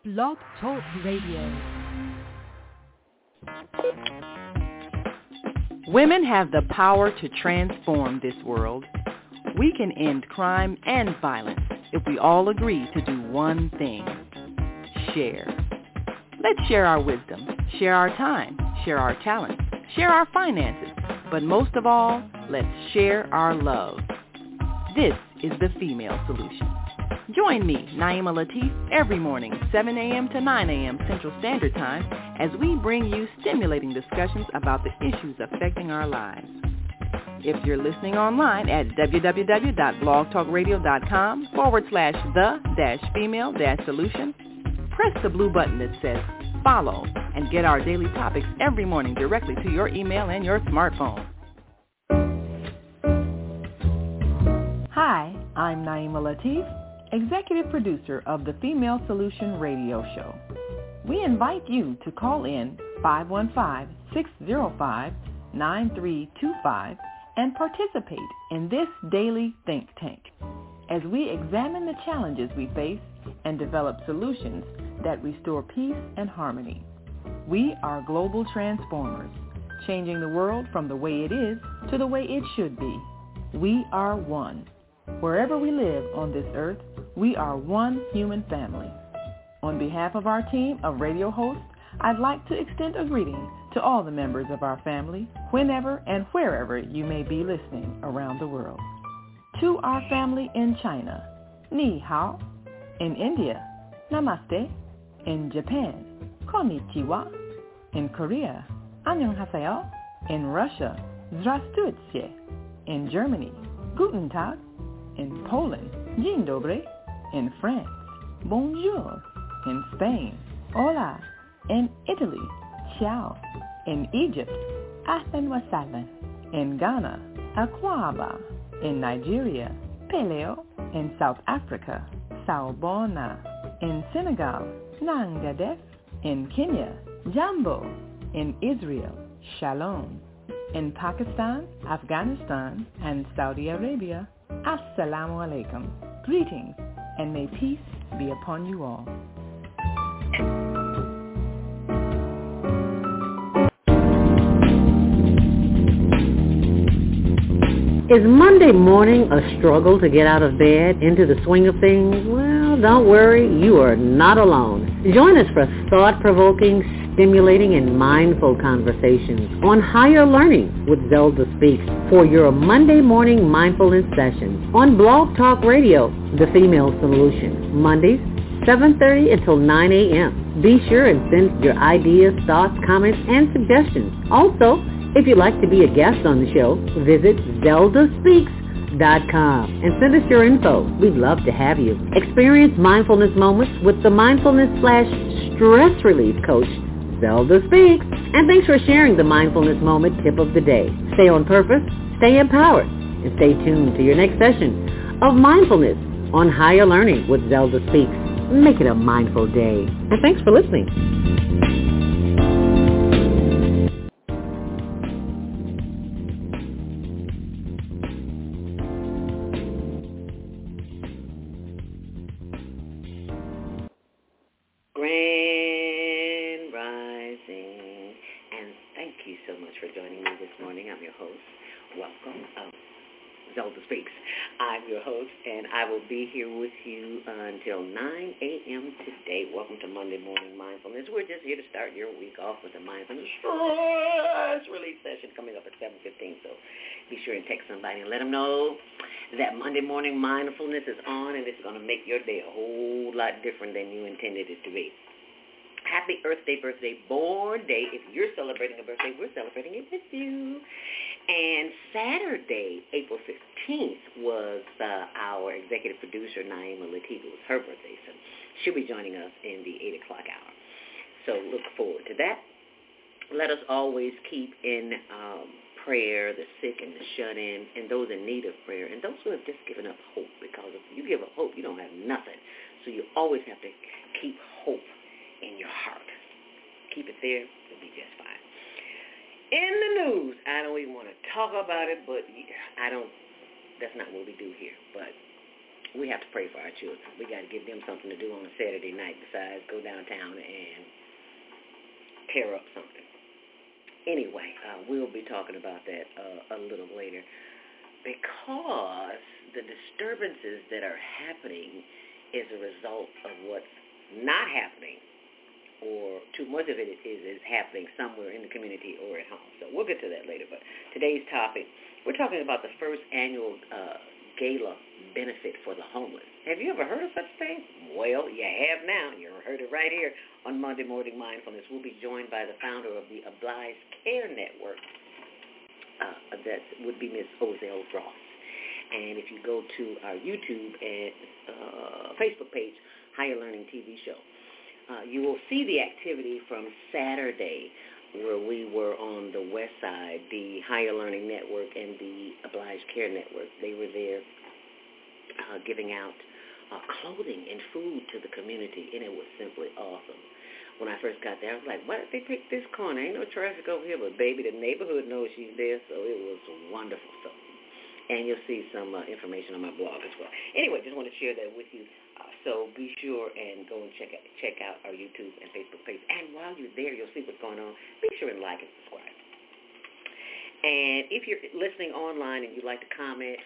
Blog Talk Radio. Women have the power to transform this world. We can end crime and violence if we all agree to do one thing: share. Let's share our wisdom, share our time, share our talents, share our finances, but most of all, let's share our love. This is the Female Solution. Join me, Naima Latif, every morning, 7 a.m. to 9 a.m. Central Standard Time, as we bring you stimulating discussions about the issues affecting our lives. If you're listening online at www.blogtalkradio.com/the-female-solution, press the blue button that says follow and get our daily topics every morning directly to your email and your smartphone. Hi, I'm Naima Latif, Executive Producer of the Female Solution Radio Show. We invite you to call in 515-605-9325 and participate in this daily think tank as we examine the challenges we face and develop solutions that restore peace and harmony. We are global transformers, changing the world from the way it is to the way it should be. We are one. Wherever we live on this earth, we are one human family. On behalf of our team of radio hosts, I'd like to extend a greeting to all the members of our family, whenever and wherever you may be listening around the world. To our family in China, Ni Hao. In India, Namaste. In Japan, Konnichiwa. In Korea, Annyeonghaseyo. In Russia, Здравствуйте. In Germany, Guten Tag. In Poland, Dzień dobry. In France, Bonjour. In Spain, Hola. In Italy, Ciao. In Egypt, Ahlan wa sahlan. In Ghana, Akwaba. In Nigeria, Peleo. In South Africa, Sawubona. In Senegal, Nangadef. In Kenya, Jambo. In Israel, Shalom. In Pakistan, Afghanistan, and Saudi Arabia, Assalamu alaikum. Greetings, and may peace be upon you all. Is Monday morning a struggle to get out of bed, into the swing of things? Well, don't worry, you are not alone. Join us for thought-provoking, stimulating, and mindful conversations on higher learning with Zelda Speaks for your Monday morning mindfulness sessions on Blog Talk Radio, The Female Solution, Mondays, 7:30 until 9 a.m. Be sure and send your ideas, thoughts, comments, and suggestions. Also, if you'd like to be a guest on the show, visit ZeldaSpeaks.com and send us your info. We'd love to have you. Experience mindfulness moments with the mindfulness/stress relief coach, Zelda Speaks. And thanks for sharing the mindfulness moment tip of the day. Stay on purpose, stay empowered, and stay tuned to your next session of mindfulness on higher learning with Zelda Speaks. Make it a mindful day. And thanks for listening. Grand Rising, and thank you so much for joining me this morning. I'm your host. Welcome, Zelda Speaks. I'm your host, and I will be here with you until 9 a.m. today. Welcome to Monday Morning Mindfulness. We're just here to start your week off with a mindfulness stress relief session coming up at 7:15, so be sure and text somebody and let them know that Monday Morning Mindfulness is on, and it's going to make your day a whole lot different than you intended it to be. Happy Earth Day, birthday, born day. If you're celebrating a birthday, we're celebrating it with you. And Saturday, April 15th, was our executive producer, Naima Latif. It was her birthday, so she'll be joining us in the 8 o'clock hour. So look forward to that. Let us always keep in prayer the sick and the shut-in and those in need of prayer and those who have just given up hope, because if you give up hope, you don't have nothing. So you always have to keep hope in your heart. Keep it there. You'll be just fine. In the news, I don't even want to talk about it, but that's not what we do here. But we have to pray for our children. We got to give them something to do on a Saturday night besides go downtown and tear up something. Anyway, we'll be talking about that a little later, because the disturbances that are happening is a result of what's not happening, or too much of it is happening somewhere in the community or at home. So we'll get to that later. But today's topic, we're talking about the first annual gala benefit for the homeless. Have you ever heard of such a thing? Well, you have now. You heard it right here on Monday Morning Mindfulness. We'll be joined by the founder of the Oblige Care Network. That would be Ms. Ozell Ross. And if you go to our YouTube and Facebook page, Higher Learning TV show, you will see the activity from Saturday, where we were on the west side, the Higher Learning Network and the Oblige Care Network. They were there giving out clothing and food to the community, and it was simply awesome. When I first got there, I was like, why did they pick this corner? Ain't no traffic over here, but baby, the neighborhood knows she's there, so it was wonderful. So, and you'll see some information on my blog as well. Anyway, just want to share that with you. So be sure and go and check out our YouTube and Facebook page. And while you're there, you'll see what's going on. Be sure and like and subscribe. And if you're listening online and you'd like to comment,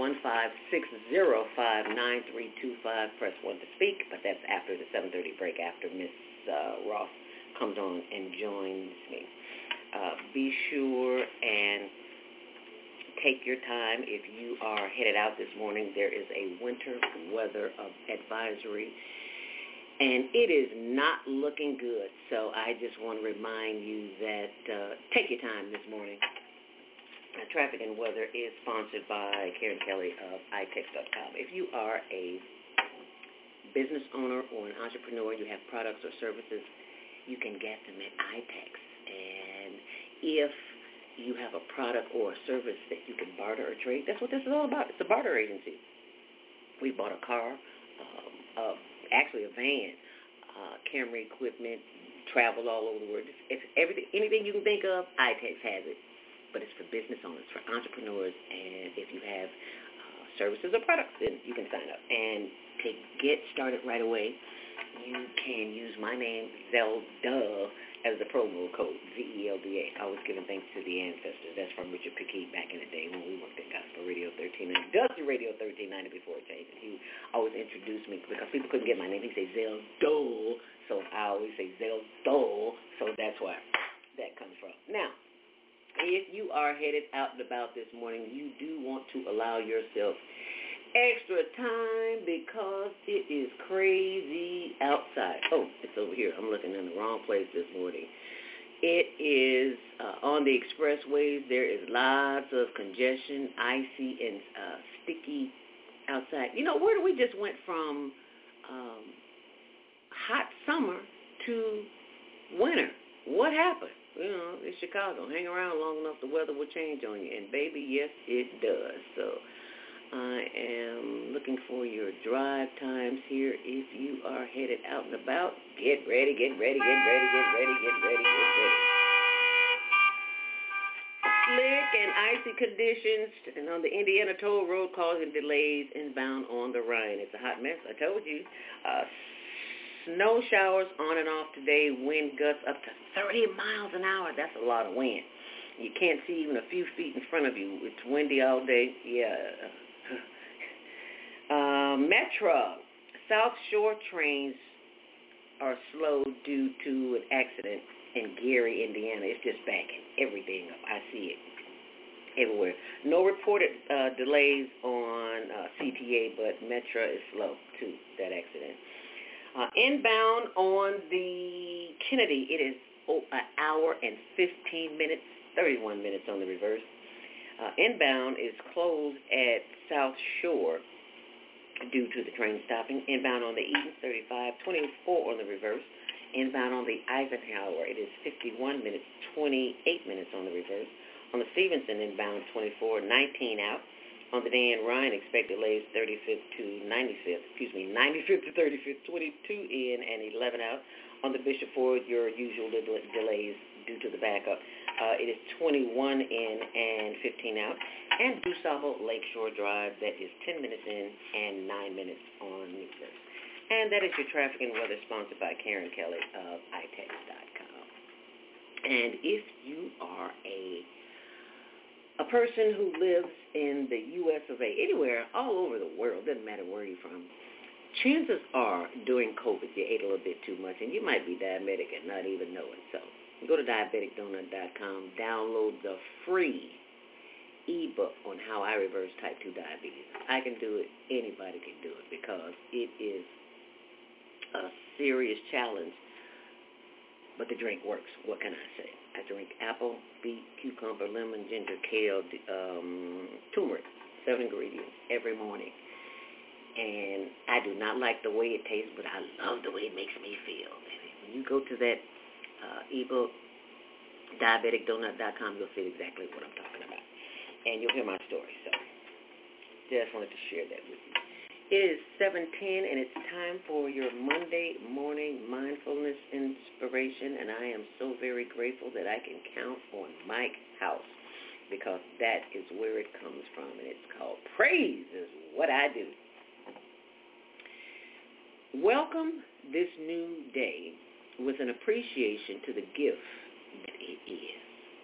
515-605-9325, press 1 to speak. But that's after the 7:30 break, after Miss Ross comes on and joins me. Be sure and take your time. If you are headed out this morning, there is a winter weather advisory, and it is not looking good. So I just want to remind you that take your time this morning. Traffic and Weather is sponsored by Karen Kelly of iTex.com. If you are a business owner or an entrepreneur, you have products or services, you can get them at iTex. And if you have a product or a service that you can barter or trade, that's what this is all about. It's a barter agency. We bought a car, actually a van, camera equipment, travel all over the world. It's everything, anything you can think of, iTex has it. But it's for business owners, for entrepreneurs, and if you have services or products, then you can sign up. And to get started right away, you can use my name, Zelda, as the promo code, ZELDA. I was giving thanks to the ancestors. That's from Richard Piquet back in the day when we worked at Gospel Radio 1390. Dusty Radio 1390 before it changed. He always introduced me because people couldn't get my name. He'd say Zelda, so I always say Zelda, so that's where that comes from. Now, if you are headed out and about this morning, you do want to allow yourself extra time because it is crazy outside. Oh, it's over here. I'm looking in the wrong place this morning. It is on the expressways. There is lots of congestion, icy and sticky outside. You know, where we just went from hot summer to winter. What happened? You know, it's Chicago. Hang around long enough, the weather will change on you. And, baby, yes, it does. So I am looking for your drive times here. If you are headed out and about, get ready, get ready, get ready, get ready, get ready, get ready. Slick and icy conditions and on the Indiana Toll Road causing delays inbound on the Rhine. It's a hot mess, I told you. Snow showers on and off today, wind gusts up to 30 miles an hour. That's a lot of wind. You can't see even a few feet in front of you. It's windy all day. Yeah. Metro. South Shore trains are slow due to an accident in Gary, Indiana. It's just backing everything up. I see it everywhere. No reported delays on CTA, but Metro is slow too, that accident. Inbound on the Kennedy, it is an hour and 15 minutes, 31 minutes on the reverse. Inbound is closed at South Shore due to the train stopping. Inbound on the Eaton, 35-24 on the reverse. Inbound on the Eisenhower, it is 51 minutes, 28 minutes on the reverse. On the Stevenson, inbound 24, 19 out. On the Dan Ryan, expected delays 35th to 95th to 35th, 22 in and 11 out. On the Bishop Ford, your usual delays due to the backup. It is 21 in and 15 out. And DuSable Lakeshore Drive, that is 10 minutes in and 9 minutes on meters. And that is your traffic and weather, sponsored by Karen Kelly of iTex.com. And if you are a person who lives in the U.S. of A., anywhere, all over the world, doesn't matter where you're from, chances are during COVID you ate a little bit too much, and you might be diabetic and not even know it. So go to diabeticdonut.com, download the free ebook on how I reverse type 2 diabetes. I can do it. Anybody can do it because it is a serious challenge, but the drink works. What can I say? I drink apple, beet, cucumber, lemon, ginger, kale, turmeric, 7 ingredients every morning. And I do not like the way it tastes, but I love the way it makes me feel. When you go to that ebook, diabeticdonut.com, you'll see exactly what I'm talking about. And you'll hear my story. So just wanted to share that with you. It is 7:10, and it's time for your Monday morning mindfulness inspiration, and I am so very grateful that I can count on Mike House because that is where it comes from, and it's called Praise is What I Do. Welcome this new day with an appreciation to the gift that it is.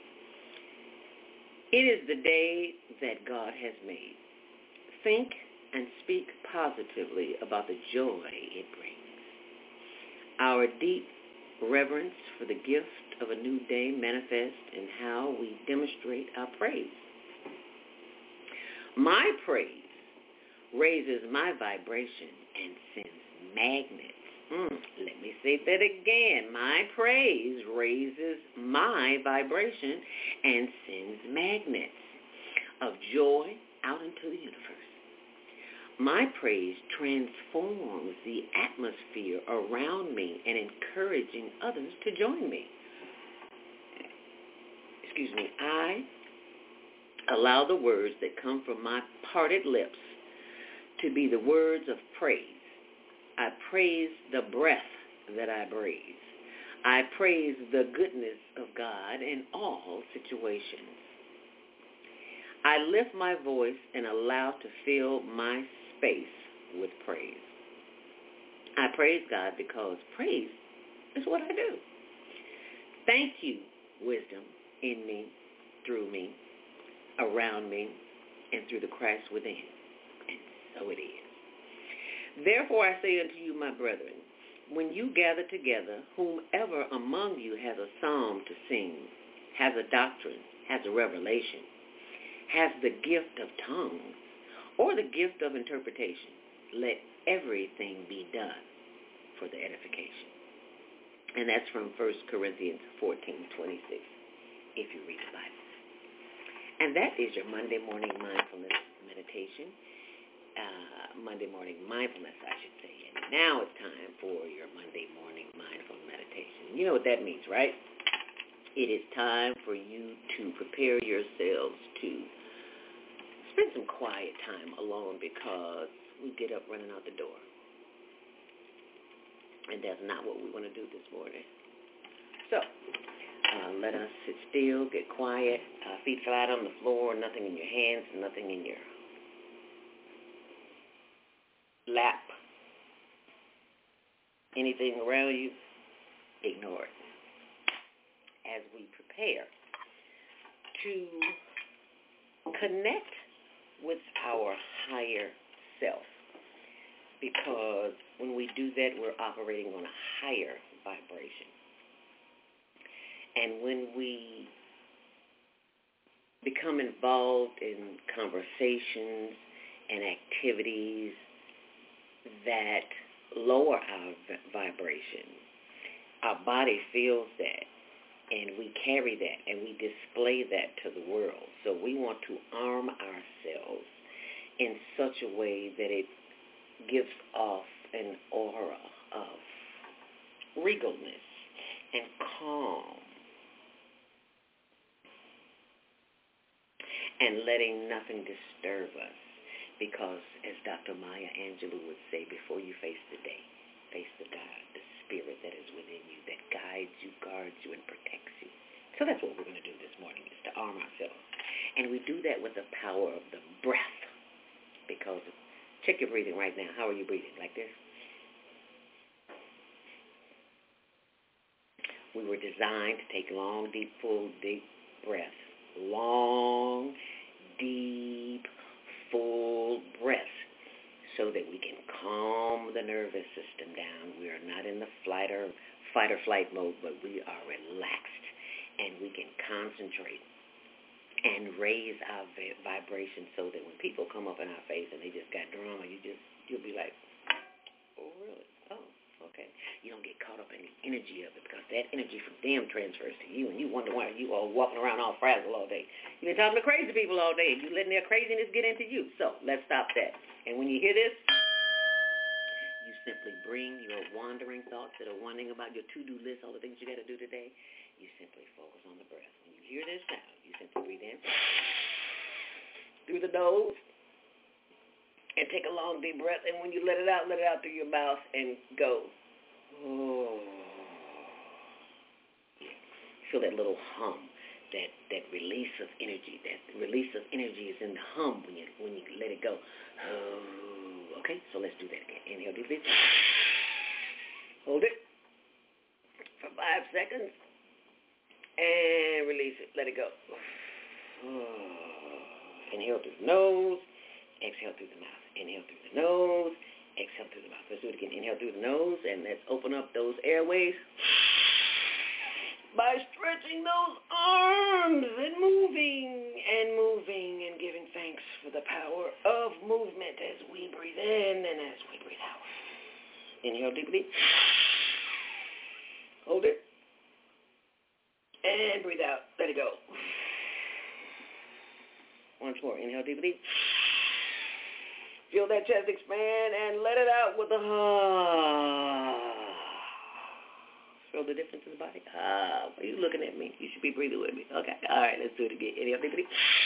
It is the day that God has made. Think and speak positively about the joy it brings. Our deep reverence for the gift of a new day manifests in how we demonstrate our praise. My praise raises my vibration and sends magnets. Let me say that again. My praise raises my vibration and sends magnets of joy out into the universe. My praise transforms the atmosphere around me and encouraging others to join me. I allow the words that come from my parted lips to be the words of praise. I praise the breath that I breathe. I praise the goodness of God in all situations. I lift my voice and allow to fill my space with praise. I praise God because praise is what I do. Thank you, wisdom, in me, through me, around me, and through the Christ within. And so it is. Therefore I say unto you, my brethren, when you gather together, whomever among you has a psalm to sing, has a doctrine, has a revelation, has the gift of tongues, or the gift of interpretation, let everything be done for the edification. And that's from 1 Corinthians 14:26, if you read the Bible. And that is your Monday morning mindfulness meditation. Monday morning mindfulness, I should say. And now it's time for your Monday morning mindful meditation. You know what that means, right? It is time for you to prepare yourselves to spend some quiet time alone because we get up running out the door. And that's not what we want to do this morning. So, let us sit still, get quiet, feet flat on the floor, nothing in your hands, nothing in your lap. Anything around you, ignore it. As we prepare to connect with our higher self, because when we do that, we're operating on a higher vibration. And when we become involved in conversations and activities that lower our vibration, our body feels that, and we carry that, and we display that to the world. So we want to arm ourselves in such a way that it gives off an aura of regalness and calm, and letting nothing disturb us. Because, as Dr. Maya Angelou would say, before you face the day, face the God, the spirit that is within you, that guides you, guards you, and protects you. So that's what we're going to do this morning, is to arm ourselves. And we do that with the power of the breath. Because check your breathing right now. How are you breathing? Like this? We were designed to take long, deep, full, deep breaths. Long, deep, full breaths, so that we can calm the nervous system down. We are not in the fight or flight mode, but we are relaxed, and we can concentrate and raise our vibration so that when people come up in our face and they just got drama, you'll be like, oh, really? Oh, okay. You don't get caught up in the energy of it, because that energy from them transfers to you, and you wonder why you all walking around all frazzled all day. You've been talking to crazy people all day, and you letting their craziness get into you. So let's stop that. And when you hear this, you simply bring your wandering thoughts that are wondering about your to-do list, all the things you got to do today. You simply focus on the breath. When you hear this sound, you simply breathe in through the nose and take a long, deep breath. And when you let it out through your mouth and go. Oh. Feel that little hum, that release of energy. That release of energy is in the hum when you let it go. Oh. Okay, so let's do that again. Inhale deeply. Hold it for 5 seconds. And release it. Let it go. Inhale through the nose. Exhale through the mouth. Inhale through the nose. Exhale through the mouth. Let's do it again. Inhale through the nose. And let's open up those airways by stretching those arms and moving and giving thanks for the power of movement as we breathe in and as we breathe out. Inhale deeply. Hold it. And breathe out. Let it go. Once more. Inhale deeply. Feel that chest expand and let it out with a Feel the difference in the body? Why are you looking at me? You should be breathing with me. Okay. All right. Let's do it again. Inhale deeply.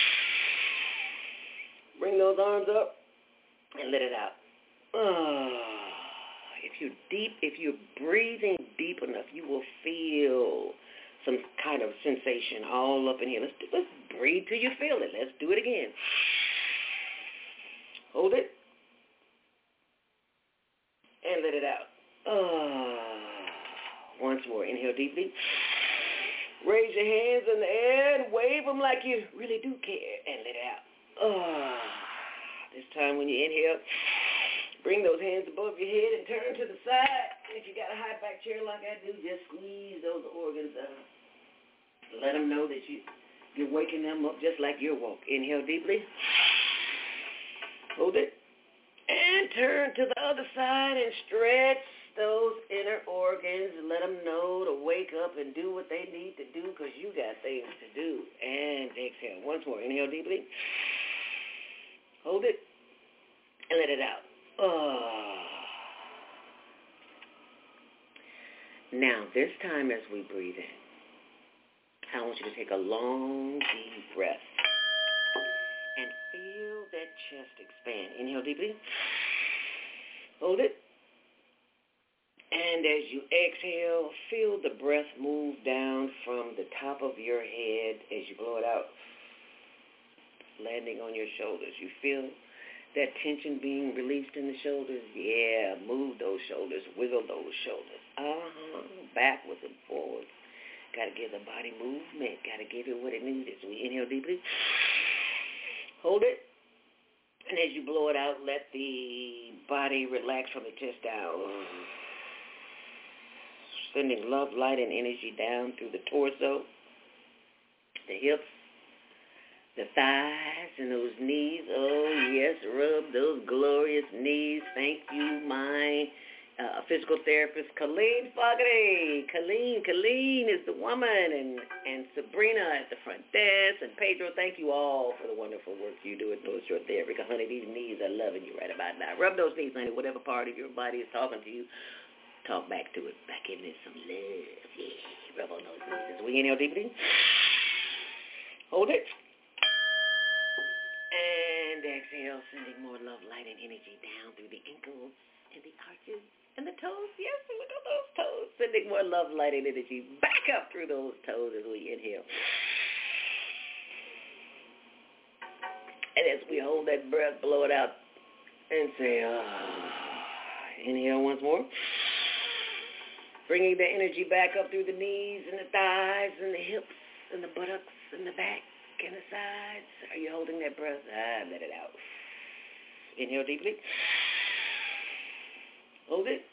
Bring those arms up and let it out. If you're breathing deep enough, you will feel some kind of sensation all up in here. Let's breathe till you feel it. Let's do it again. Hold it. And let it out. Once more. Inhale deeply. Raise your hands in the air and wave them like you really do care. And let it out. This time when you inhale, bring those hands above your head and turn to the side. And if you got a high back chair like I do, just squeeze those organs up. Let them know that you're waking them up just like you're woke. Inhale deeply. Hold it. And turn to the other side and stretch those inner organs. Let them know to wake up and do what they need to do, because you got things to do. And exhale. Once more. Inhale deeply. Hold it. And let it out. Now, this time as we breathe in, I want you to take a long, deep breath and feel that chest expand. Inhale deeply. Hold it. And as you exhale, feel the breath move down from the top of your head as you blow it out, landing on your shoulders. You feel that tension being released in the shoulders. Yeah, move those shoulders, wiggle those shoulders. Backwards and forwards. Got to give the body movement. Got to give it what it needs. So we inhale deeply. Hold it. And as you blow it out, let the body relax from the chest down. Sending love, light, and energy down through the torso, the hips, the thighs, and those knees. Oh, yes, rub those glorious knees. Thank you, my physical therapist, Colleen Fogarty. Colleen is the woman, and Sabrina at the front desk, and Pedro, thank you all for the wonderful work you do at North Shore Therapy. Honey, these knees are loving you right about now. Rub those knees, honey, whatever part of your body is talking to you. Talk back to it. Back in there some love. Yeah, rub on those knees. As we inhale deeply. Hold it. And exhale, sending more love, light, and energy down through the ankles and the arches and the toes. Yes, look at those toes. Sending more love, light, and energy back up through those toes as we inhale. And as we hold that breath, blow it out and say, inhale once more. Bringing the energy back up through the knees and the thighs and the hips and the buttocks and the back and the sides. Are you holding that breath? Let it out. Inhale deeply. Hold it.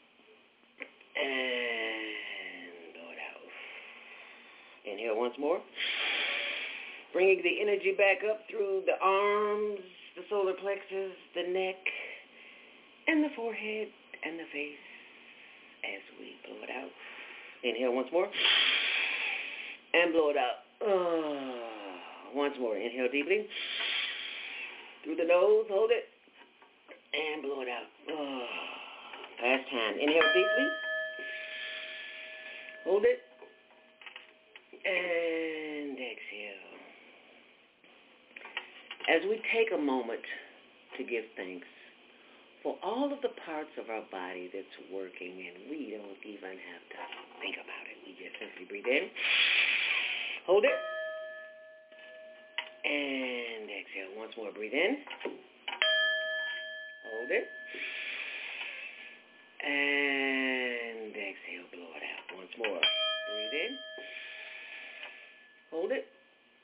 And blow it out. Inhale once more. Bringing the energy back up through the arms, the solar plexus, the neck, and the forehead and the face as we blow it out. Inhale once more. And blow it out. Once more. Inhale deeply. Through the nose. Hold it. And blow it out. Last time. Inhale deeply. Hold it. And exhale. As we take a moment to give thanks for all of the parts of our body that's working, and we don't even have to think about it. We just simply breathe in. Hold it. And exhale. Once more. Breathe in. Hold it. And exhale. Blow it out. Once more. Breathe in. Hold it.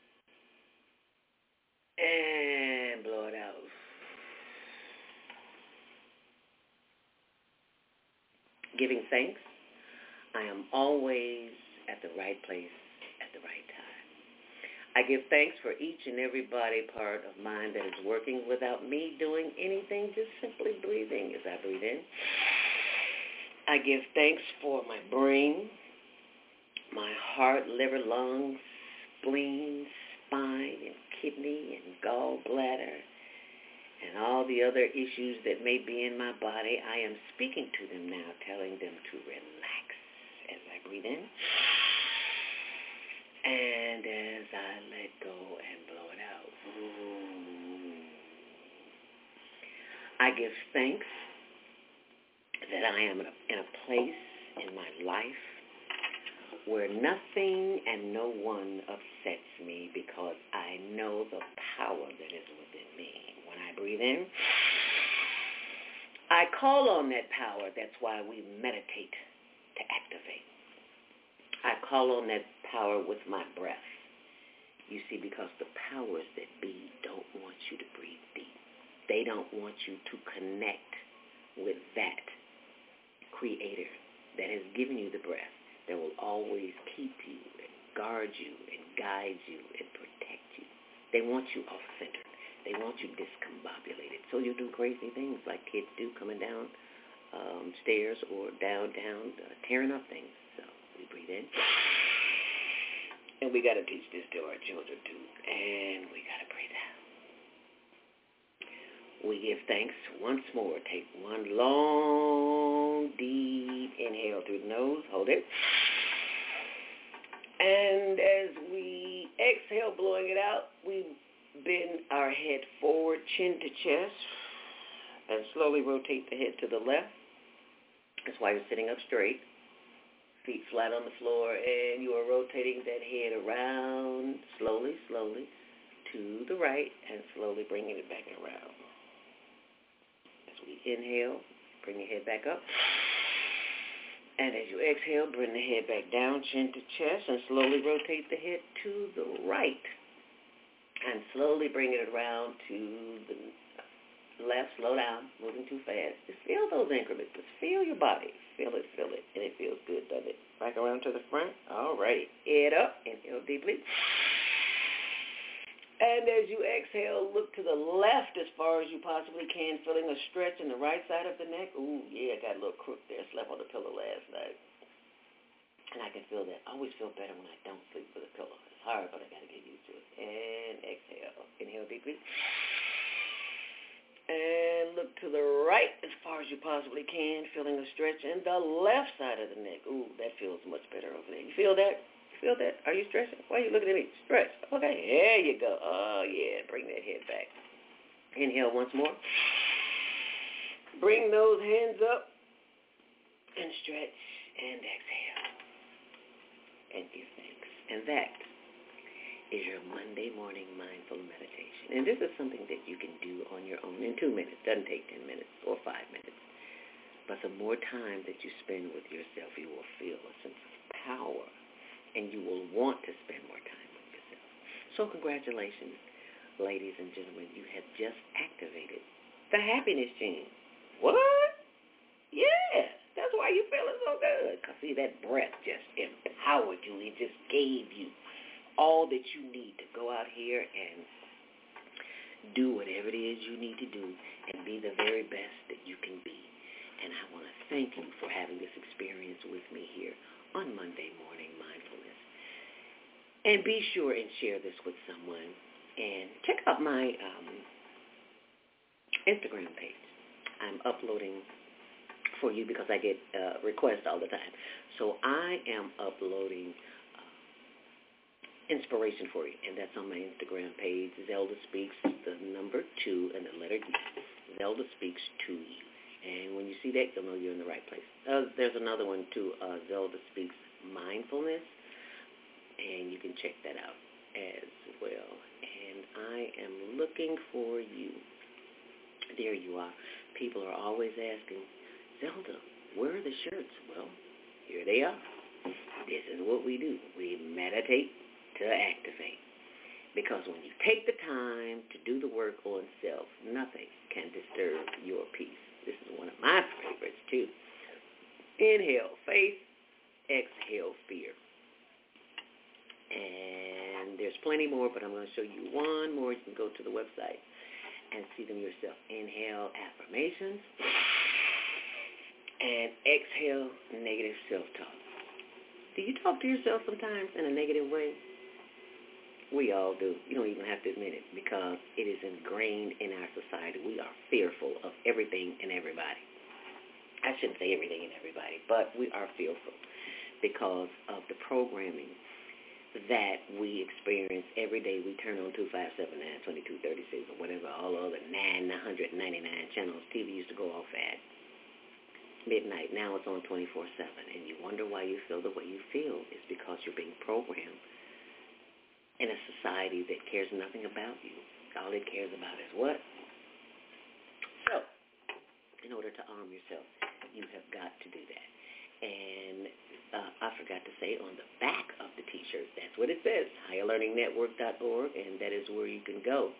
And blow it out. Giving thanks. I am always at the right place at the right time. I give thanks for each and every body part of mine that is working without me doing anything, just simply breathing as I breathe in. I give thanks for my brain, my heart, liver, lungs, spleen, spine, and kidney, and gallbladder, and all the other issues that may be in my body. I am speaking to them now, telling them to relax as I breathe in. And as I let go and blow it out. I give thanks that I am in a place in my life where nothing and no one upsets me because I know the power that is within me. When I breathe in, I call on that power. That's why we meditate, to activate. I call on that power with my breath. You see, because the powers that be don't want you to breathe deep. They don't want you to connect with that creator that has given you the breath, that will always keep you and guard you and guide you and protect you. They want you off-centered. They want you discombobulated. So you do crazy things like kids do, coming down stairs or down, tearing up things. So we breathe in. And we got to teach this to our children too. And we got to breathe out. We give thanks once more. Take one long, deep inhale through the nose. Hold it. And as we exhale, blowing it out, we bend our head forward, chin to chest, and slowly rotate the head to the left. That's why you're sitting up straight, feet flat on the floor, and you are rotating that head around slowly to the right and slowly bringing it back around. As we inhale, bring your head back up. And as you exhale, bring the head back down, chin to chest, and slowly rotate the head to the right. And slowly bring it around to the left. Slow down, moving too fast. Just feel those increments. Just feel your body. Feel it. And it feels good, doesn't it? Back around to the front. All right. Head up. Inhale deeply. And as you exhale, look to the left as far as you possibly can, feeling a stretch in the right side of the neck. Ooh, yeah, I got a little crook there. Slept on the pillow last night. And I can feel that. I always feel better when I don't sleep with a pillow. It's hard, but I got to get used to it. And exhale. Inhale deeply. And look to the right as far as you possibly can, feeling a stretch in the left side of the neck. Ooh, that feels much better over there. You feel that? Feel that? Are you stretching? Why are you looking at me? Stretch. Okay, there you go. Oh, yeah. Bring that head back. Inhale once more. Bring those hands up and stretch and exhale. and give thanks. And that is your Monday morning mindful meditation. And this is something that you can do on your own in 2 minutes. Doesn't take 10 minutes or 5 minutes. But the more time that you spend with yourself, you will feel a sense of power, and you will want to spend more time with yourself. So congratulations, ladies and gentlemen. You have just activated the happiness gene. What? Yeah, that's why you're feeling so good. Because, see, that breath just empowered you. It just gave you all that you need to go out here and do whatever it is you need to do and be the very best that you can be. And I want to thank you for having this experience with me here on Monday Morning Mindfulness. And be sure and share this with someone. And check out my Instagram page. I'm uploading for you because I get requests all the time. So I am uploading inspiration for you, and that's on my Instagram page. Zelda Speaks, the number 2 and the letter D. Zelda Speaks to you. And when you see that, you'll know you're in the right place. There's another one, too, Zelda Speaks Mindfulness, and you can check that out as well. And I am looking for you. There you are. People are always asking, Zelda, where are the shirts? Well, here they are. This is what we do. We meditate to activate. Because when you take the time to do the work on self, nothing can disturb your peace. This is one of my favorites, too. Inhale, faith. Exhale, fear. And there's plenty more, but I'm going to show you one more. You can go to the website and see them yourself. Inhale, affirmations. And exhale, negative self-talk. Do you talk to yourself sometimes in a negative way? We all do. You don't even have to admit it because it is ingrained in our society. We are fearful of everything and everybody. I shouldn't say everything and everybody, but we are fearful because of the programming that we experience every day. We turn on 2579, 2236, or whatever, all other 999 channels. TV used to go off at midnight. Now it's on 24/7, and you wonder why you feel the way you feel. It's because you're being programmed in a society that cares nothing about you. All it cares about is what? So, in order to arm yourself, you have got to do that. And I forgot to say on the back of the T-shirt, that's what it says, higherlearningnetwork.org, and that is where you can go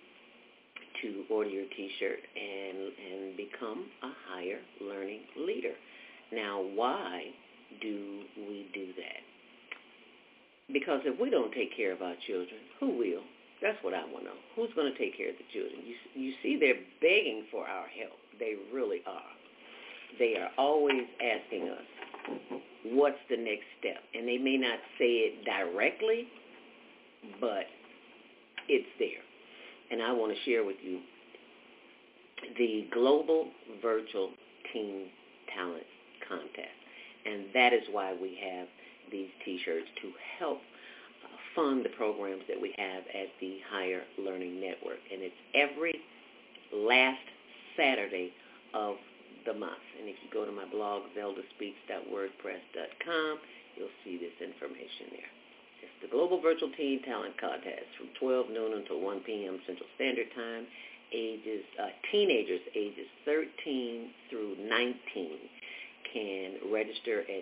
to order your T-shirt and become a higher learning leader. Now, why do we do that? Because if we don't take care of our children, who will? That's what I want to know. Who's going to take care of the children? You see, they're begging for our help. They really are. They are always asking us, what's the next step? And they may not say it directly, but it's there. And I want to share with you the Global Virtual Teen Talent Contest. And that is why we have these T-shirts to help fund the programs that we have at the Higher Learning Network. And it's every last Saturday of the month. And if you go to my blog, zeldaspeaks.wordpress.com, you'll see this information there. It's the Global Virtual Teen Talent Contest from 12 noon until 1 p.m. Central Standard Time. Teenagers ages 13 through 19 can register at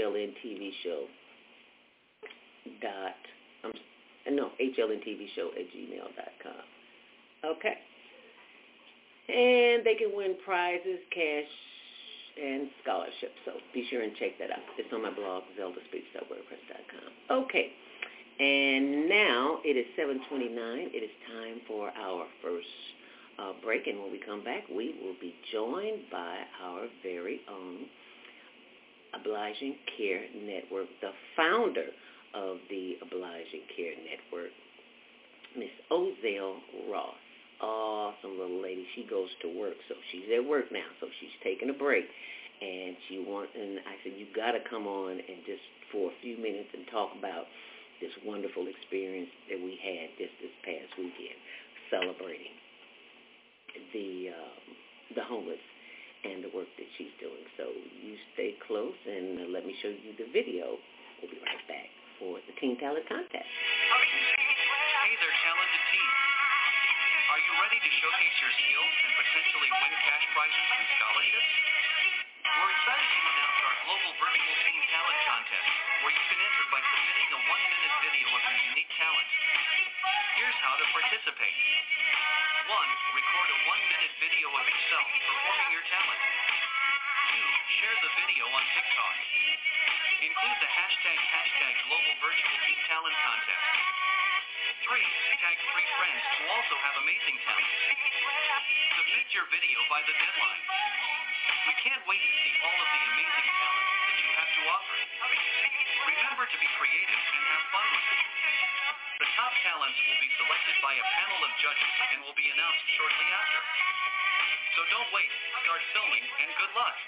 HLNTVshow@gmail.com. Okay. And they can win prizes, cash, and scholarships. So be sure and check that out. It's on my blog, zeldaspeaks.wordpress.com. Okay. And now it is 7:29. It is time for our first break. And when we come back, we will be joined by our very own Obliging Care Network, the founder of the Obliging Care Network, Miss Ozell Ross. Awesome little lady. She goes to work, so she's at work now, so she's taking a break. And I said, you got to come on and just for a few minutes and talk about this wonderful experience that we had this past weekend, celebrating the homeless and the work that she's doing. So you stay close and let me show you the video. We'll be right back. for the Teen Talent Contest. Hey there, talented teens. Are you ready to showcase your skills and potentially win cash prizes and scholarships? We're excited to announce our global virtual Teen Talent Contest, where you can enter by submitting a 1-minute video of your unique talent. Here's how to participate. 1. Record a 1-minute video of yourself performing your talent. 2. Share the video on TikTok. Include the hashtag Global Virtual Teen Talent Contest. 3. Tag 3 friends who also have amazing talent. Submit your video by the deadline. We can't wait to see all of the amazing talent that you have to offer. Remember to be creative and have fun with it. The top talents will be selected by a panel of judges and will be announced shortly after. So don't wait, start filming, and good luck.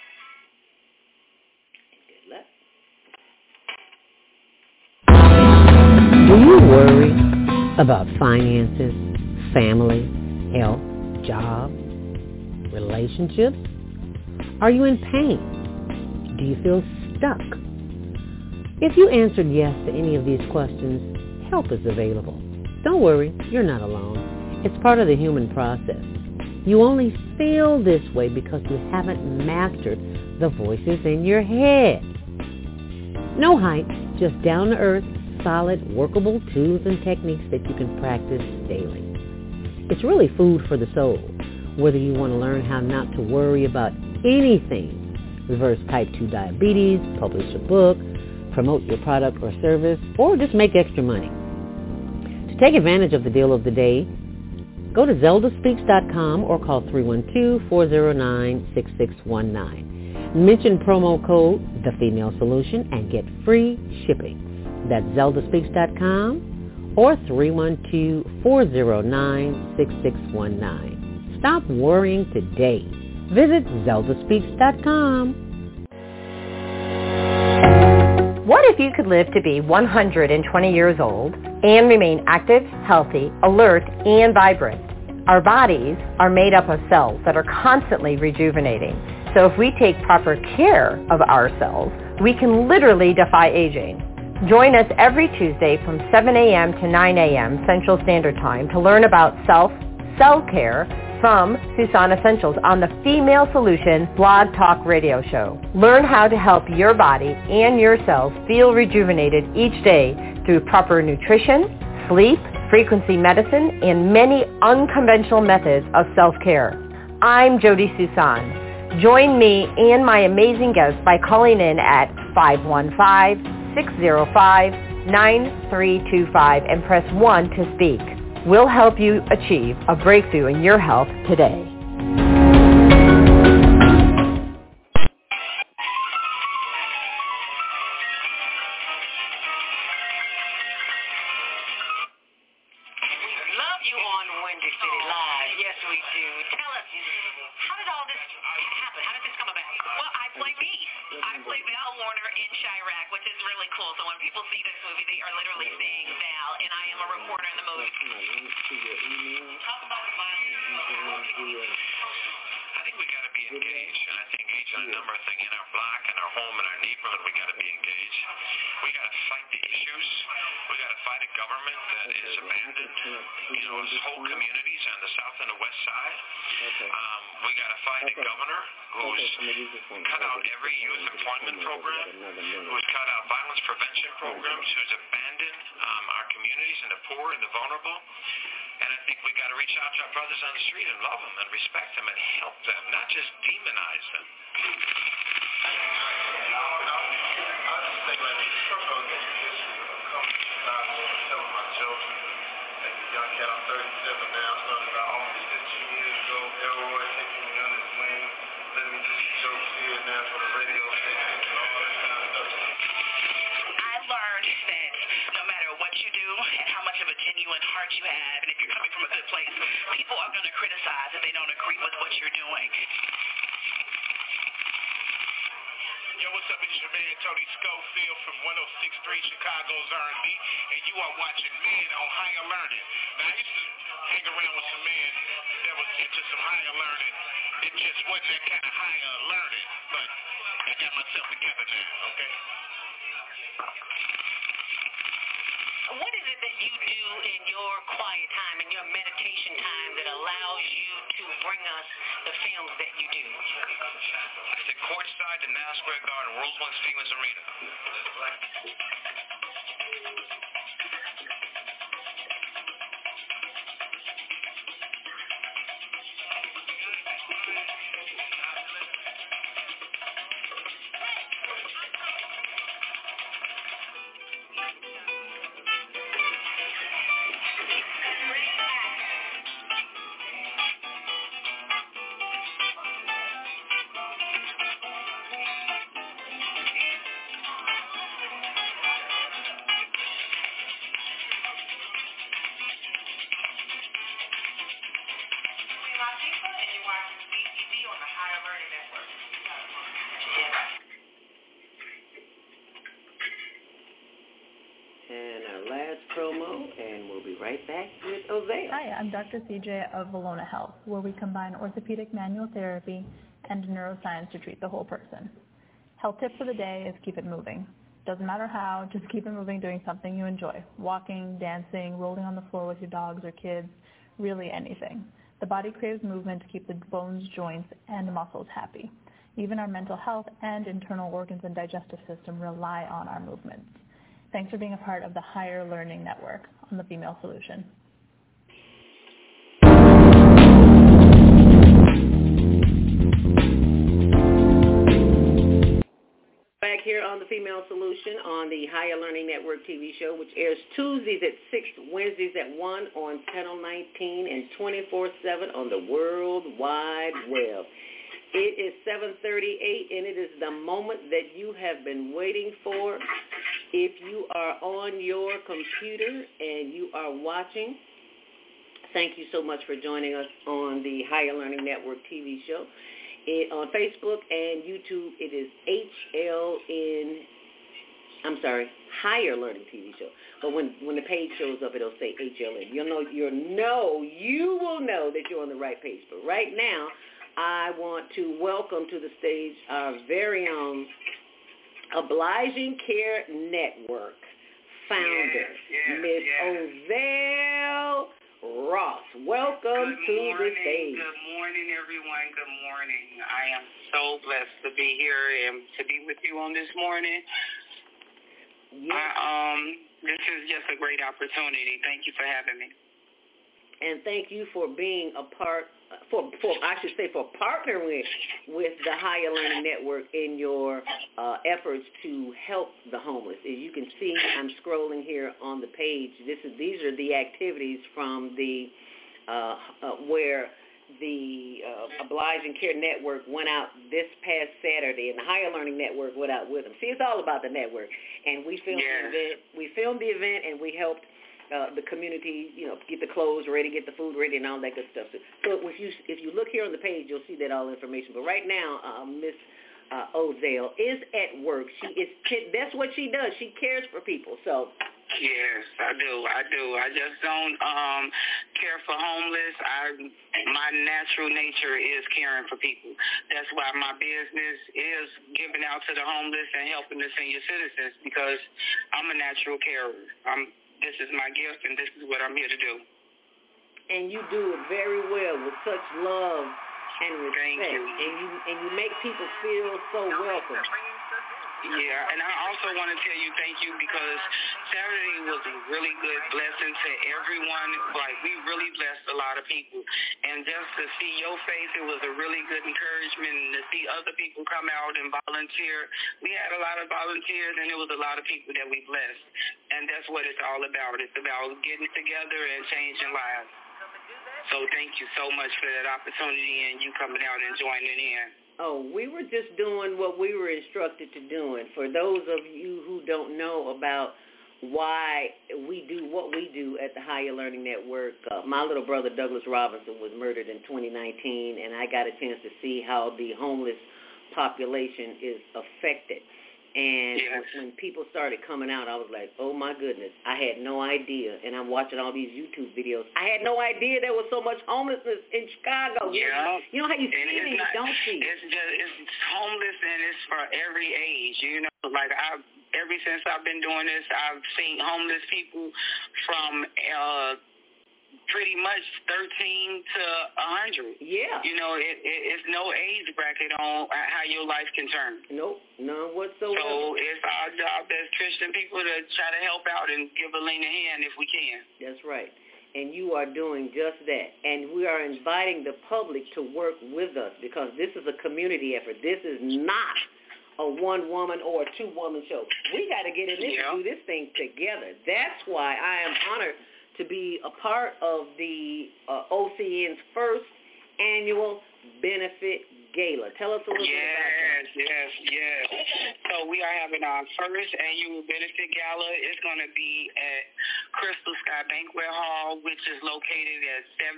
Good luck. Do you worry about finances, family, health, job, relationships? Are you in pain? Do you feel stuck? If you answered yes to any of these questions, help is available. Don't worry, you're not alone. It's part of the human process. You only feel this way because you haven't mastered the voices in your head. No hype, just down-to-earth, solid, workable tools and techniques that you can practice daily. It's really food for the soul, whether you want to learn how not to worry about anything, reverse type 2 diabetes, publish a book, promote your product or service, or just make extra money. To take advantage of the deal of the day, go to zeldaspeaks.com or call 312-409-6619. Mention promo code The Female Solution and get free shipping. That's zeldaspeaks.com or 312-409-6619. Stop worrying today. Visit zeldaspeaks.com. What if you could live to be 120 years old and remain active, healthy, alert, and vibrant? Our bodies are made up of cells that are constantly rejuvenating. So if we take proper care of ourselves, we can literally defy aging. Join us every Tuesday from 7 a.m. to 9 a.m. Central Standard Time to learn about self-care from Susan Essentials on the Female Solution Blog Talk Radio Show. Learn how to help your body and your cells feel rejuvenated each day through proper nutrition, sleep, frequency medicine, and many unconventional methods of self-care. I'm Jody Susan. Join me and my amazing guests by calling in at 515-605-9325 and press 1 to speak. We'll help you achieve a breakthrough in your health today. What is it that you do in your quiet time, in your meditation time, that allows you to bring us the films that you do? I sit courtside in Madison Square Garden, World's Most Famous Arena. And our last promo, and we'll be right back with Ozell. Hi, I'm Dr. CJ of Valona Health, where we combine orthopedic manual therapy and neuroscience to treat the whole person. Health tip for the day is keep it moving. Doesn't matter how, just keep it moving doing something you enjoy. Walking, dancing, rolling on the floor with your dogs or kids, really anything. The body craves movement to keep the bones, joints, and muscles happy. Even our mental health and internal organs and digestive system rely on our movements. Thanks for being a part of the Higher Learning Network on the Female Solution. Back here on the Female Solution on the Higher Learning Network TV show, which airs Tuesdays at 6, Wednesdays at 1 on Channel 19 and 24/7 on the World Wide Web. It is 7:38, and it is the moment that you have been waiting for. If you are on your computer and you are watching, thank you so much for joining us on the Higher Learning Network TV show. On Facebook and YouTube, it is Higher Learning TV show. But when the page shows up, it'll say HLN. You will know that you're on the right page. But right now, I want to welcome to the stage our very own Obliging Care Network founder, Ms. Ozell Ross. Welcome to the stage. Good morning, everyone. Good morning. I am so blessed to be here and to be with you on this morning. Yes. This is just a great opportunity. Thank you for having me. And thank you for being a part, for partnering with the Higher Learning Network in your efforts to help the homeless. As you can see, I'm scrolling here on the page. These are the activities from the where the Obliging Care Network went out this past Saturday, and the Higher Learning Network went out with them. See, it's all about the network. And we filmed the event. We filmed the event, and we helped the community, get the clothes ready, get the food ready, and all that good stuff. So if you look here on the page, you'll see that all information. But right now, Miss Ozell is at work. That's what she does. She cares for people. So. Yes, I do. I just don't care for homeless. My natural nature is caring for people. That's why my business is giving out to the homeless and helping the senior citizens, because I'm a natural carer. This is my gift, and this is what I'm here to do. And you do it very well with such love and respect. Thank you. And you make people feel so welcome. Yeah, and I also want to tell you thank you, because Saturday was a really good blessing to everyone. Like, we really blessed a lot of people. And just to see your face, it was a really good encouragement. And to see other people come out and volunteer. We had a lot of volunteers, and it was a lot of people that we blessed. And that's what it's all about. It's about getting together and changing lives. So thank you so much for that opportunity and you coming out and joining in. Oh, we were just doing what we were instructed to do. And for those of you who don't know about why we do what we do at the Higher Learning Network, my little brother Douglas Robinson was murdered in 2019, and I got a chance to see how the homeless population is affected. And Yes. when people started coming out, I was like, oh, my goodness. I had no idea. And I'm watching all these YouTube videos. I had no idea there was so much homelessness in Chicago. Yeah. You know how you see And it and you don't see it. It's homeless, and it's for every age. You know, like ever since I've been doing this, I've seen homeless people from pretty much 13 to 100. Yeah. You know, it's no age bracket on how your life can turn. Nope, none whatsoever. So it's our job as Christian people to try to help out and give a leaning hand if we can. That's right. And you are doing just that. And we are inviting the public to work with us because this is a community effort. This is not a one-woman or a two-woman show. We got to get in this and do this thing together. That's why I am honored to be a part of the OCN's first annual benefit gala. Tell us a little bit about that. Yes. So we are having our first annual benefit gala. It's going to be at Crystal Sky Banquet Hall, which is located at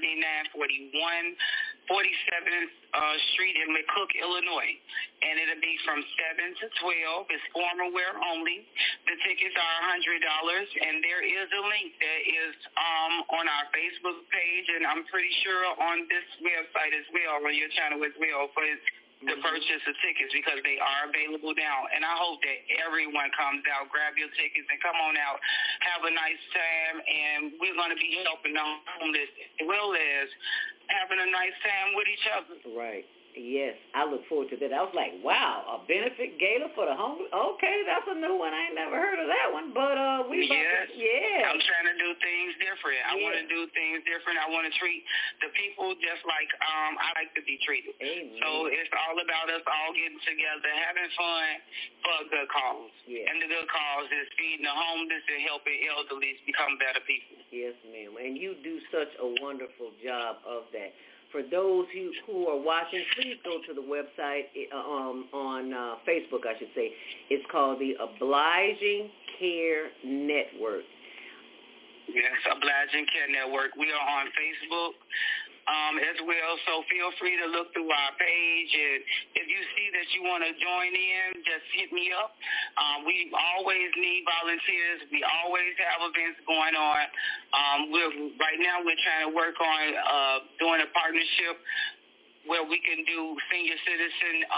7941 47th Street in McCook, Illinois. And it'll be from 7 to 12. It's formal wear only. The tickets are $100, and there is a link that is on our Facebook page, and I'm pretty sure on this website as well, on your channel as well, for to purchase the tickets because they are available now. And I hope that everyone comes out, grab your tickets, and come on out, have a nice time, and we're going to be helping the homeless as well as having a nice time with each other. Right. Yes, I look forward to that. I was like, wow, a benefit gala for the homeless? Okay, that's a new one. I ain't never heard of that one. But I'm trying to do things different. I want to do things different. I want to treat the people just like I like to be treated. Amen. So it's all about us all getting together, having fun for a good cause. Yeah. And the good cause is feeding the homeless and helping elderly become better people. Yes, ma'am. And you do such a wonderful job of that. For those who are watching, please go to the website on Facebook, I should say. It's called the Obliging Care Network. Yes, Obliging Care Network. We are on Facebook as well, so feel free to look through our page. And if you see that you want to join in, just hit me up. We always need volunteers. We always have events going on. Right now we're trying to work on doing a partnership where we can do senior citizen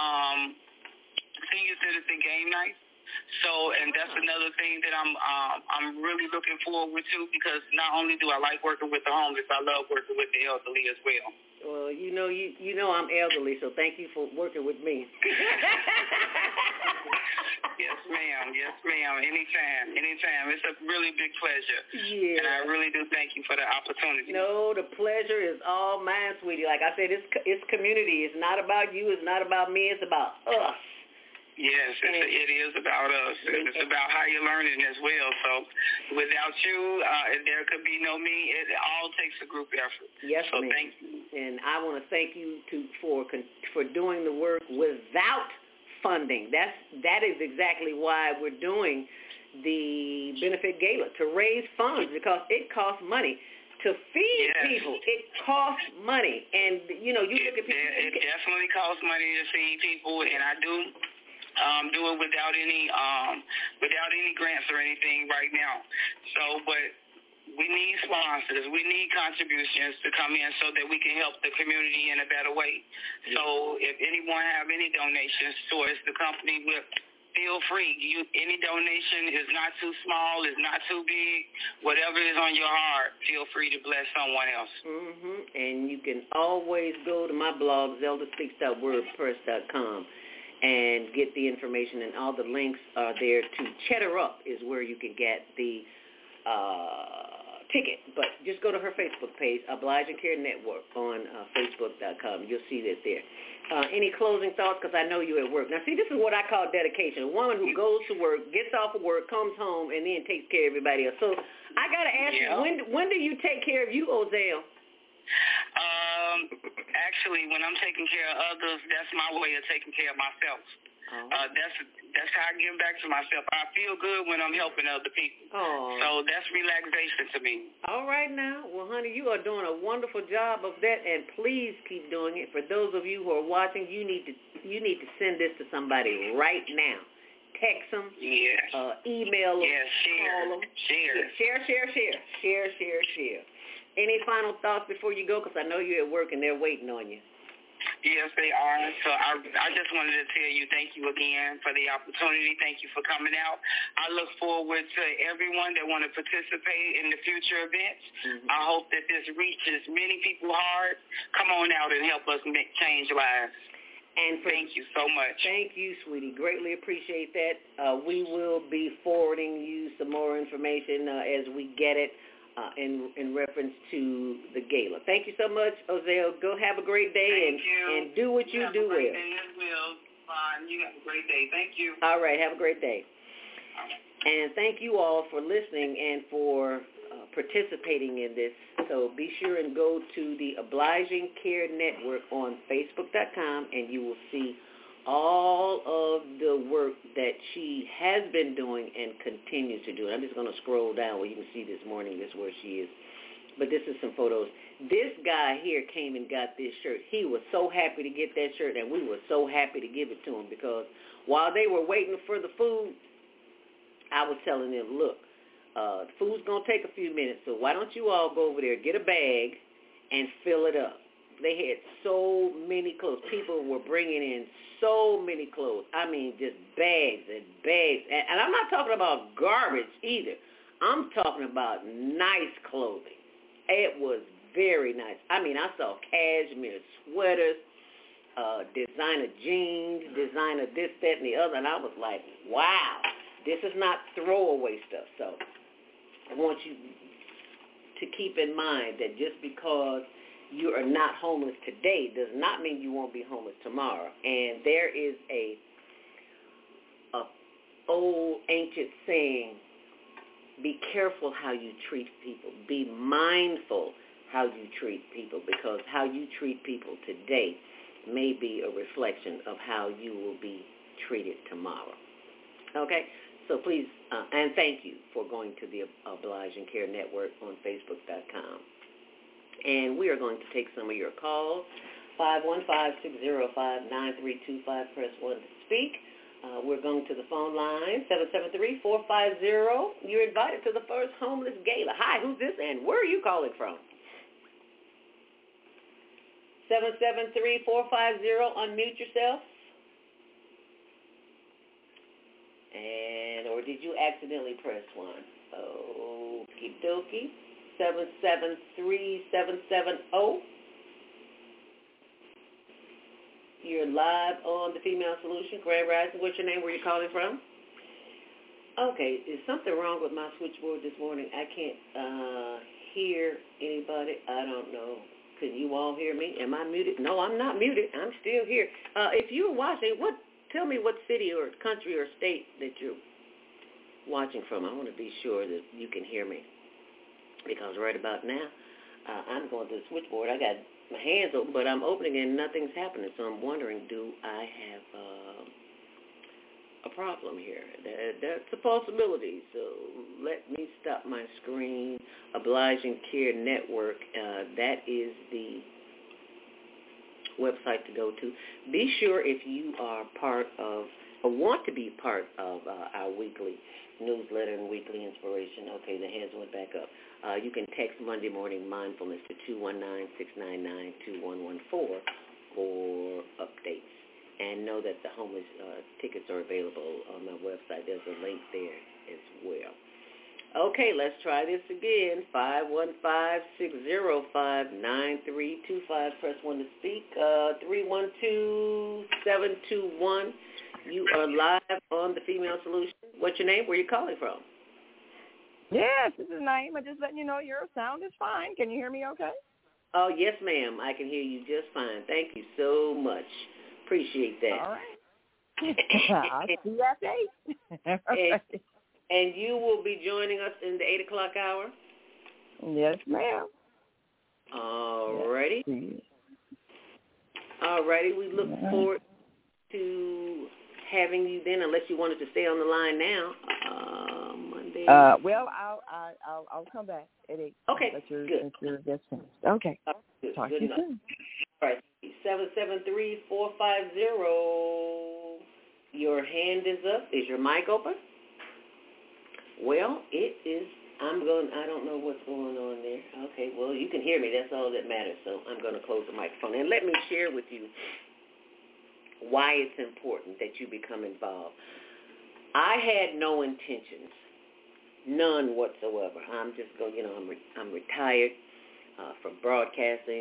game night. So, and that's another thing that I'm really looking forward to because not only do I like working with the homeless, I love working with the elderly as well. Well, you know I'm elderly, so thank you for working with me. Yes, ma'am. Anytime. It's a really big pleasure. Yeah. And I really do thank you for the opportunity. No, the pleasure is all mine, sweetie. Like I said, it's community. It's not about you. It's not about me. It's about us. Yes, it is about us. It's about how you're learning as well. So without you, there could be no me. It all takes a group effort. Yes, so ma'am. Thank you. And I want to thank you for doing the work without funding. That is exactly why we're doing the benefit gala, to raise funds, because it costs money. To feed people, it costs money. And, you look at people. It definitely costs money to feed people, and I do it without any grants or anything right now. So, but we need sponsors. We need contributions to come in so that we can help the community in a better way. So if anyone have any donations towards the company, feel free. Any donation is not too small, is not too big. Whatever is on your heart, feel free to bless someone else. And you can always go to my blog, zeldaspeaks.wordpress.com, and get the information, and all the links are there to Cheddar Up is where you can get the ticket. But just go to her Facebook page, Obliging Care Network, on Facebook.com. You'll see that there. Any closing thoughts? Because I know you're at work. Now, see, this is what I call dedication. A woman who goes to work, gets off of work, comes home, and then takes care of everybody else. So I got to ask you, when do you take care of you, Ozell? Actually, when I'm taking care of others, that's my way of taking care of myself. That's how I give back to myself. I feel good when I'm helping other people. So that's relaxation to me. All right now. Well, honey, you are doing a wonderful job of that, and please keep doing it. For those of you who are watching, you need to send this to somebody right now. text them, yes. Email them, yes, call them. Share. Any final thoughts before you go? Because I know you're at work and they're waiting on you. Yes, they are. So I just wanted to tell you thank you again for the opportunity. Thank you for coming out. I look forward to everyone that want to participate in the future events. Mm-hmm. I hope that this reaches many people hard. Come on out and help us change lives. And thank you so much. Thank you, sweetie. Greatly appreciate that. We will be forwarding you some more information as we get it in reference to the gala. Thank you so much, Ozell. Go have a great day and do what you do well. Fine. You have a great day. Thank you. All right. Have a great day. And thank you all for listening and for participating in this. So be sure and go to the Obliging Care Network on Facebook.com, and you will see all of the work that she has been doing and continues to do. I'm just going to scroll down where you can see this morning. This is where she is. But this is some photos. This guy here came and got this shirt. He was so happy to get that shirt, and we were so happy to give it to him because while they were waiting for the food, I was telling them, look, the food's going to take a few minutes, so why don't you all go over there, get a bag, and fill it up. They had so many clothes. People were bringing in so many clothes. I mean, just bags and bags. And I'm not talking about garbage either. I'm talking about nice clothing. It was very nice. I mean, I saw cashmere sweaters, designer jeans, designer this, that, and the other, and I was like, wow, this is not throwaway stuff. So I want you to keep in mind that just because you are not homeless today does not mean you won't be homeless tomorrow. And there is a old ancient saying, be careful how you treat people. Be mindful how you treat people, because how you treat people today may be a reflection of how you will be treated tomorrow. Okay? So please, and thank you for going to the Obliging Care Network on Facebook.com. And we are going to take some of your calls. 515-605-9325. Press 1 to speak. We're going to the phone line, 773-450. You're invited to the first homeless gala. Hi, who's this and where are you calling from? 773-450. Unmute yourself. Or did you accidentally press 1? Okie dokie. 773-770. You're live on the Female Solution. Grand Rising, what's your name? Where you calling from? Okay, is something wrong with my switchboard this morning? I can't hear anybody. I don't know. Can you all hear me? Am I muted? No, I'm not muted. I'm still here. If you're watching, tell me what city or country or state that you're watching from. I want to be sure that you can hear me. Because right about now, I'm going to the switchboard. I got my hands open, but I'm opening and nothing's happening. So I'm wondering, do I have a problem here? That's a possibility. So let me stop my screen. Obliging Care Network, that is the website to go to. Be sure if you are part of or want to be part of our weekly newsletter and weekly inspiration. Okay, the hands went back up. You can text Monday Morning Mindfulness to 219-699-2114 for updates. And know that the homeless tickets are available on my website. There's a link there as well. Okay, let's try this again. 515-605-9325. Press 1 to speak. 312-721. You are live on the Female Solution. What's your name? Where are you calling from? Yes, this is Naima. Just letting you know your sound is fine. Can you hear me okay? Oh, yes, ma'am. I can hear you just fine. Thank you so much. Appreciate that. All right. I'll see you at 8. And you will be joining us in the 8 o'clock hour? Yes, ma'am. All righty. Yes. All righty. We look forward to having you then, unless you wanted to stay on the line now. Monday. Well, I'll come back at 8. Okay. Good. Good. Your guest finished. Okay. Good. Talk Good to you enough. soon. All right. 773-450. Your hand is up. Is your mic open? Well, it is. I don't know what's going on there. Okay, well, you can hear me. That's all that matters. So I'm going to close the microphone. And let me share with you why it's important that you become involved. I had no intentions, none whatsoever. I'm just going, I'm retired from broadcasting,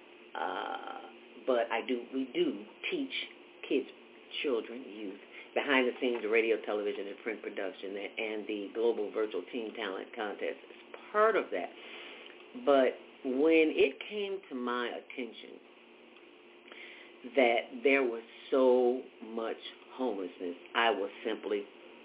but we do teach kids, children, youth, behind the scenes of radio, television, and print production, and the Global Virtual Teen Talent Contest is part of that. But when it came to my attention that there was so much homelessness, I was simply,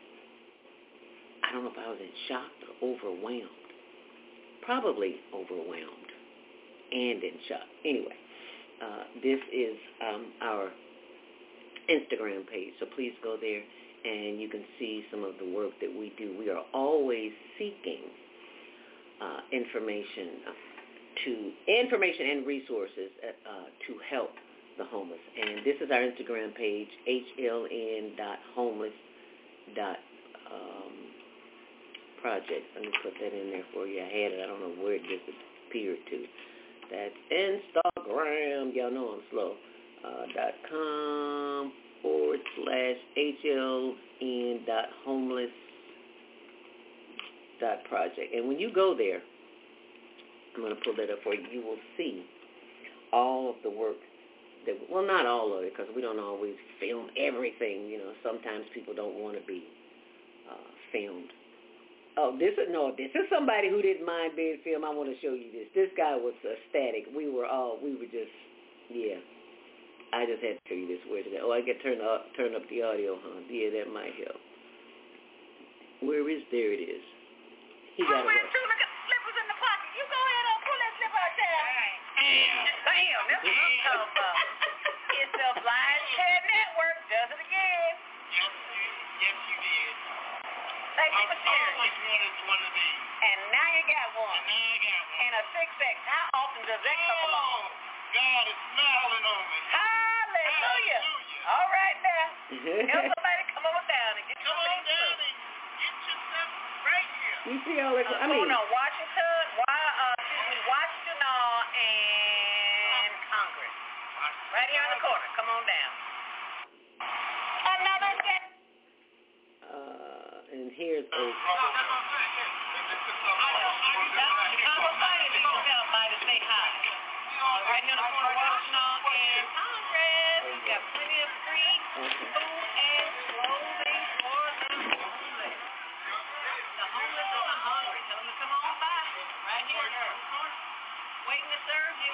I don't know if I was in shock or overwhelmed. Probably overwhelmed and in shock. Anyway, this is our Instagram page, so please go there and you can see some of the work that we do. We are always seeking information and resources to help the homeless. And this is our Instagram page, hln.homeless.project. Let me put that in there for you. I had it. I don't know where it disappeared to. That's Instagram. Y'all know I'm slow. .com/hln.homeless.project. And when you go there, I'm going to pull that up for you. You will see all of the work well, not all of it, because we don't always film everything. Sometimes people don't want to be filmed. Oh, this is somebody who didn't mind being filmed. I want to show you this. This guy was ecstatic. We were just, yeah. I just had to show you this. Where did I can turn up the audio, huh? Yeah, that might help. There it is. He got it. Two slippers in the pocket. You go ahead and pull that slipper out there. Bam, that's what I'm talking about. It's the Blind Chat Network. Does it again. Yes, you did. Thank you for sharing. I always wanted one of these. And now you got one. And a 6X. How often does that come along? God is smiling on me. Hallelujah. All right now. Tell somebody come on down and get yourself right here. You see all that? Going on Washington and Congress. Right here in the corner. Come on down. Another set. And here's a... Say hi. Right here in the corner of Washington and Congress. We've got plenty of free food and clothing for the homeless. The homeless are hungry. Tell them to come on by. Right here in the corner. Waiting to serve you.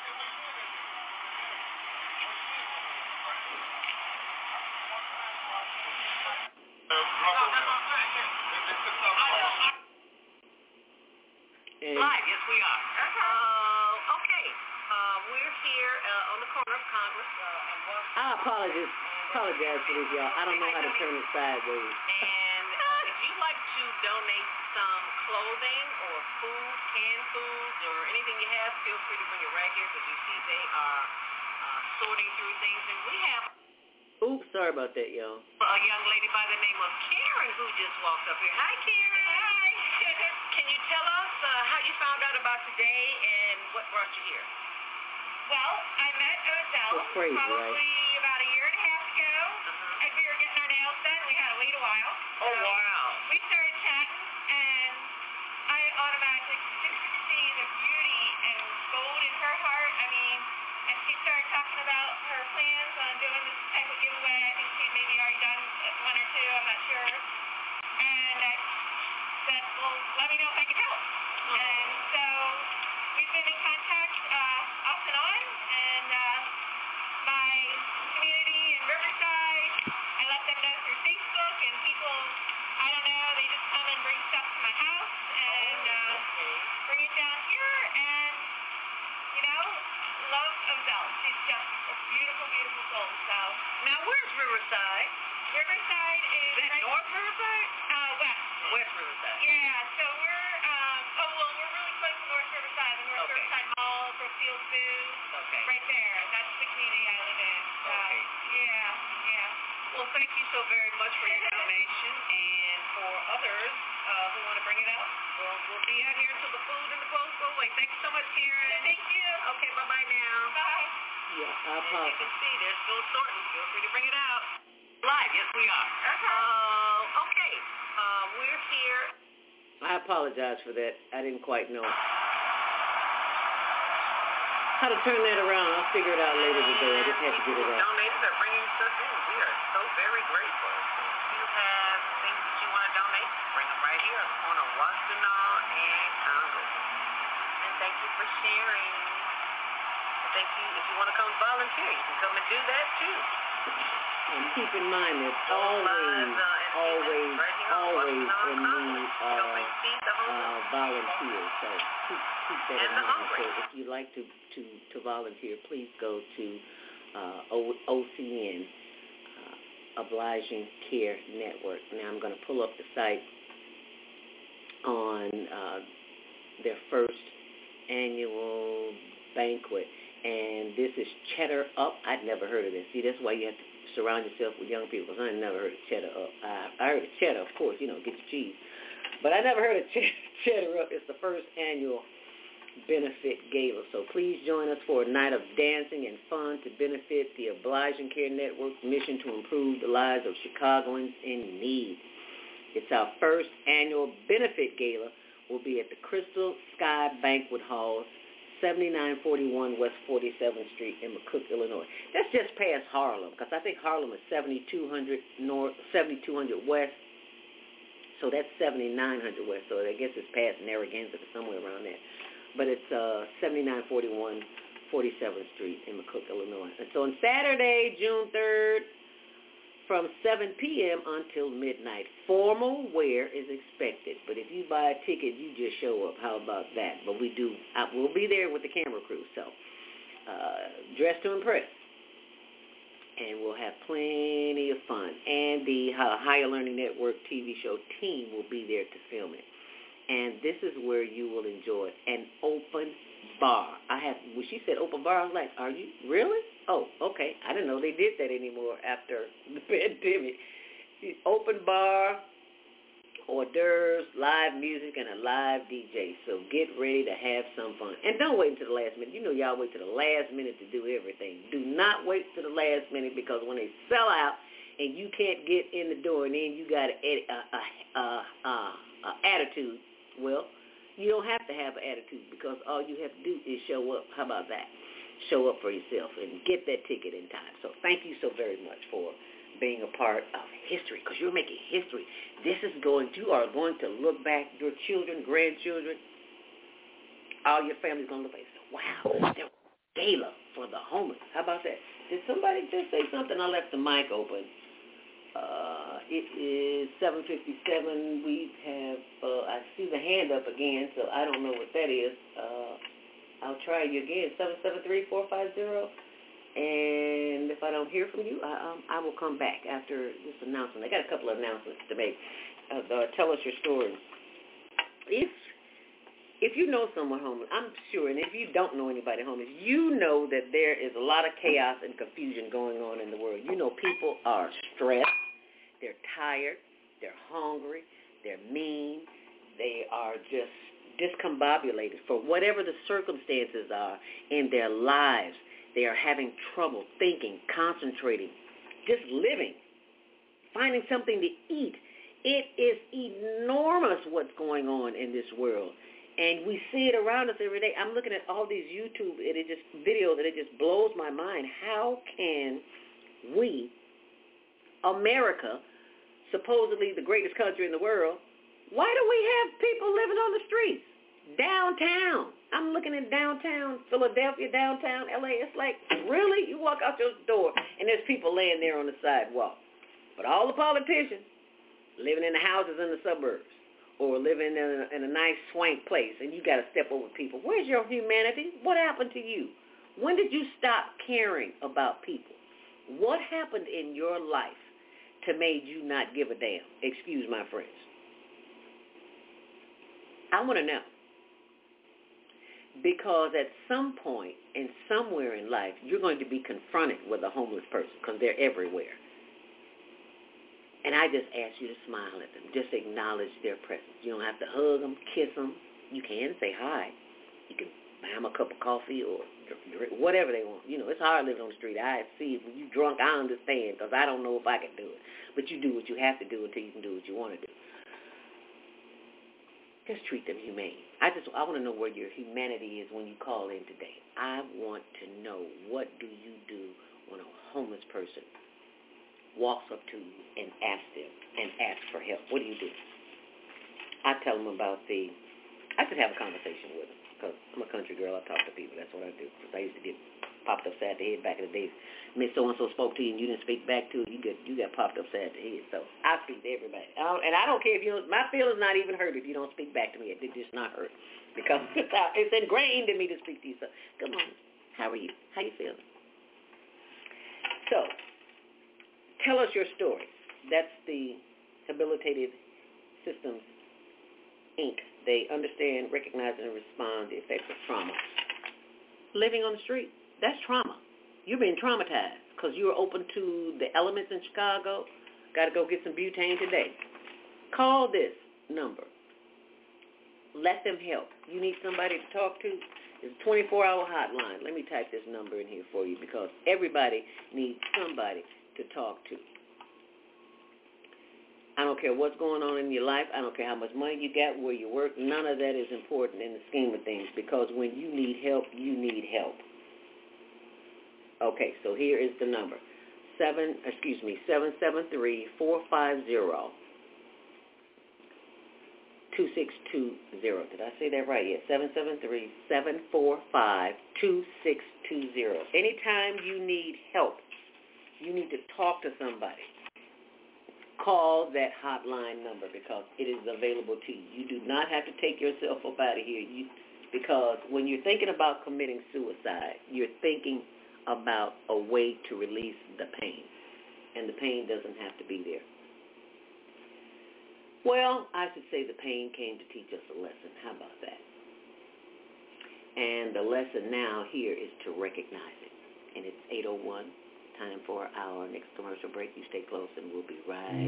Live, yes we are. Okay, we're here on the corner of Congress and Washington. I apologize for this, y'all. I don't know how to turn it sideways. And if you'd like to donate some clothing or food, canned foods, or anything you have, feel free to bring it right here because you see they are sorting through things. And we have... Oops, sorry about that, y'all. A young lady by the name of Karen who just walked up here. Hi, Karen. Hi. Can you tell us how you found out about today and what brought you here? Well, I met Odell crazy, probably right? about a year and a half ago. As we were getting our nails done, we had to wait a while. Oh, wow. We started chatting, and I automatically could see the beauty and gold in her heart. I mean, and she started talking about her plans on doing this type of giveaway. I think she'd maybe already done one or two, I'm not sure. And I said, well, let me know if I can help. And so we've been in contact off and on, and my community in Riverside, I let them know through Facebook, and people, I don't know, they just come and bring stuff to my house and bring it down here, and, love Odell. She's just a beautiful, beautiful soul. So now, where's Riverside? Riverside is that right, North Riverside? West Riverside. Yeah, so we're we're really close to North Riverside, the North Riverside Mall, Brookfield Foods. Right there. That's the community I live in. So, Okay. Yeah. Well, thank you so others who want to bring it out. We'll be out here until the food and the clothes go away. Thank you so much, Karen. Thank you. Okay, bye-bye now. Bye. Yeah, As you can see, they're still sorting. Feel free to bring it out. Live, yes, we are. Okay, we're here. I apologize for that. I didn't quite know how to turn that around. I'll figure it out later today. I just had to get it out. Donators are bringing stuff in. We are so very grateful. If you have things that you want to donate, bring them right here on the corner of Washtenaw and Congress. And thank you for sharing. And thank you. If you want to come volunteer, you can come and do that too. And keep in mind that always in need of volunteers. So keep that in mind. So if you'd like to volunteer, please go to OCN, Obliging Care Network. Now I'm going to pull up the site on their first annual banquet. And this is Cheddar Up. I'd never heard of this. See, that's why you have to surround yourself with young people. I never heard of Cheddar Up. I heard of cheddar, of course, get your cheese. But I never heard of Cheddar Up. It's the first annual benefit gala. So please join us for a night of dancing and fun to benefit the Obliging Care Network's mission to improve the lives of Chicagoans in need. It's our first annual benefit gala. Will be at the Crystal Sky Banquet Hall, 7941 West 47th Street in McCook, Illinois. That's just past Harlem, because I think Harlem is 7200 North, 7200 West. So that's 7900 West. So I guess it's past Narragansett or somewhere around there. But it's 7941 47th Street in McCook, Illinois. And so on Saturday, June 3rd, from 7 p.m. until midnight. Formal wear is expected, but if you buy a ticket, you just show up. How about that? But we'll be there with the camera crew, so dress to impress. And we'll have plenty of fun. And the Higher Learning Network TV show team will be there to film it. And this is where you will enjoy an open bar. When she said open bar, I was like, are you really? Oh, okay. I didn't know they did that anymore after the pandemic. Open bar, hors d'oeuvres, live music, and a live DJ. So get ready to have some fun. And don't wait until the last minute. Y'all wait till the last minute to do everything. Do not wait till the last minute, because when they sell out and you can't get in the door and then you got an attitude, well, you don't have to have an attitude, because all you have to do is show up. How about that? Show up for yourself and get that ticket in time. So thank you so very much for being a part of history, because you're making history. You are going to look back, your children, grandchildren, all your family's going to look back and say, wow, there was a gala for the homeless. How about that? Did somebody just say something? I left the mic open. It is 7:57. We have, I see the hand up again, so I don't know what that is. I'll try you again, 773-450. And if I don't hear from you, I will come back after this announcement. I got a couple of announcements to make. Tell us your story. If you know someone homeless, I'm sure, and if you don't know anybody homeless, you know that there is a lot of chaos and confusion going on in the world. People are stressed, they're tired, they're hungry, they're mean, they are just discombobulated for whatever the circumstances are in their lives. They are having trouble thinking, concentrating, just living, finding something to eat. It is enormous what's going on in this world. And we see it around us every day. I'm looking at all these YouTube videos, and it just blows my mind. How can we, America, supposedly the greatest country in the world, why do we have people living on the streets? Downtown. I'm looking at downtown Philadelphia, downtown LA. It's like, really? You walk out your door, and there's people laying there on the sidewalk. But all the politicians living in the houses in the suburbs, or living in a nice swank place, and you got to step over people. Where's your humanity? What happened to you? When did you stop caring about people? What happened in your life to made you not give a damn? Excuse my French. I want to know. Because at some point and somewhere in life, you're going to be confronted with a homeless person, because they're everywhere. And I just ask you to smile at them. Just acknowledge their presence. You don't have to hug them, kiss them. You can say hi. You can buy them a cup of coffee or whatever they want. You know, it's hard living on the street. I see when you drunk, I understand because I don't know if I can do it. But you do what you have to do until you can do what you want to do. Just treat them humane. I want to know where your humanity is when you call in today. I want to know, what do you do when a homeless person walks up to you and asks for help? What do you do? I tell them about I just have a conversation with them because I'm a country girl. I talk to people. That's what I do. Because I used to get popped upside the head back in the days. Miss So-and-so spoke to you and you didn't speak back to it. You got popped upside the head. So I speak to everybody. And I don't care if my feelings not even hurt if you don't speak back to me. It did just not hurt. Because it's ingrained in me to speak to you. So come on. How are you? How you feeling? So tell us your story. That's the Habilitated Systems, Inc. They understand, recognize, and respond to the effects of trauma. Living on the street, that's trauma. You're being traumatized because you were open to the elements in Chicago. Got to go get some butane today. Call this number. Let them help. You need somebody to talk to? It's a 24-hour hotline. Let me type this number in here for you because everybody needs somebody to talk to. I don't care what's going on in your life. I don't care how much money you got, where you work. None of that is important in the scheme of things because when you need help, you need help. Okay, so here is the number. 773-450-2620. Did I say that right? Yes, 773-745-2620. Anytime you need help, you need to talk to somebody. Call that hotline number because it is available to you. You do not have to take yourself up out of here because when you're thinking about committing suicide, you're thinking about a way to release the pain, and the pain doesn't have to be there. Well, I should say the pain came to teach us a lesson. How about that? And the lesson now here is to recognize it. And it's 8:01. Time for our next commercial break. You stay close and we'll be right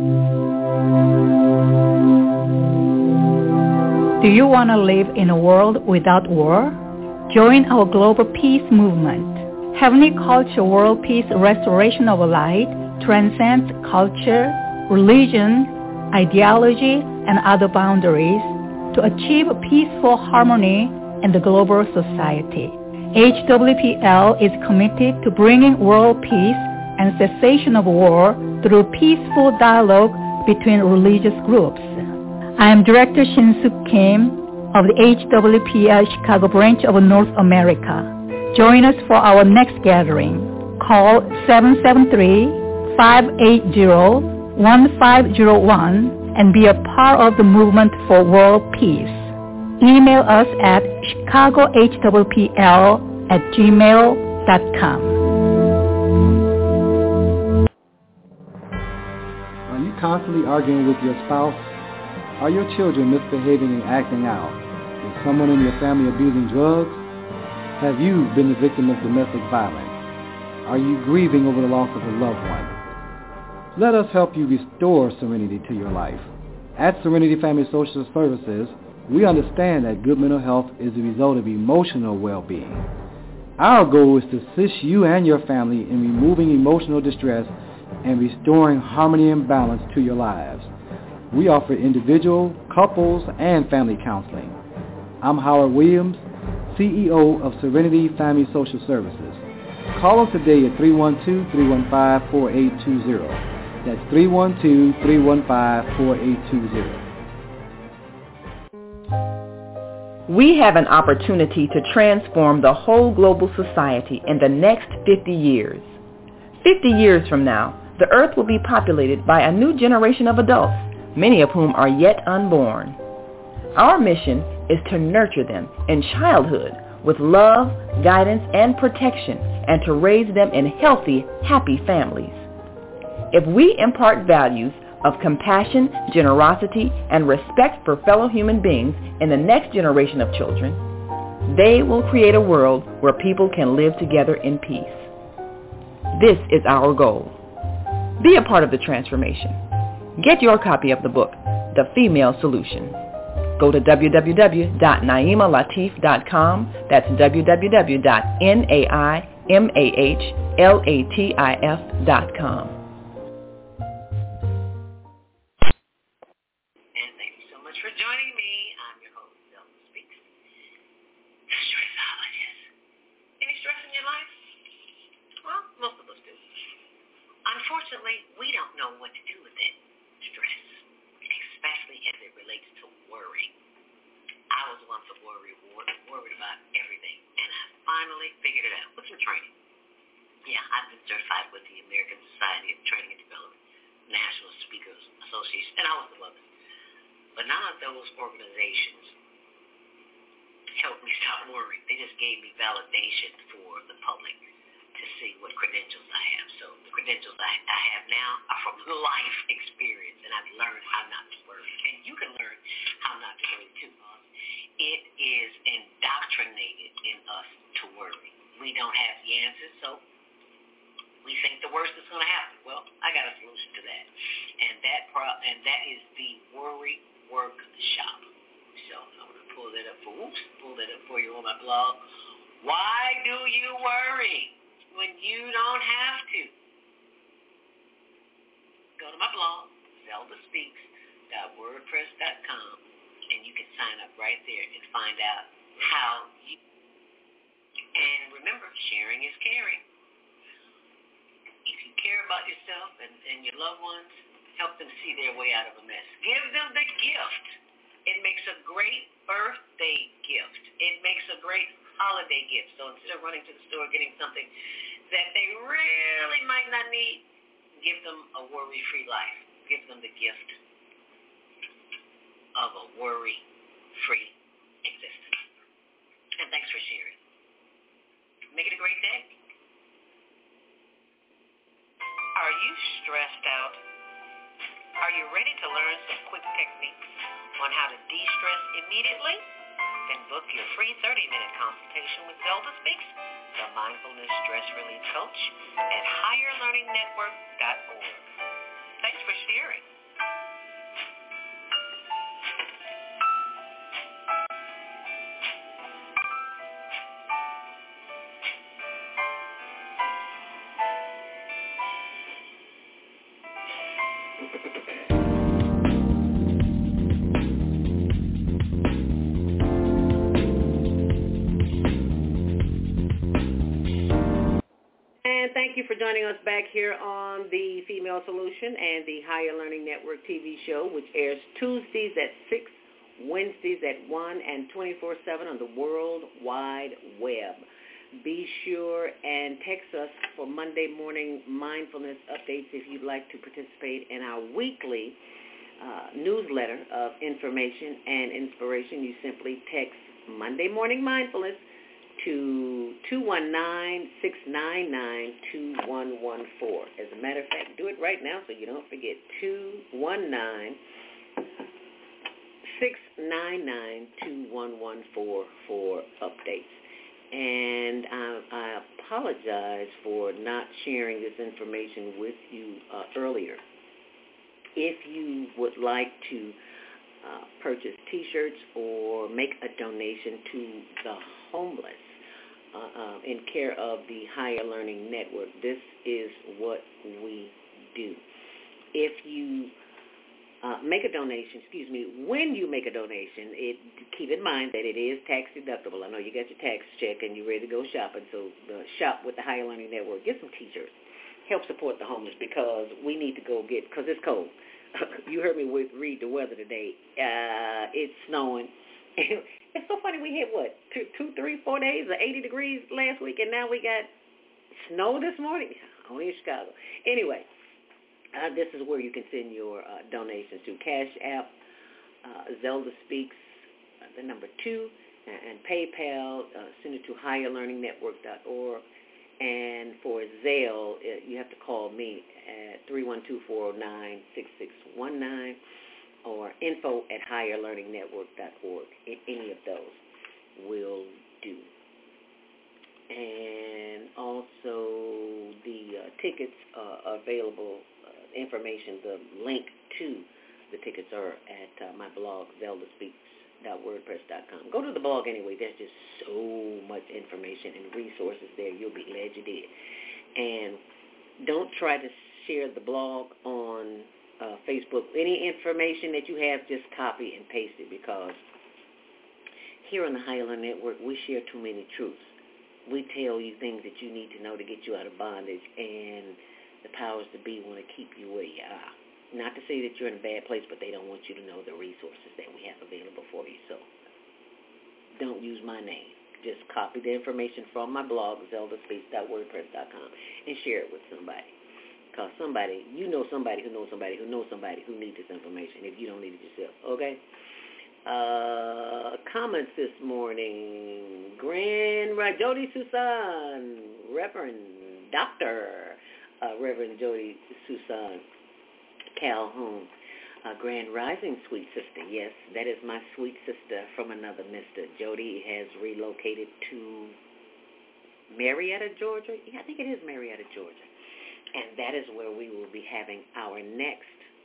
back. Do you want to live in a world without war? Join our global peace movement. Heavenly Culture World Peace Restoration of Light transcends culture, religion, ideology, and other boundaries to achieve peaceful harmony in the global society. HWPL is committed to bringing world peace and cessation of war through peaceful dialogue between religious groups. I am Director Shin-Suk Kim of the HWPL Chicago branch of North America. Join us for our next gathering. Call 773-580-1501 and be a part of the movement for world peace. Email us at chicagohwpl@gmail.com. Are you constantly arguing with your spouse? Are your children misbehaving and acting out? Is someone in your family abusing drugs? Have you been the victim of domestic violence? Are you grieving over the loss of a loved one? Let us help you restore serenity to your life. At Serenity Family Social Services, we understand that good mental health is the result of emotional well-being. Our goal is to assist you and your family in removing emotional distress and restoring harmony and balance to your lives. We offer individual, couples, and family counseling. I'm Howard Williams, CEO of Serenity Family Social Services. Call us today at 312-315-4820. That's 312-315-4820. We have an opportunity to transform the whole global society in the next 50 years. 50 years from now, the earth will be populated by a new generation of adults, many of whom are yet unborn. Our mission is to nurture them in childhood with love, guidance, and protection, and to raise them in healthy, happy families. If we impart values of compassion, generosity, and respect for fellow human beings in the next generation of children, they will create a world where people can live together in peace. This is our goal. Be a part of the transformation. Get your copy of the book, The Female Solution. Go to www.naimalatif.com. That's www.naimalatif.com. And thank you so much for joining me. I'm your host, Zelda Speaks, the Stressologist. Any stress in your life? Well, most of us do. Unfortunately, we don't know what to do with it. Stress, especially as it relates to worry. I was once a worried about everything, and I finally figured it out with some training. Yeah, I've been certified with the American Society of Training and Development, National Speakers Association, and all of the others. But none of those organizations helped me stop worrying. They just gave me validation for the public to see what credentials I have. So the credentials I have now are from life experience, and I've learned how not to worry. And you can learn how not to worry too. It is indoctrinated in us to worry. We don't have the answers, so we think the worst is going to happen. Well, I got a solution to that, and that is the Worry Workshop. So I'm going to pull that up for you on my blog. Why do you worry when you don't have to? Go to my blog, zeldaspeaks.wordpress.com, and you can sign up right there and find out how you. And remember, sharing is caring. If you care about yourself and your loved ones, help them see their way out of a mess. Give them the gift. It makes a great birthday gift. It makes a great holiday gift. So instead of running to the store getting something that they really might not need, give them a worry-free life. Give them the gift of a worry-free existence. And thanks for sharing. Make it a great day. Are you stressed out? Are you ready to learn some quick techniques on how to de-stress immediately? Then book your free 30-minute consultation with Zelda Speaks, the Mindfulness Stress Relief Coach, at higherlearningnetwork.org. Thanks for sharing. And thank you for joining us back here on the Female Solution and the Higher Learning Network TV show, which airs Tuesdays at 6, Wednesdays at 1, and 24/7 on the World Wide Web. Be sure and text us for Monday morning mindfulness updates if you'd like to participate in our weekly newsletter of information and inspiration. You simply text Monday Morning Mindfulness to 219-699-2114. As a matter of fact, do it right now so you don't forget. 219-699-2114 for updates. And I apologize for not sharing this information with you earlier. If you would like to purchase T-shirts or make a donation to the homeless in care of the Higher Learning Network, this is what we do. If you make a donation, when you make a donation, keep in mind that it is tax deductible. I know you got your tax check and you're ready to go shopping, so shop with the Higher Learning Network. Get some T-shirts. Help support the homeless because we need to go get, because it's cold. You heard me read the weather today. It's snowing. It's so funny. We had, 2, 3, 4 days of 80 degrees last week, and now we got snow this morning. Only in Chicago. Anyway, this is where you can send your donations to Cash App, Zelda Speaks, the number 2, and PayPal. Send it to higherlearningnetwork.org. And for Zelle, you have to call me at 312-409-6619 or info@higherlearningnetwork.org. Any of those will do. And also the tickets are available information, the link to the tickets are at my blog, zeldaspeaks.wordpress.com. Go to the blog anyway. There's just so much information and resources there. You'll be glad you did. And don't try to share the blog on Facebook. Any information that you have, just copy and paste it, because here on the Highland Network, we share too many truths. We tell you things that you need to know to get you out of bondage, and the powers to be want to keep you where you are. Not to say that you're in a bad place, but they don't want you to know the resources that we have available for you. So don't use my name. Just copy the information from my blog, zeldaspeaks.wordpress.com, and share it with somebody. Because somebody, you know somebody who knows somebody who knows somebody who needs this information if you don't need it yourself, okay? Comments this morning. Jody Susan, Reverend Dr. Reverend Jody Susan Calhoun. Grand Rising, sweet sister. Yes, that is my sweet sister from another mister. Jody has relocated to Marietta, Georgia. Yeah, I think it is Marietta, Georgia. And that is where we will be having our next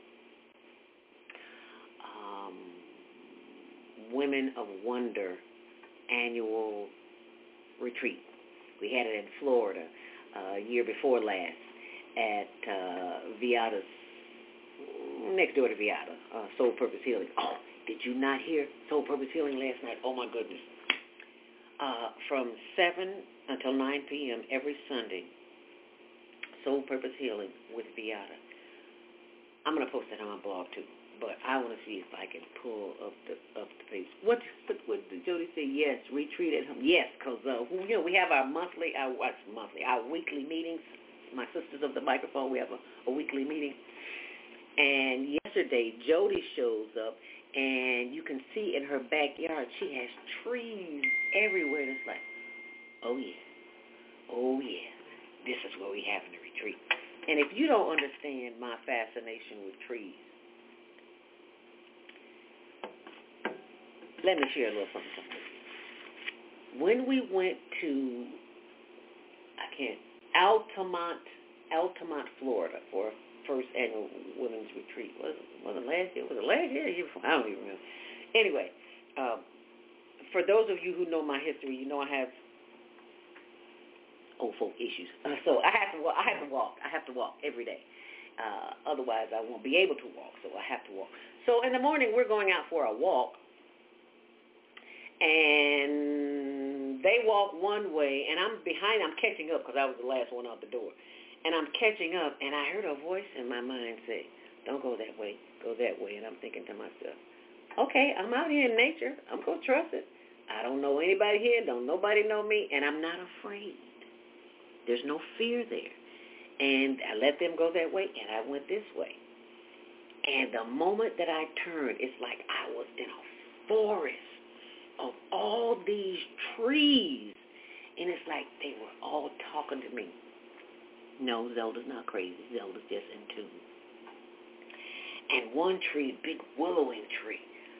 Women of Wonder annual retreat. We had it in Florida year before last at Viata's, next door to Viata, Soul Purpose Healing. Oh, did you not hear Soul Purpose Healing last night? Oh, my goodness. From 7 until 9 p.m. every Sunday, Soul Purpose Healing with Viata. I'm going to post that on my blog, too. But I want to see if I can pull up the page. What did Jody say? Yes, retreat at home. Yes, because we have our weekly meetings. My sisters of the microphone, we have a weekly meeting. And yesterday, Jody shows up, and you can see in her backyard, she has trees everywhere. And it's like, oh yeah, this is where we having the retreat. And if you don't understand my fascination with trees, let me share a little something. When we went to, Altamont, Florida for our first annual women's retreat. Was it last year? Was it last year? I don't even remember. Anyway, for those of you who know my history, you know I have old folk issues. So I have to walk. I have to walk every day. Otherwise, I won't be able to walk. So I have to walk. So in the morning, we're going out for a walk. And they walk one way, and I'm behind. I'm catching up because I was the last one out the door. And I'm catching up, and I heard a voice in my mind say, don't go that way, go that way. And I'm thinking to myself, okay, I'm out here in nature. I'm going to trust it. I don't know anybody here. Don't nobody know me, and I'm not afraid. There's no fear there. And I let them go that way, and I went this way. And the moment that I turned, it's like I was in a forest of all these trees, and it's like they were all talking to me. No, Zelda's not crazy. Zelda's just in tune. And one tree, big willowing tree.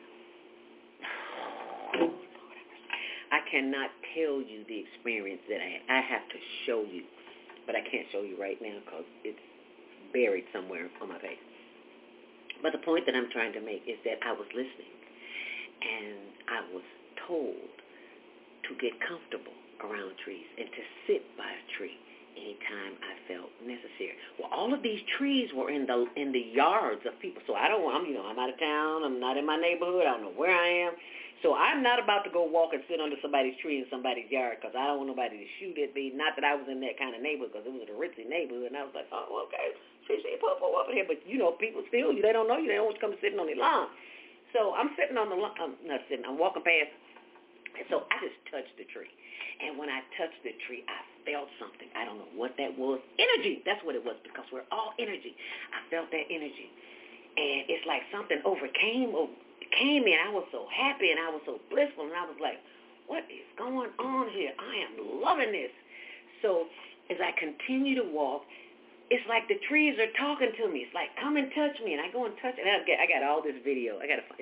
I cannot tell you the experience that I have to show you, but I can't show you right now because it's buried somewhere on my face. But the point that I'm trying to make is that I was listening, and I was told to get comfortable around trees and to sit by a tree anytime I felt necessary. Well, all of these trees were in the yards of people. So I'm out of town. I'm not in my neighborhood. I don't know where I am. So I'm not about to go walk and sit under somebody's tree in somebody's yard because I don't want nobody to shoot at me. Not that I was in that kind of neighborhood because it was a ritzy neighborhood. And I was like, oh, okay, she pop up here. But, people steal you. They don't know you. They don't want you to come sitting on their lawn. So I'm sitting on the lawn. I'm walking past. And so I just touched the tree. And when I touched the tree, I felt something. I don't know what that was. Energy. That's what it was, because we're all energy. I felt that energy. And it's like something came in. I was so happy and I was so blissful. And I was like, what is going on here? I am loving this. So as I continue to walk, it's like the trees are talking to me. It's like, come and touch me. And I go and touch it. And I got all this video.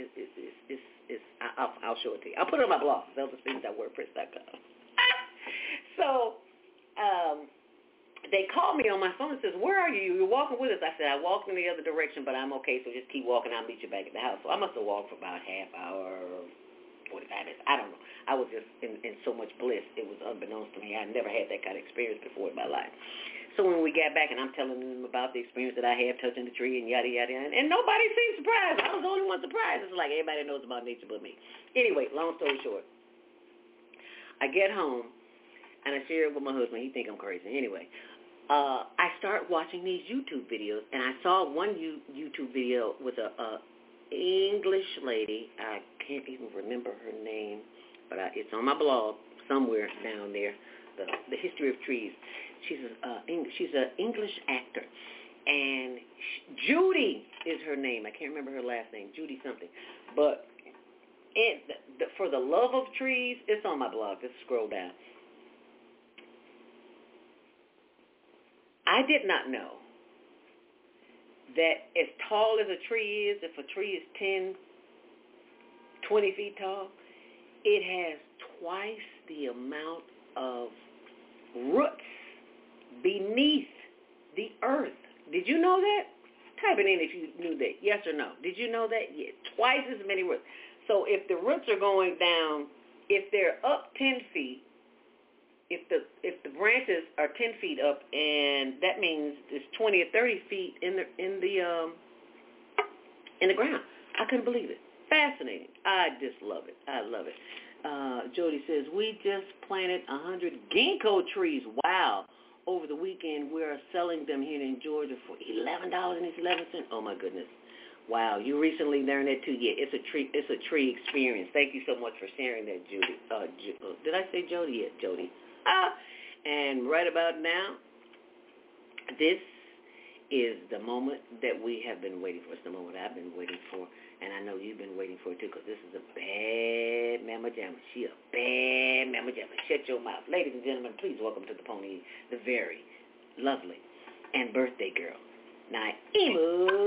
I'll show it to you. I'll put it on my blog, zeldaspeaks.wordpress.com. So they called me on my phone and says, where are you? You're walking with us. I said, I walked in the other direction, but I'm okay, so just keep walking. I'll meet you back at the house. So I must have walked for about half hour, 45 minutes. I don't know. I was just in so much bliss. It was unbeknownst to me. I never had that kind of experience before in my life. So when we got back and I'm telling them about the experience that I had touching the tree and yada, yada, and nobody seemed surprised. I was the only one surprised. It's like everybody knows about nature but me. Anyway, long story short, I get home and I share it with my husband. He think I'm crazy. Anyway, I start watching these YouTube videos, and I saw one YouTube video with a English lady. I can't even remember her name, but it's on my blog somewhere down there, the History of Trees. She's an English actor, and Judy is her name. I can't remember her last name, Judy something. But for the love of trees, it's on my blog. Just scroll down. I did not know that as tall as a tree is, if a tree is 10, 20 feet tall, it has twice the amount of roots beneath the earth. Did you know that? Type it in if you knew that. Yes or no. Did you know that? Yeah, twice as many roots. So if the roots are going down, if they're up 10 feet, if the branches are 10 feet up, and that means it's 20 or 30 feet in the ground. I couldn't believe it. Fascinating. I just love it. I love it. Jody says, we just planted 100 ginkgo trees. Wow. Over the weekend, we're selling them here in Georgia for $11.11. Oh, my goodness. Wow. You recently learned that, too. Yeah, it's a tree experience. Thank you so much for sharing that, Judy. Did I say Jody? Yeah, Jody. And right about now, this is the moment that we have been waiting for. It's the moment I've been waiting for, and I know you've been waiting for it too, because this is a bad mamma jamma. She a bad mamma jamma. Shut your mouth. Ladies and gentlemen, please welcome to the pony, the very lovely and birthday girl, Naima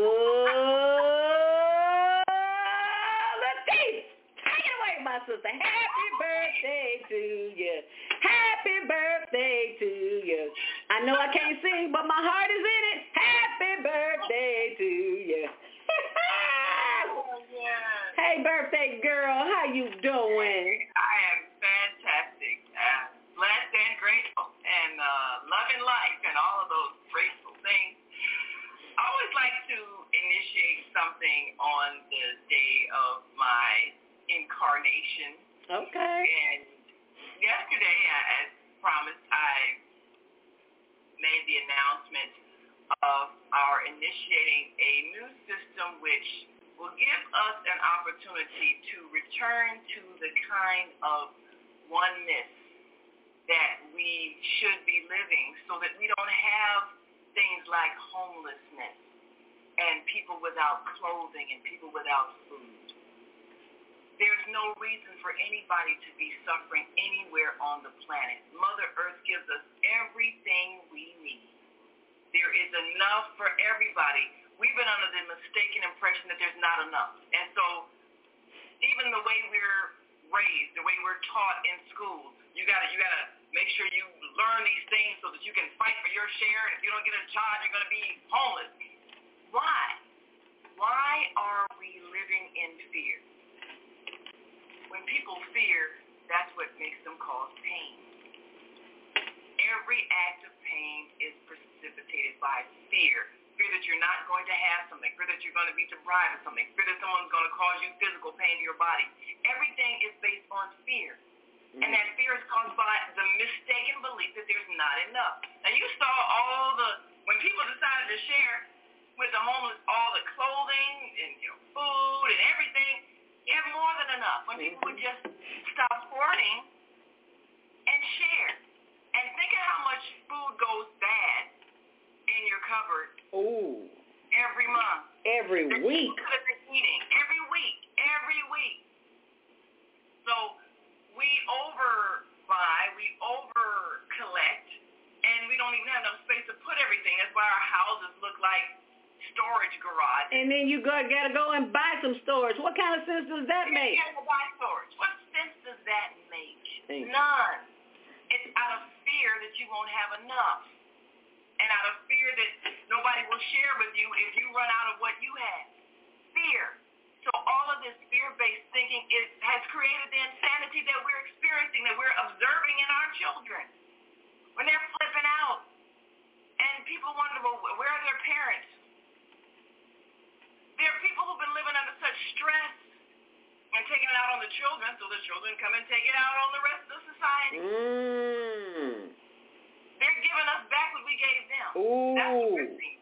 Latif. Take it away, my sister. Happy birthday to you. Happy birthday to you. I know I can't sing, but my heart is in it. Happy birthday to you. Hey, birthday girl, how you doing? I am fantastic. Blessed and grateful and loving life and all of those grateful things. I always like to initiate something on the day of my incarnation. Okay. And yesterday, as promised, I made the announcement of our initiating a new system which will give us an opportunity to return to the kind of oneness that we should be living so that we don't have things like homelessness and people without clothing and people without food. There's no reason for anybody to be suffering anywhere on the planet. Mother Earth gives us everything we need. There is enough for everybody. We've been under the mistaken impression that there's not enough. And so even the way we're raised, the way we're taught in school, you gotta make sure you learn these things so that you can fight for your share, and if you don't get a job, you're gonna be homeless. Why? Why are we living in fear? When people fear, that's what makes them cause pain. Every act of pain is precipitated by fear. Fear that you're not going to have something, fear that you're going to be deprived of something, fear that someone's going to cause you physical pain to your body. Everything is based on fear. Mm-hmm. And that fear is caused by the mistaken belief that there's not enough. Now you saw when people decided to share with the homeless all the clothing and food and everything, you have more than enough. When people would just stop hoarding and share. And think of how much food goes bad in your cupboard. Ooh. Every month. Every week. You could have been eating. Every week. So we overbuy, we over-collect, and we don't even have enough space to put everything. That's why our houses look like storage garage. And then you gotta go and buy some storage. What kind of sense does that make? You have to buy storage. What sense does that make? Thank None. It's out of fear that you won't have enough. and out of fear that nobody will share with you if you run out of what you have. Fear. So all of this fear-based thinking has created the insanity that we're experiencing, that we're observing in our children. When they're flipping out, and people wonder, well, where are their parents? There are people who've been living under such stress and taking it out on the children, so the children come and take it out on the rest of society. They're giving us back what we gave them. That's what we're seeing.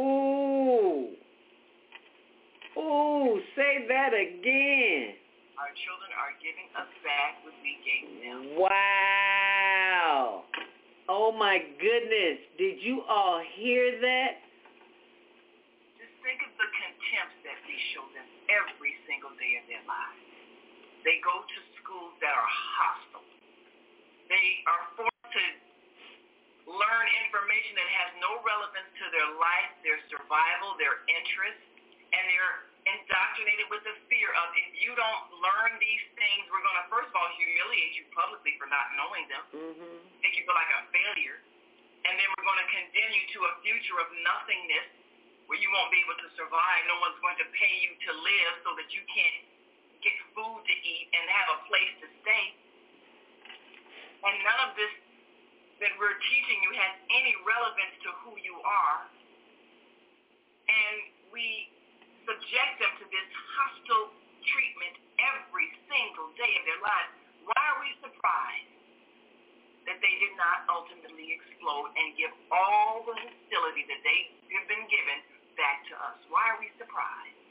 Ooh, say that again. Our children are giving us back what we gave them. Wow. Oh, my goodness. Did you all hear that? Just think of the contempt that we show them every single day of their lives. They go to schools that are hostile. They are forced to learn information that has no relevance to their life, their survival, their interests, and they're indoctrinated with the fear of, if you don't learn these things, we're going to, first of all, humiliate you publicly for not knowing them, make you feel like a failure, and then we're going to condemn you to a future of nothingness where you won't be able to survive. No one's going to pay you to live so that you can't get food to eat and have a place to stay. And none of this that we're teaching you has any relevance to who you are. And we subject them to this hostile treatment every single day of their lives. Why are we surprised that they did not ultimately explode and give all the hostility that they have been given back to us? Why are we surprised?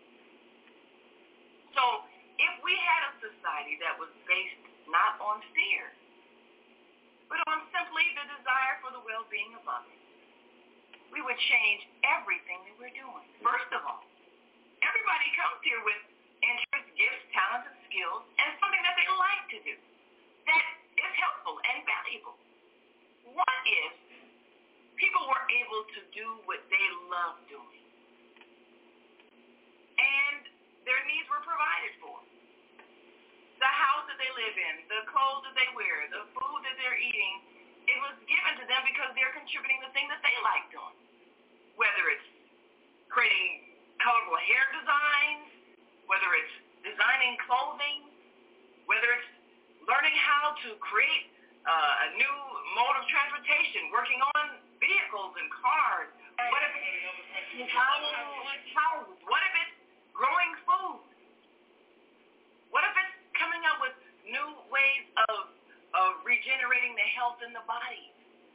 So if we had a society that was based not on fear, but on simply the desire for the well-being of others, we would change everything that we're doing. First of all, everybody comes here with interests, gifts, talents, and skills, and something that they like to do that is helpful and valuable. What if people were able to do what they love doing, and their needs were provided for? The house that they live in, the clothes that they wear, the food that they're eating, it was given to them because they're contributing the thing that they like doing. Whether it's creating colorful hair designs, whether it's designing clothing, whether it's learning how to create a new mode of transportation, working on vehicles and cars. What if it's designing houses? What if it's growing food? What if it's coming up with new ways of regenerating the health in the body?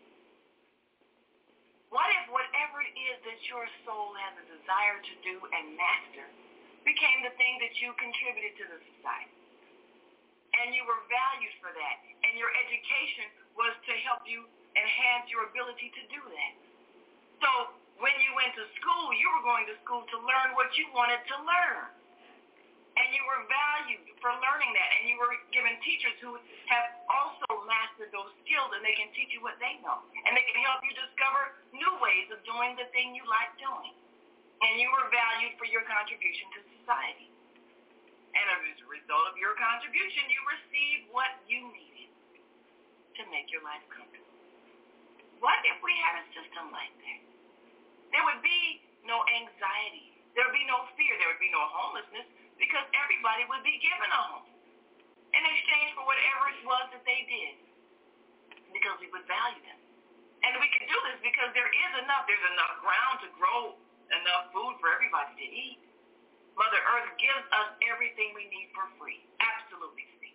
What if whatever it is that your soul has a desire to do and master became the thing that you contributed to the society? And you were valued for that. And your education was to help you enhance your ability to do that. So when you went to school, you were going to school to learn what you wanted to learn. And you were valued for learning that. And you were given teachers who have also mastered those skills, and they can teach you what they know. And they can help you discover new ways of doing the thing you like doing. And you were valued for your contribution to society. And as a result of your contribution, you received what you needed to make your life comfortable. What if we had a system like that? There would be no anxiety. There would be no fear. There would be no homelessness, because everybody would be given a home in exchange for whatever it was that they did, because we would value them. And we can do this because there's enough ground to grow enough food for everybody to eat. Mother Earth gives us everything we need for free, absolutely free.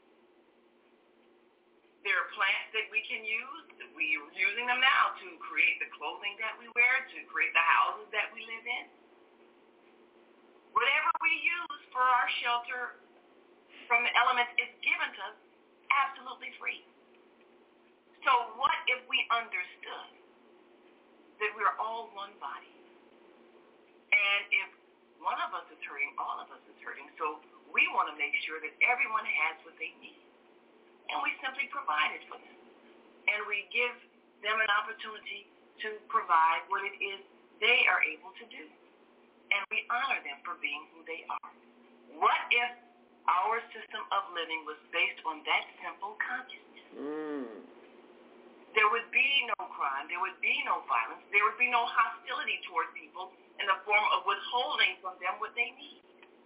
There are plants that we can use. We are using them now to create the clothing that we wear, to create the houses that we live in. Whatever we use for our shelter from the elements is given to us absolutely free. So what if we understood that we're all one body? And if one of us is hurting, all of us is hurting. So we want to make sure that everyone has what they need. And we simply provide it for them. And we give them an opportunity to provide what it is they are able to do. And we honor them for being who they are. What if our system of living was based on that simple consciousness? There would be no crime, there would be no violence, there would be no hostility towards people in the form of withholding from them what they need.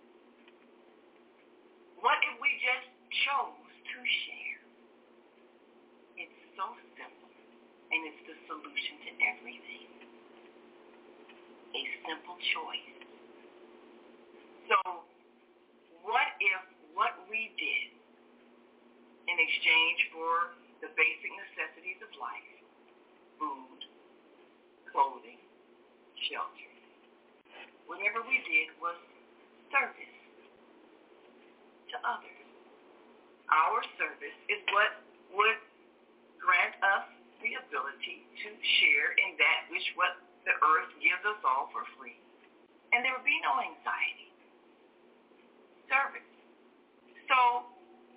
What if we just chose to share? It's so simple, and it's the solution to everything. A simple choice. So, what if what we did in exchange for the basic necessities of life, food, clothing, shelter, whatever we did was service to others. Our service is what would grant us the ability to share in that which what the earth gives us all for free. And there would be no anxiety. Service. So,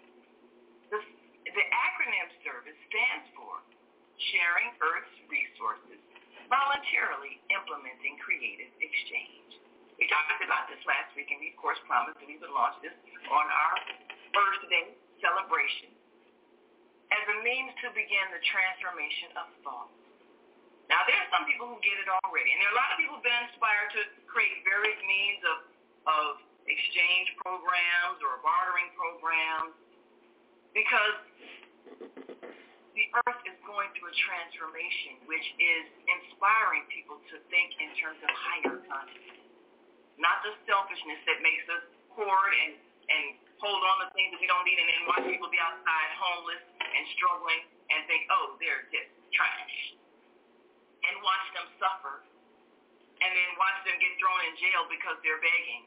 the acronym service stands for Sharing Earth's Resources, Voluntarily Implementing Creative Exchange. We talked about this last week, and we, of course, promised that we would launch this on our Earth Day celebration as a means to begin the transformation of thought. Now, there are some people who get it already, and there are a lot of people who have been inspired to create various means of exchange programs or bartering programs, because the earth is going through a transformation which is inspiring people to think in terms of higher consciousness, not the selfishness that makes us hoard and hold on to things that we don't need and then watch people be outside homeless and struggling and think, oh, they're just trash, and watch them suffer and then watch them get thrown in jail because they're begging.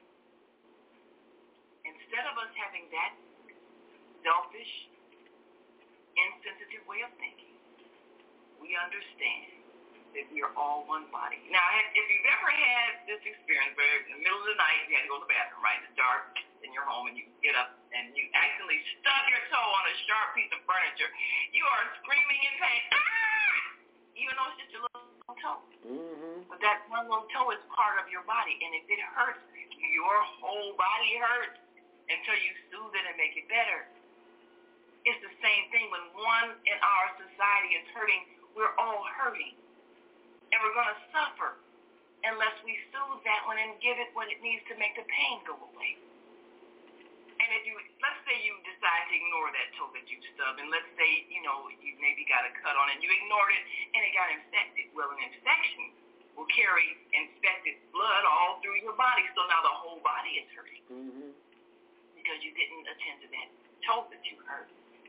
Instead of us having that selfish, insensitive way of thinking, we understand that we are all one body. Now, if you've ever had this experience where in the middle of the night you had to go to the bathroom, right? It's dark in your home and you get up and you accidentally stub your toe on a sharp piece of furniture, you are screaming in pain, ah! Even though it's just a little toe. Mm-hmm. But that one little toe is part of your body, and if it hurts, your whole body hurts until you soothe it and make it better. It's the same thing when one in our society is hurting, we're all hurting. And we're going to suffer unless we soothe that one and give it what it needs to make the pain go away. And if you, let's say you decide to ignore that toe that you stubbed, and let's say, you maybe got a cut on it, and you ignored it, and it got infected. Well, an infection will carry infected blood all through your body, so now the whole body is hurting. Mm-hmm. Because you didn't attend to that toe that you hurt.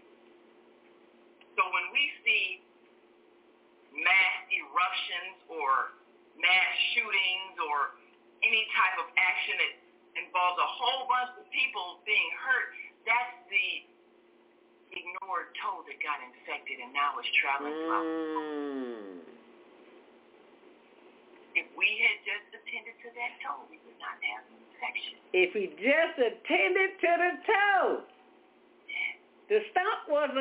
So when we see mass eruptions or mass shootings or any type of action that involves a whole bunch of people being hurt, that's the ignored toe that got infected and now is traveling throughout. If we had just attended to that toe, we would not have an infection. If we just attended to the toe. The stomp was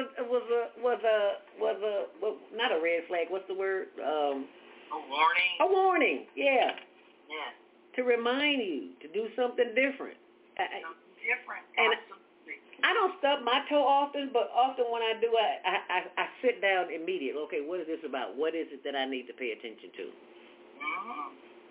not a red flag. What's the word? A warning. A warning. Yeah. Yes. To remind you to do something different. Something different. And absolutely. I don't stub my toe often, but often when I do, I sit down immediately. Okay, what is this about? What is it that I need to pay attention to? Mm-hmm.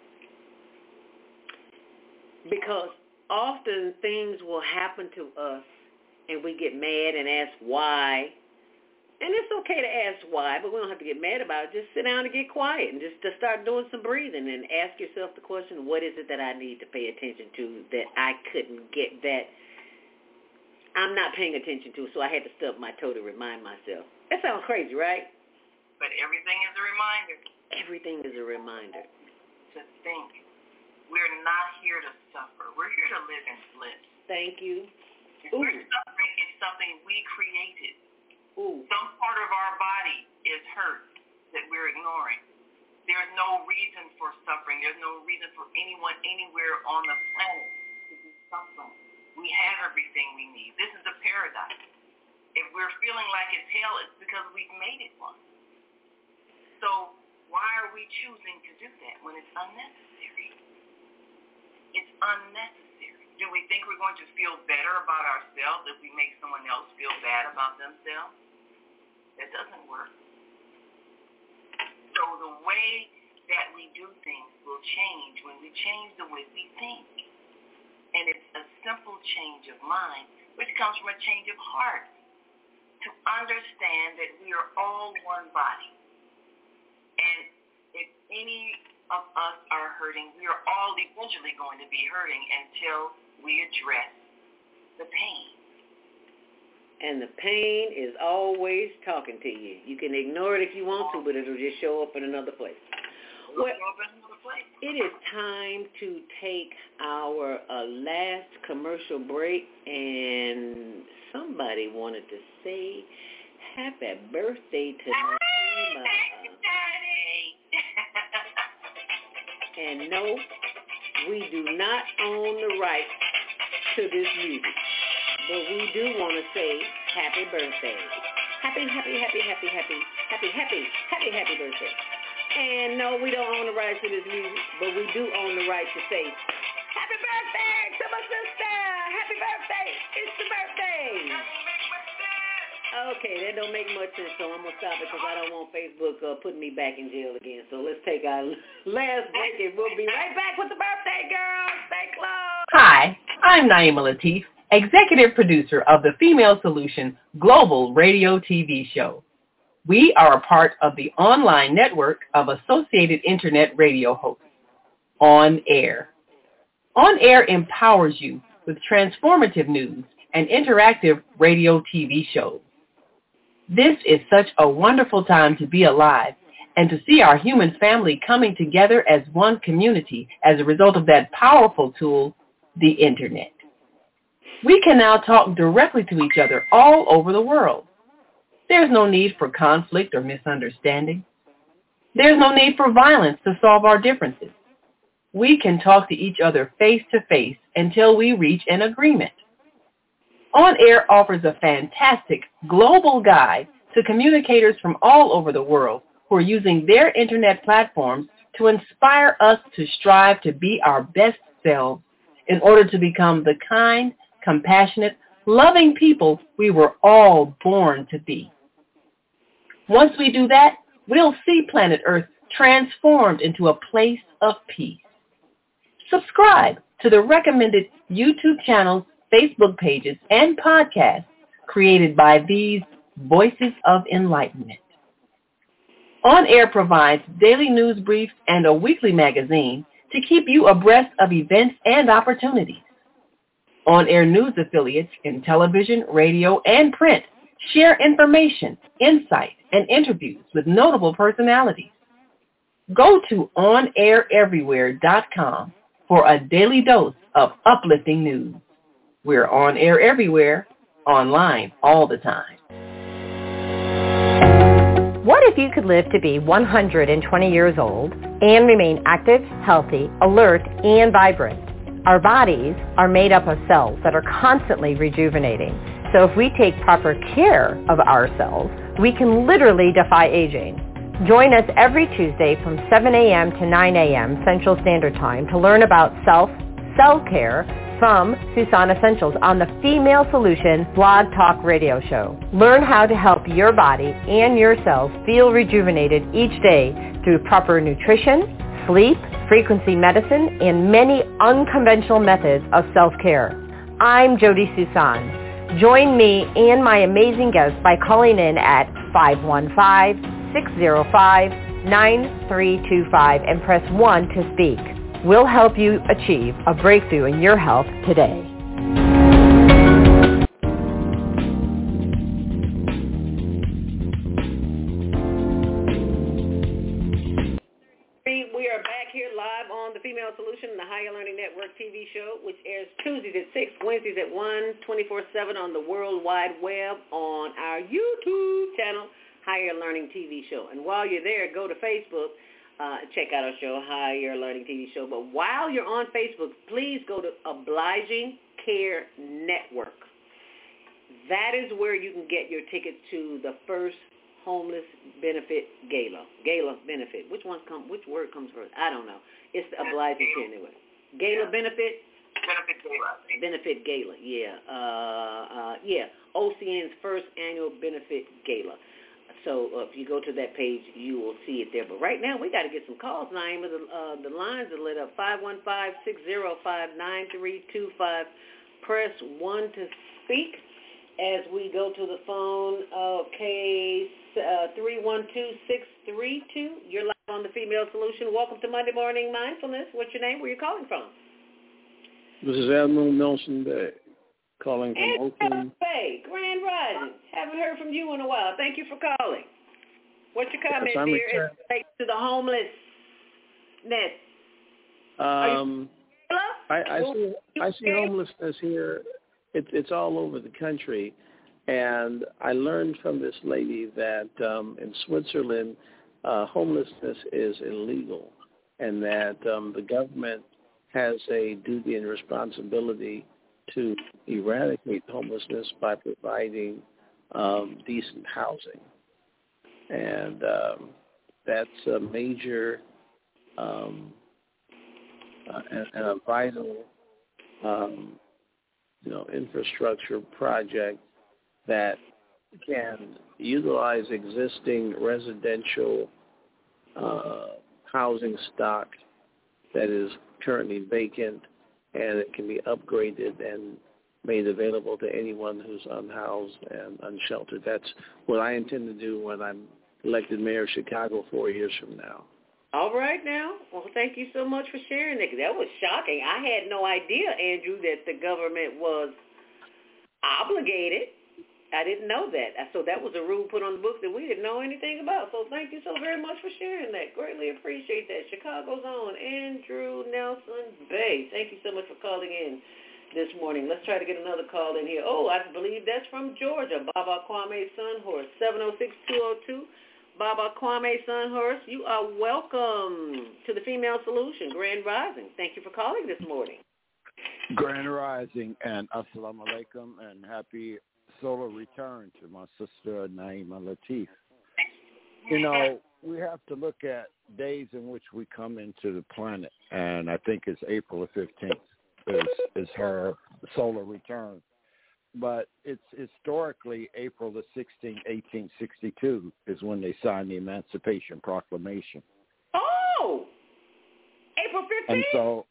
Because often things will happen to us and we get mad and ask why. And it's okay to ask why, but we don't have to get mad about it. Just sit down and get quiet and just to start doing some breathing and ask yourself the question, what is it that I need to pay attention to that I couldn't get, that I'm not paying attention to, so I had to stub my toe to remind myself. That sounds crazy, right? But everything is a reminder. Everything is a reminder. To think. We're not here to suffer. We're here to live in bliss. Thank you. If we're suffering, it's something we created. Ooh. Some part of our body is hurt that we're ignoring. There's no reason for suffering. There's no reason for anyone anywhere on the planet to be suffering. We have everything we need. This is a paradise. If we're feeling like it's hell, it's because we've made it one. So why are we choosing to do that when it's unnecessary? It's unnecessary. Do we think we're going to feel better about ourselves if we make someone else feel bad about themselves? That doesn't work. so the way that we do things will change when we change the way we think. And it's a simple change of mind, which comes from a change of heart, to understand that we are all one body. And if any of us are hurting, we are all eventually going to be hurting until we address the pain. And the pain is always talking to you. You can ignore it if you want to, but it'll just show up in another place. Well, it is time to take our last commercial break, and somebody wanted to say happy birthday to Naima. And no, we do not own the rights to this music, but we do want to say happy birthday. Happy birthday. And no, we don't own the rights to this music, but we do own the right to say, happy birthday to my sister! Happy birthday! It's the birthday! Okay, that don't make much sense, so I'm going to stop it because I don't want Facebook putting me back in jail again. So let's take our last break, and we'll be right back with the birthday, girls. Stay close. Hi, I'm Naima Latif, executive producer of the Female Solution Global Radio TV show. We are a part of the online network of Associated Internet radio hosts, On Air. On Air empowers you with transformative news and interactive radio TV shows. This is such a wonderful time to be alive and to see our human family coming together as one community as a result of that powerful tool, the Internet. We can now talk directly to each other all over the world. There's no need for conflict or misunderstanding. There's no need for violence to solve our differences. We can talk to each other face to face until we reach an agreement. On Air offers a fantastic global guide to communicators from all over the world who are using their internet platforms to inspire us to strive to be our best selves in order to become the kind, compassionate, loving people we were all born to be. Once we do that, we'll see planet Earth transformed into a place of peace. Subscribe to the recommended YouTube channels, Facebook pages, and podcasts created by these Voices of Enlightenment. On Air provides daily news briefs and a weekly magazine to keep you abreast of events and opportunities. On Air news affiliates in television, radio, and print share information, insight, and interviews with notable personalities. Go to onaireverywhere.com for a daily dose of uplifting news. We're on air everywhere, online all the time. What if you could live to be 120 years old and remain active, healthy, alert, and vibrant? Our bodies are made up of cells that are constantly rejuvenating. So if we take proper care of ourselves, we can literally defy aging. Join us every Tuesday from 7 a.m. to 9 a.m. Central Standard Time to learn about self-care from Susan Essentials on the Female Solution Blog Talk Radio Show. Learn how to help your body and your cells feel rejuvenated each day through proper nutrition, sleep, frequency medicine, and many unconventional methods of self-care. I'm Jody Susan. Join me and my amazing guests by calling in at 515-605-9325 and press 1 to speak. We'll help you achieve a breakthrough in your health today. We are back here live on the Female Solution, the Higher Learning Network TV show, which airs Tuesdays at 6, Wednesdays at 1, 24/7 on the World Wide Web on our YouTube channel, Higher Learning TV Show. And while you're there, go to Facebook, check out our show, Higher Learning TV Show. But while you're on Facebook, please go to Obliging Care Network. That is where you can get your tickets to the first Homeless Benefit Gala. Gala benefit. Which word comes first? I don't know. It's the Obliging Care Network. Gala benefit? Benefit Gala. Benefit Gala, yeah. OCN's first annual benefit gala. So if you go to that page, you will see it there. But right now, we got to get some calls. Naima, the lines are lit up. 515-605-9325. Press 1 to speak. As we go to the phone, okay, 312-632. You're live on the Female Solution. Welcome to Monday Morning Mindfulness. What's your name? Where are you calling from? This is Admiral Nelson Bay, calling from Oakland. Bay, Grand Rising. Haven't heard from you in a while. Thank you for calling. What's your comment here as it relates to the homelessness? I see homelessness here. It's all over the country, and I learned from this lady that in Switzerland, homelessness is illegal, and that the government has a duty and responsibility to eradicate homelessness by providing decent housing. And that's a major and a vital, infrastructure project that can utilize existing residential housing stock that is currently vacant, and it can be upgraded and made available to anyone who's unhoused and unsheltered. That's what I intend to do when I'm elected mayor of Chicago 4 years from now. All right now. Well, thank you so much for sharing that. That was shocking. I had no idea, Andrew, that the government was obligated. I didn't know that. So that was a rule put on the books that we didn't know anything about. So thank you so very much for sharing that. Greatly appreciate that. Chicago's own Andrew Nelson Bay. Thank you so much for calling in this morning. Let's try to get another call in here. Oh, I believe that's from Georgia. Baba Kwame Sunhorse, 706-202. Baba Kwame Sunhorse, you are welcome to the Female Solution, Grand Rising. Thank you for calling this morning. Grand Rising and Assalamu Alaikum and happy solar return to my sister Naima Latif. We have to look at days in which we come into the planet, and I think it's April the 15th is her solar return. But it's historically April the 16th, 1862 is when they signed the Emancipation Proclamation. Oh! April 15th? And so,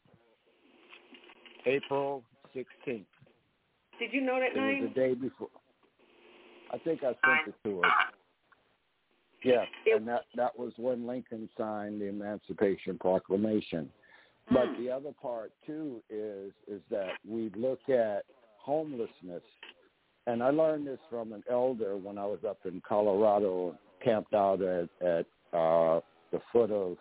April 16th. Did you know that name? It was the day before. I think I sent it to her. Yeah, and that was when Lincoln signed the Emancipation Proclamation. But the other part, too, is that we look at homelessness, and I learned this from an elder when I was up in Colorado, camped out at the foot of,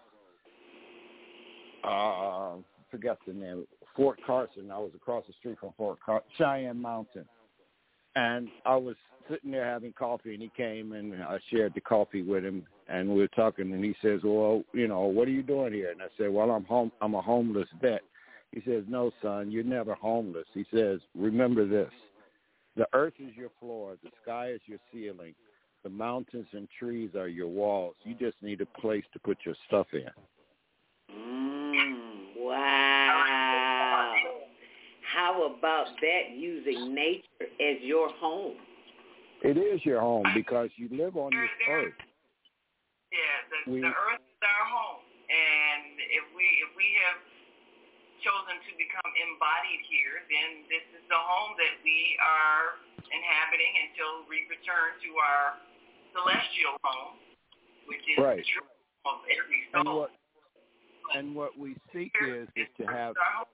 forget the name, Fort Carson. I was across the street from Cheyenne Mountain. And I was sitting there having coffee, and he came, and I shared the coffee with him, and we were talking, and he says, well, what are you doing here? And I said, well, I'm a homeless vet. He says, no, son, you're never homeless. He says, remember this. The earth is your floor. The sky is your ceiling. The mountains and trees are your walls. You just need a place to put your stuff in. Wow. How about that, using nature as your home? It is your home because you live on this earth. Yeah, the earth is our home. And if we have chosen to become embodied here, then this is the home that we are inhabiting until we return to our celestial home, which is the true home of every soul. And what we seek is to have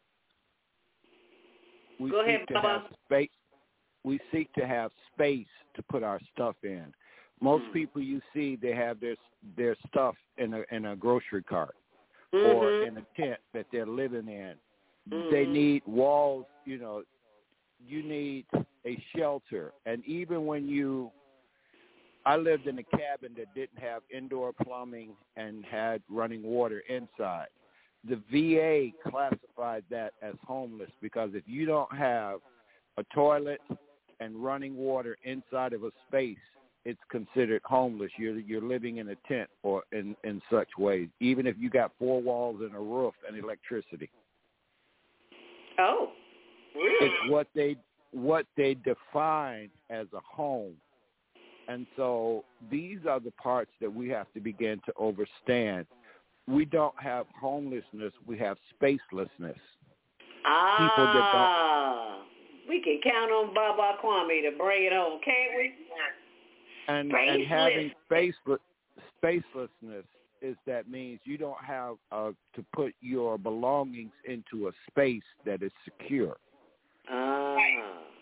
space. We seek to have space to put our stuff in. Most people you see, they have their stuff in a grocery cart or in a tent that they're living in. They need walls, you need a shelter. And even when I lived in a cabin that didn't have indoor plumbing and had running water inside. The VA classified that as homeless because if you don't have a toilet and running water inside of a space, it's considered homeless. You're living in a tent or in such ways, even if you got 4 walls and a roof and electricity. Oh, really? It's what they define as a home And so these are the parts that we have to begin to understand. We don't have homelessness, we have spacelessness. People that don't. We can count on Baba Kwame to bring it home, can't we? And having spacelessness is that means you don't have to put your belongings into a space that is secure. Right.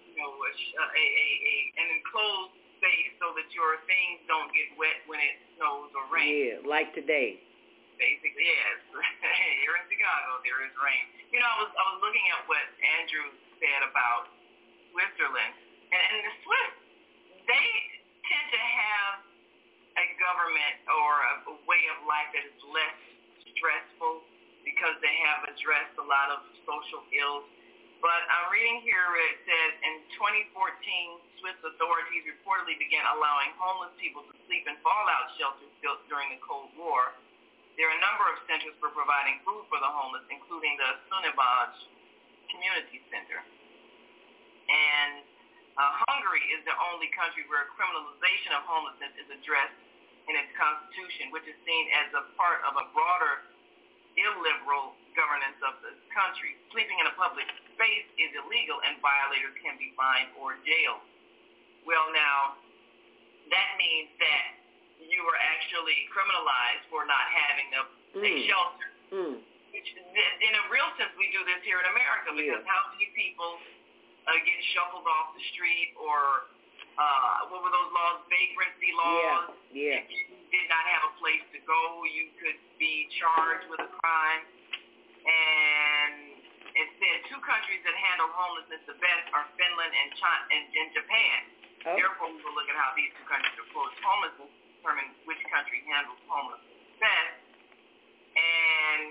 An enclosed space so that your things don't get wet when it snows or rains. Yeah, like today. Basically, yes. Here in Chicago, there is rain. I was looking at what Andrew said about Switzerland, and the Swiss, they tend to have a government or a way of life that is less stressful because they have addressed a lot of social ills. But I'm reading here where it says in 2014, Swiss authorities reportedly began allowing homeless people to sleep in fallout shelters built during the Cold War. There are a number of centers for providing food for the homeless, including the Sunibaj Community Center. And Hungary is the only country where criminalization of homelessness is addressed in its constitution, which is seen as a part of a broader illiberal governance of the country. Sleeping in a public space is illegal and violators can be fined or jailed. Well, now, that means that you are actually criminalized for not having a shelter. Which, in a real sense, we do this here in America because how many people get shuffled off the street or what were those laws, vagrancy laws? Yeah. If you did not have a place to go, you could be charged with a crime. And it said two countries that handle homelessness the best are Finland and Japan. Oh. Therefore, we will look at how these two countries approach homelessness to determine which country handles homelessness best. And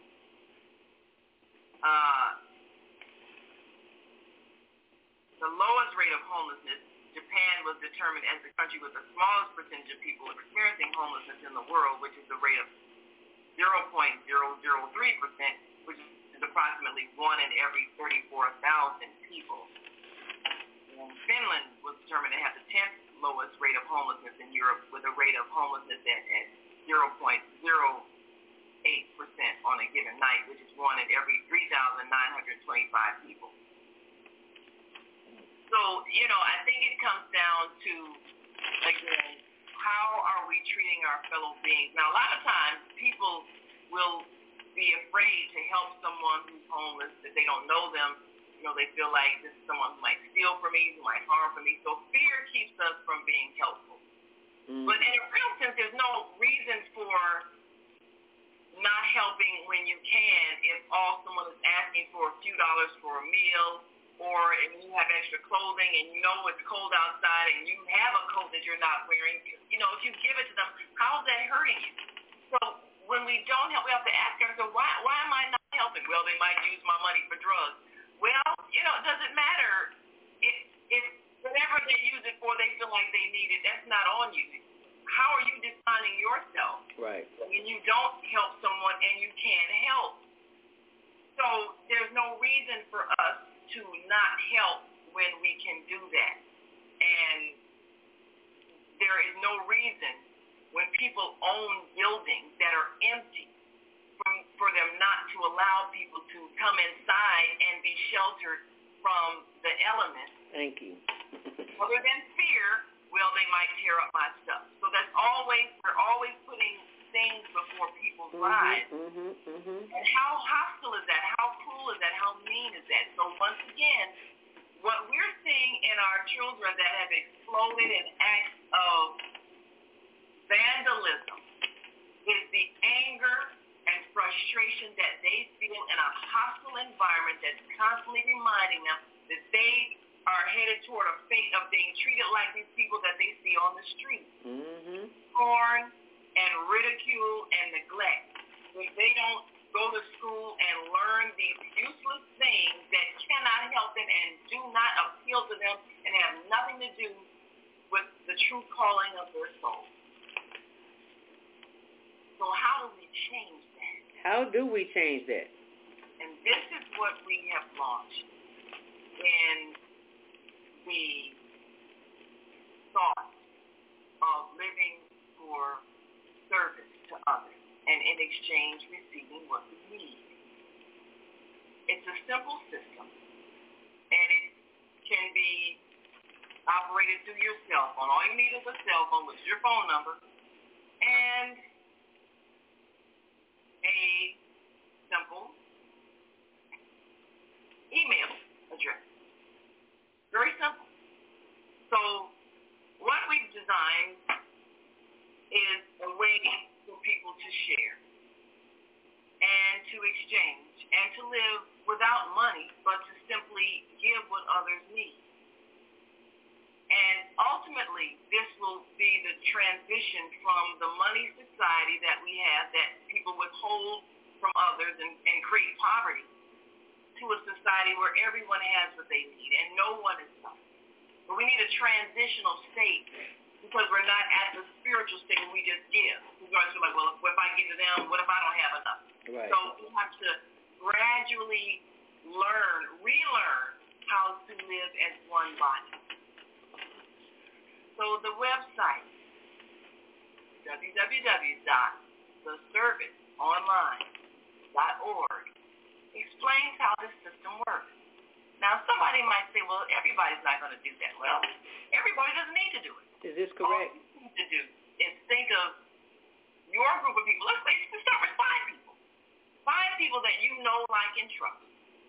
the lowest rate of homelessness, Japan was determined as the country with the smallest percentage of people experiencing homelessness in the world, which is the rate of 0.003%, which is approximately 1 in every 34,000 people. And Finland was determined to have the 10th lowest rate of homelessness in Europe, with a rate of homelessness at 0.08% on a given night, which is 1 in every 3,925 people. So, I think it comes down to, again, how are we treating our fellow beings? Now, a lot of times, people will be afraid to help someone who's homeless, that they don't know them. They feel like this is someone who might steal from me, who might harm from me. So fear keeps us from being helpful. But in a real sense, there's no reason for not helping when you can if all someone is asking for a few dollars for a meal, or if you have extra clothing and you know it's cold outside and you have a coat that you're not wearing. If you give it to them, how's that hurting you? So when we don't help, we have to ask ourselves, why am I not helping? Well, they might use my money for drugs. Well, it doesn't matter. If whatever they use it for, they feel like they need it, that's not on you. How are you defining yourself? Right. When you don't help someone and you can't help. So there's no reason for us to not help when we can do that. And there is no reason when people own buildings that are empty for them not to allow people to come inside and be sheltered from the elements. Thank you. Other than fear, well, they might tear up my stuff. So we're always putting things before people's lives. And how hostile is that? How cruel is that? How mean is that? So once again, what we're seeing in our children that have exploded in acts of vandalism is the anger and frustration that they feel in a hostile environment that's constantly reminding them that they are headed toward a fate of being treated like these people that they see on the street. Scorn and ridicule and neglect. If they don't go to school and learn these useless things that cannot help them and do not appeal to them and have nothing to do with the true calling of their soul. So how do we change that? How do we change that? And this is what we have launched in the thought exchange receiving what we need. It's a simple system, and it can be operated through your cell phone. All you need is a cell phone, which is your phone number, and a simple email address. Very simple. So what we've designed is a way for people to share and to exchange and to live without money, but to simply give what others need. And ultimately, this will be the transition from the money society that we have, that people withhold from others and create poverty, to a society where everyone has what they need and no one is suffering. But we need a transitional state, because we're not at the spiritual state where we just give. We're like, well, if I give to them, what if I don't have enough? Right. So we have to gradually relearn how to live as one body. So the website, www.theserviceonline.org, explains how this system works. Now, somebody might say, well, everybody's not going to do that. Well, everybody doesn't need to do it. Is this correct? All you need to do is think of your group of people. Let's say you start with 5 people. 5 people that you know, like, and trust.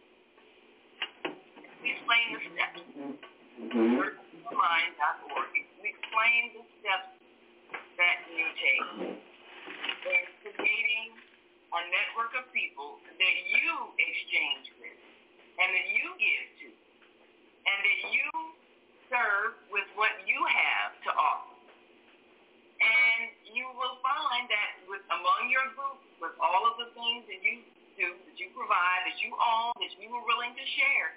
We explain the steps. Online.org. We explain the steps that you take in creating a network of people that you exchange with and that you give to and that you serve with what you have to offer. And you will find that among your group, with all of the things that you do, that you provide, that you own, that you are willing to share,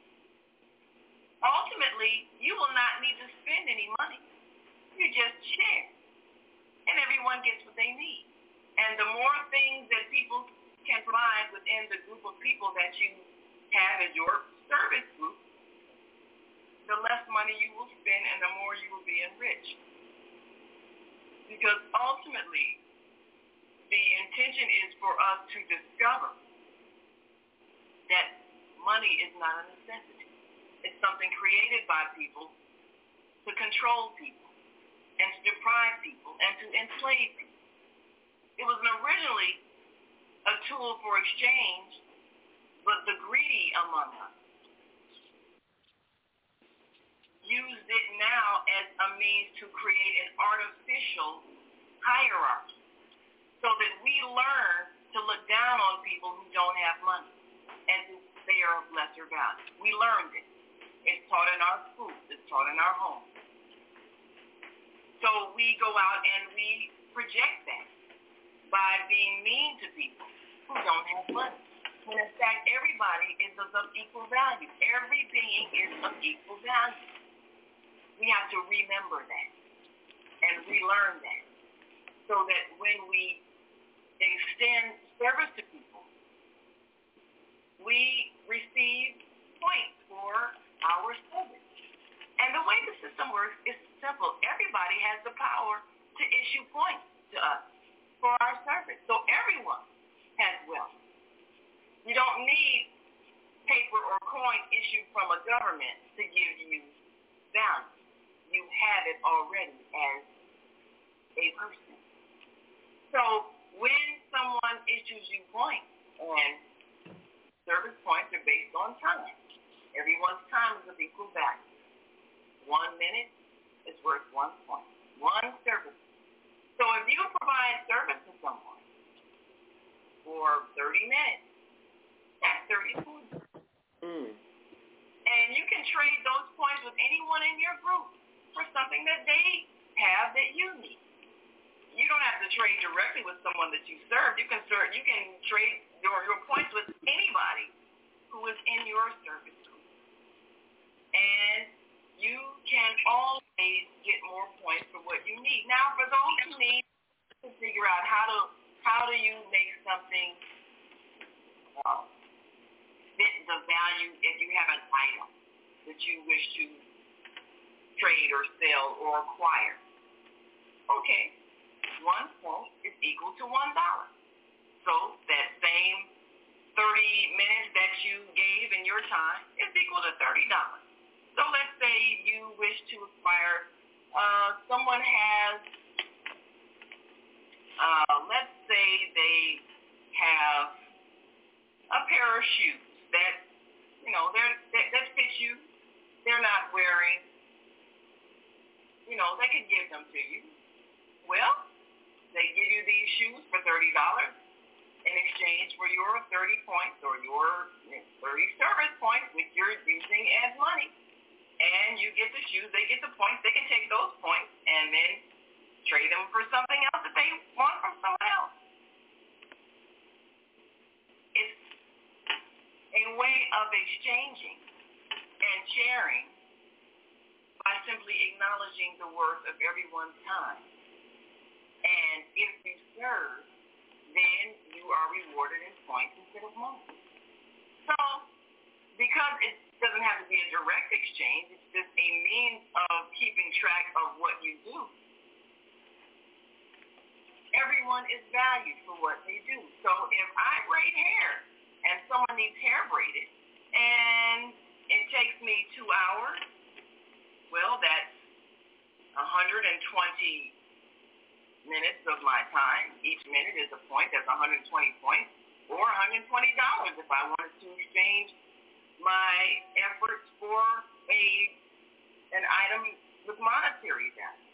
ultimately, you will not need to spend any money. You just share. And everyone gets what they need. And the more things that people can provide within the group of people that you have as your service group, the less money you will spend and the more you will be enriched. Because ultimately, the intention is for us to discover that money is not a necessity. It's something created by people to control people and to deprive people and to enslave people. It was originally a tool for exchange, but the greedy among us used it now as a means to create an artificial hierarchy so that we learn to look down on people who don't have money and they are of lesser value. We learned it. It's taught in our schools. It's taught in our homes. So we go out and we project that by being mean to people who don't have money. When in fact, everybody is of equal value. Every being is of equal value. We have to remember that and relearn that so that when we extend service to people, we receive points for our service. And the way the system works is simple. Everybody has the power to issue points to us for our service. So everyone has wealth. You don't need paper or coin issued from a government to give you value. You have it already as a person. So when someone issues you points, and service points are based on time. Everyone's time is of equal value. 1 minute is worth 1 point. 1 service. So if you provide service to someone for 30 minutes, that's 30 points. And you can trade those points with anyone in your group for something that they have that you need. You don't have to trade directly with someone that you serve. You can trade your points with anybody who is in your service group. And you can always get more points for what you need. Now, for those who need to figure out how do you make something fit the value if you have an item that you wish to trade or sell or acquire. Okay, 1 point is equal to $1. So that same 30 minutes that you gave in your time is equal to $30. So let's say you wish to acquire, someone has, let's say they have a pair of shoes that, that fit you. They're not wearing, they could give them to you. Well, they give you these shoes for $30 in exchange for your 30 points or your 30 service points, which you're using as money. And you get the shoes, they get the points. They can take those points and then trade them for something else that they want from someone else. It's a way of exchanging and sharing by simply acknowledging the worth of everyone's time. And if you serve, then you are rewarded in points instead of money. So, because it doesn't have to be a direct exchange, it's just a means of keeping track of what you do. Everyone is valued for what they do. So if I braid hair and someone needs hair braided and it takes me 2 hours, well, that's 120 minutes of my time. Each minute is a point. That's 120 points or $120 if I wanted to exchange my efforts for an item with monetary value.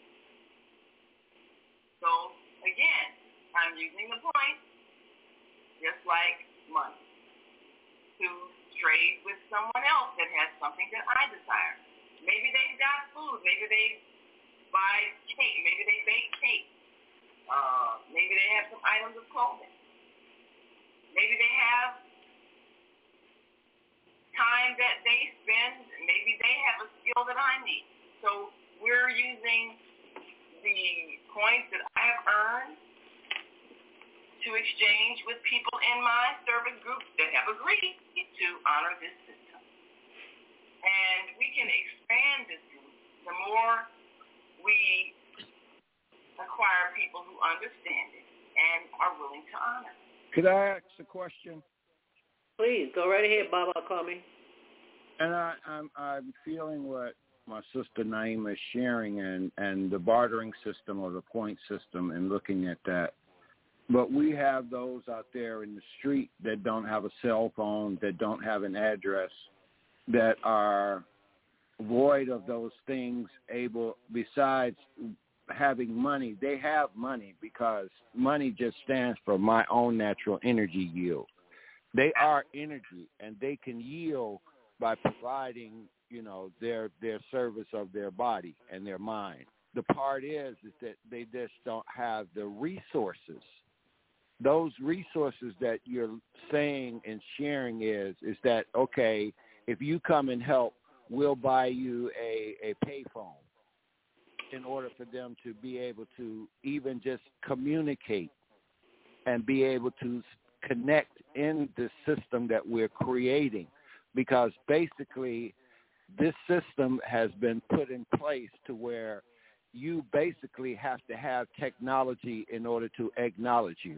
So, again, I'm using the points just like money to trade with someone else that has something that I desire. Maybe they've got food. Maybe they buy cake. Maybe they bake cake. Maybe they have some items of clothing. Maybe they have time that they spend. Maybe they have a skill that I need. So we're using the points that I have earned to exchange with people in my service group that have agreed to honor this system. And we can expand this group the more we acquire people who understand it and are willing to honor. Could I ask a question? Please, go right ahead, Baba Kwame. And I'm feeling what my sister Naima is sharing and the bartering system or the point system and looking at that. But we have those out there in the street that don't have a cell phone, that don't have an address, that are void of those things, besides having money, they have money because money just stands for my own natural energy yield. They are energy, and they can yield by providing, their service of their body and their mind. The part is that they just don't have the resources. Those resources that you're saying and sharing is that, okay, if you come and help, we'll buy you a payphone in order for them to be able to even just communicate and be able to connect in the system that we're creating. Because basically this system has been put in place to where you basically have to have technology in order to acknowledge you.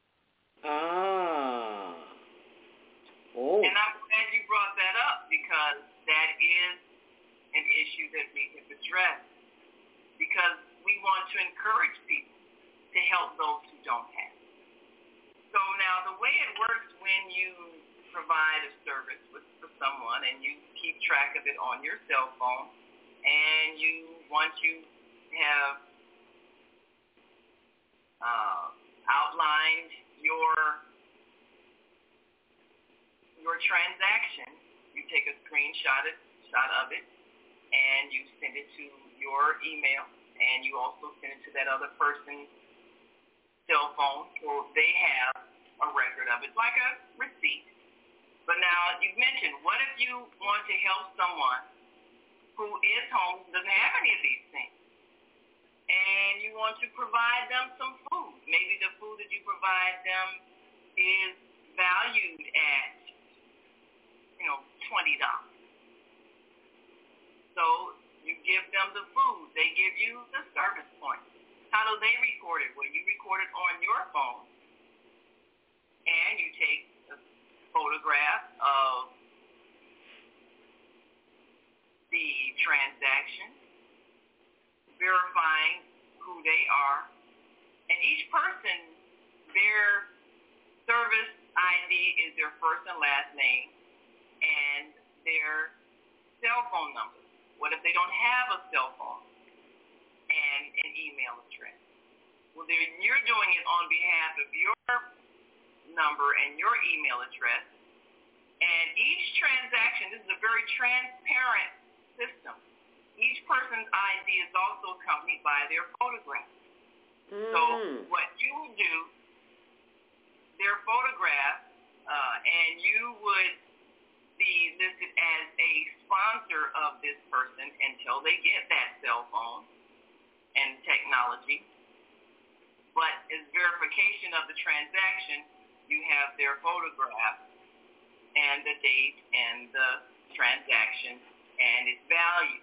Oh. And I'm glad you brought that up because that is an issue that we have addressed because we want to encourage people to help those who don't have. So now the way it works when you provide a service for someone and you keep track of it on your cell phone and once you have outlined your transaction, you take a screenshot of it and you send it to your email and you also send it to that other person's cell phone so they have a record of it, like a receipt. But now you've mentioned, what if you want to help someone who is home, who doesn't have any of these things, and you want to provide them some food? Maybe the food that you provide them is valued at, $20. So you give them the food. They give you the service points. How do they record it? Well, you record it on your phone, transaction, verifying who they are, and each person, their service ID is their first and last name and their cell phone number. What if they don't have a cell phone and an email address? Well, you're doing it on behalf of your number and your email address. And each transaction, this is a very transparent system. Each person's ID is also accompanied by their photograph. So what you would do, their photograph, and you would be listed as a sponsor of this person until they get that cell phone and technology. But as verification of the transaction, you have their photograph and the date and the transaction and its value.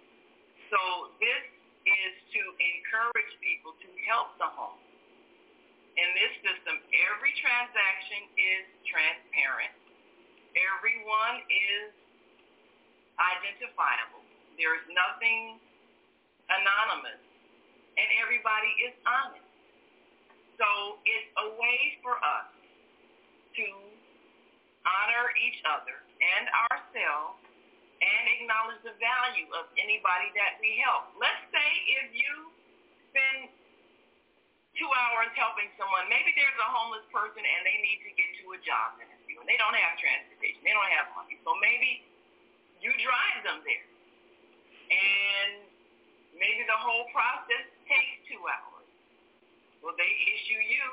So this is to encourage people to help the home. In this system, every transaction is transparent. Everyone is identifiable. There is nothing anonymous, and everybody is honest. So it's a way for us to honor each other and ourselves and acknowledge the value of anybody that we help. Let's say if you spend 2 hours helping someone, maybe there's a homeless person and they need to get to a job interview and they don't have transportation, they don't have money. So maybe you drive them there. And maybe the whole process takes 2 hours. Well, they issue you,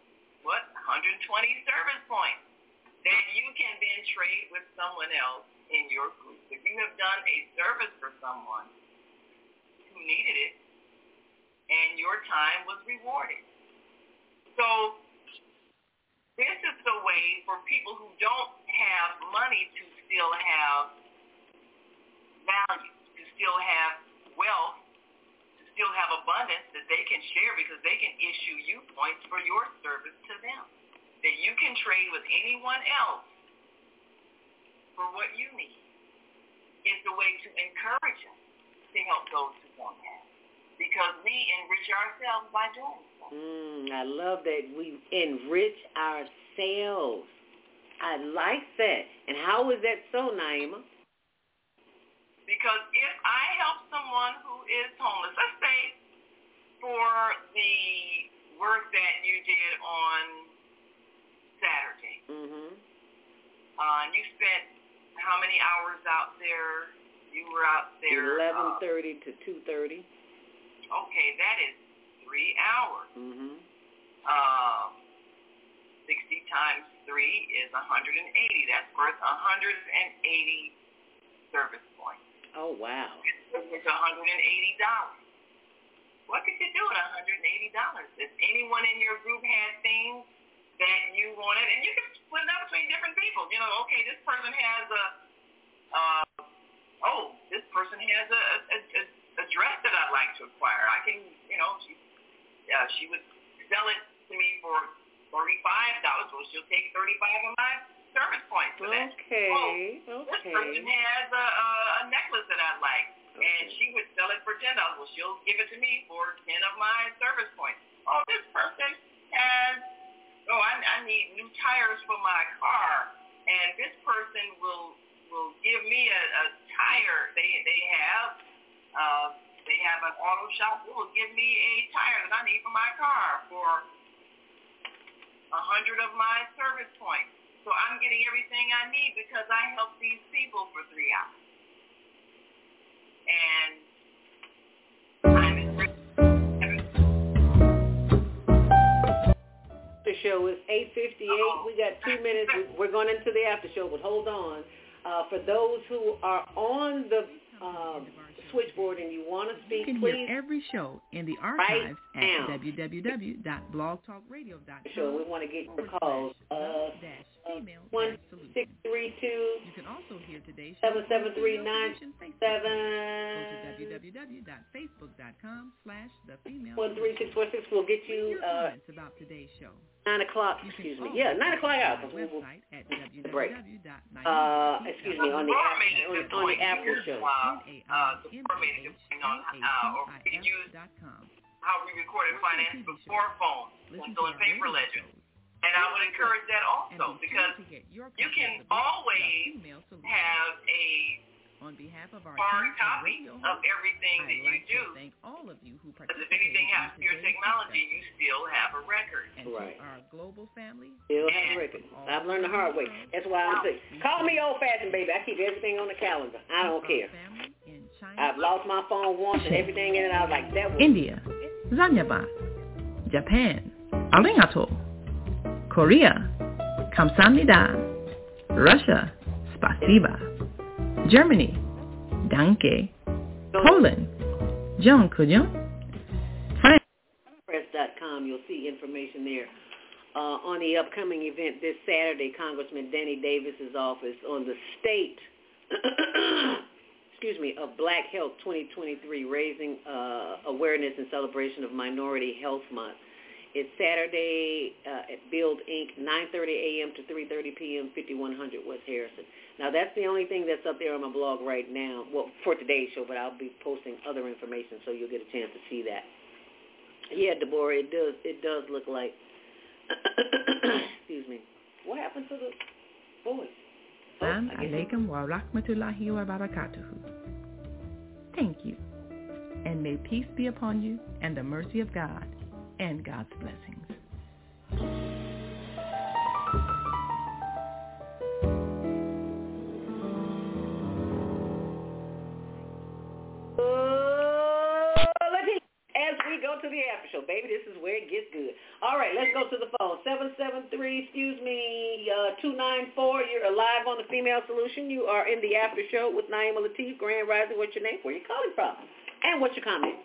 120 service points that you can then trade with someone else in your group. If you have done a service for someone who needed it, and your time was rewarded. So this is the way for people who don't have money to still have value, to still have wealth, to still have abundance that they can share because they can issue you points for your service to them, that you can trade with anyone else for what you need. It's a way to encourage us to help those who don't have. Because we enrich ourselves by doing so. I love that we enrich ourselves. I like that. And how is that so, Naima? Because if I help someone who is homeless, let's say for the work that you did on Saturday, and you spent how many hours out there? You were out there 11:30 to 2:30. Okay, that is 3 hours. 60 times 3 is 180. That's worth 180 service points. Oh, wow. It's $180. What could you do with $180? If anyone in your group had things that you wanted, and you can split it up between different people. You know, okay, this person has this person has a dress that I'd like to acquire. I can, she would sell it to me for $35. Well, she'll take 35 of my service points for that. Okay. This person has a necklace that I'd like, and she would sell it for $10. Well, she'll give it to me for 10 of my service points. Oh, this person has, I need new tires for my car, and this person will give me a tire. They have an auto shop who will give me a tire that I need for my car for 100 of my service points. So I'm getting everything I need because I helped these people for 3 hours. And the show is 8:58. We got 2 minutes. We're going into the after show, but hold on. For those who are on the switchboard and you want to speak, you can please. Hear every show in the archives at www.blogtalkradio.com. So we want to get your calls. 1632. You can also hear today's 773-967. Go to www.facebook.com/thefemale. 13646 will get you about today's show. 9 o'clock. Excuse me. Yeah, 9 o'clock out. Website at break. Excuse me, on the Apple show. How we recorded finance before phones and so in paper ledger. And I would encourage that also because you can always have a hard copy of everything that you do. Because if anything happens to your technology, you still have a record. Right. Still have a record. I've learned the hard way. That's why I'm saying, call me old-fashioned, baby. I keep everything on the calendar. I don't care. I've lost my phone once and everything in it. I was like, that was... India, Zanyaba, Japan, Arigato, Korea, Kamsahamnida, Russia, Spasiba, Germany, Danke, Poland, Dziękuję, France. Press.com, you'll see information there on the upcoming event this Saturday, Congressman Danny Davis's office on the state, of Black Health 2023, raising awareness and celebration of Minority Health Month. It's Saturday at Build Inc., 9:30 a.m. to 3:30 p.m., 5100 West Harrison. Now, that's the only thing that's up there on my blog right now, well, for today's show, but I'll be posting other information, so you'll get a chance to see that. Yeah, Deborah, it does look like, excuse me, what happened to the voice? Assalamu alaikum wa rahmatullahi wa barakatuhu. Thank you, and may peace be upon you and the mercy of God and God's blessings. As we go to the after show, baby, this is where it gets good. All right, let's go to the phone. 773-294. You're live on the Female Solution. You are in the after show with Naima Latif, Grand Rising. What's your name? Where are you calling from? And what's your comment?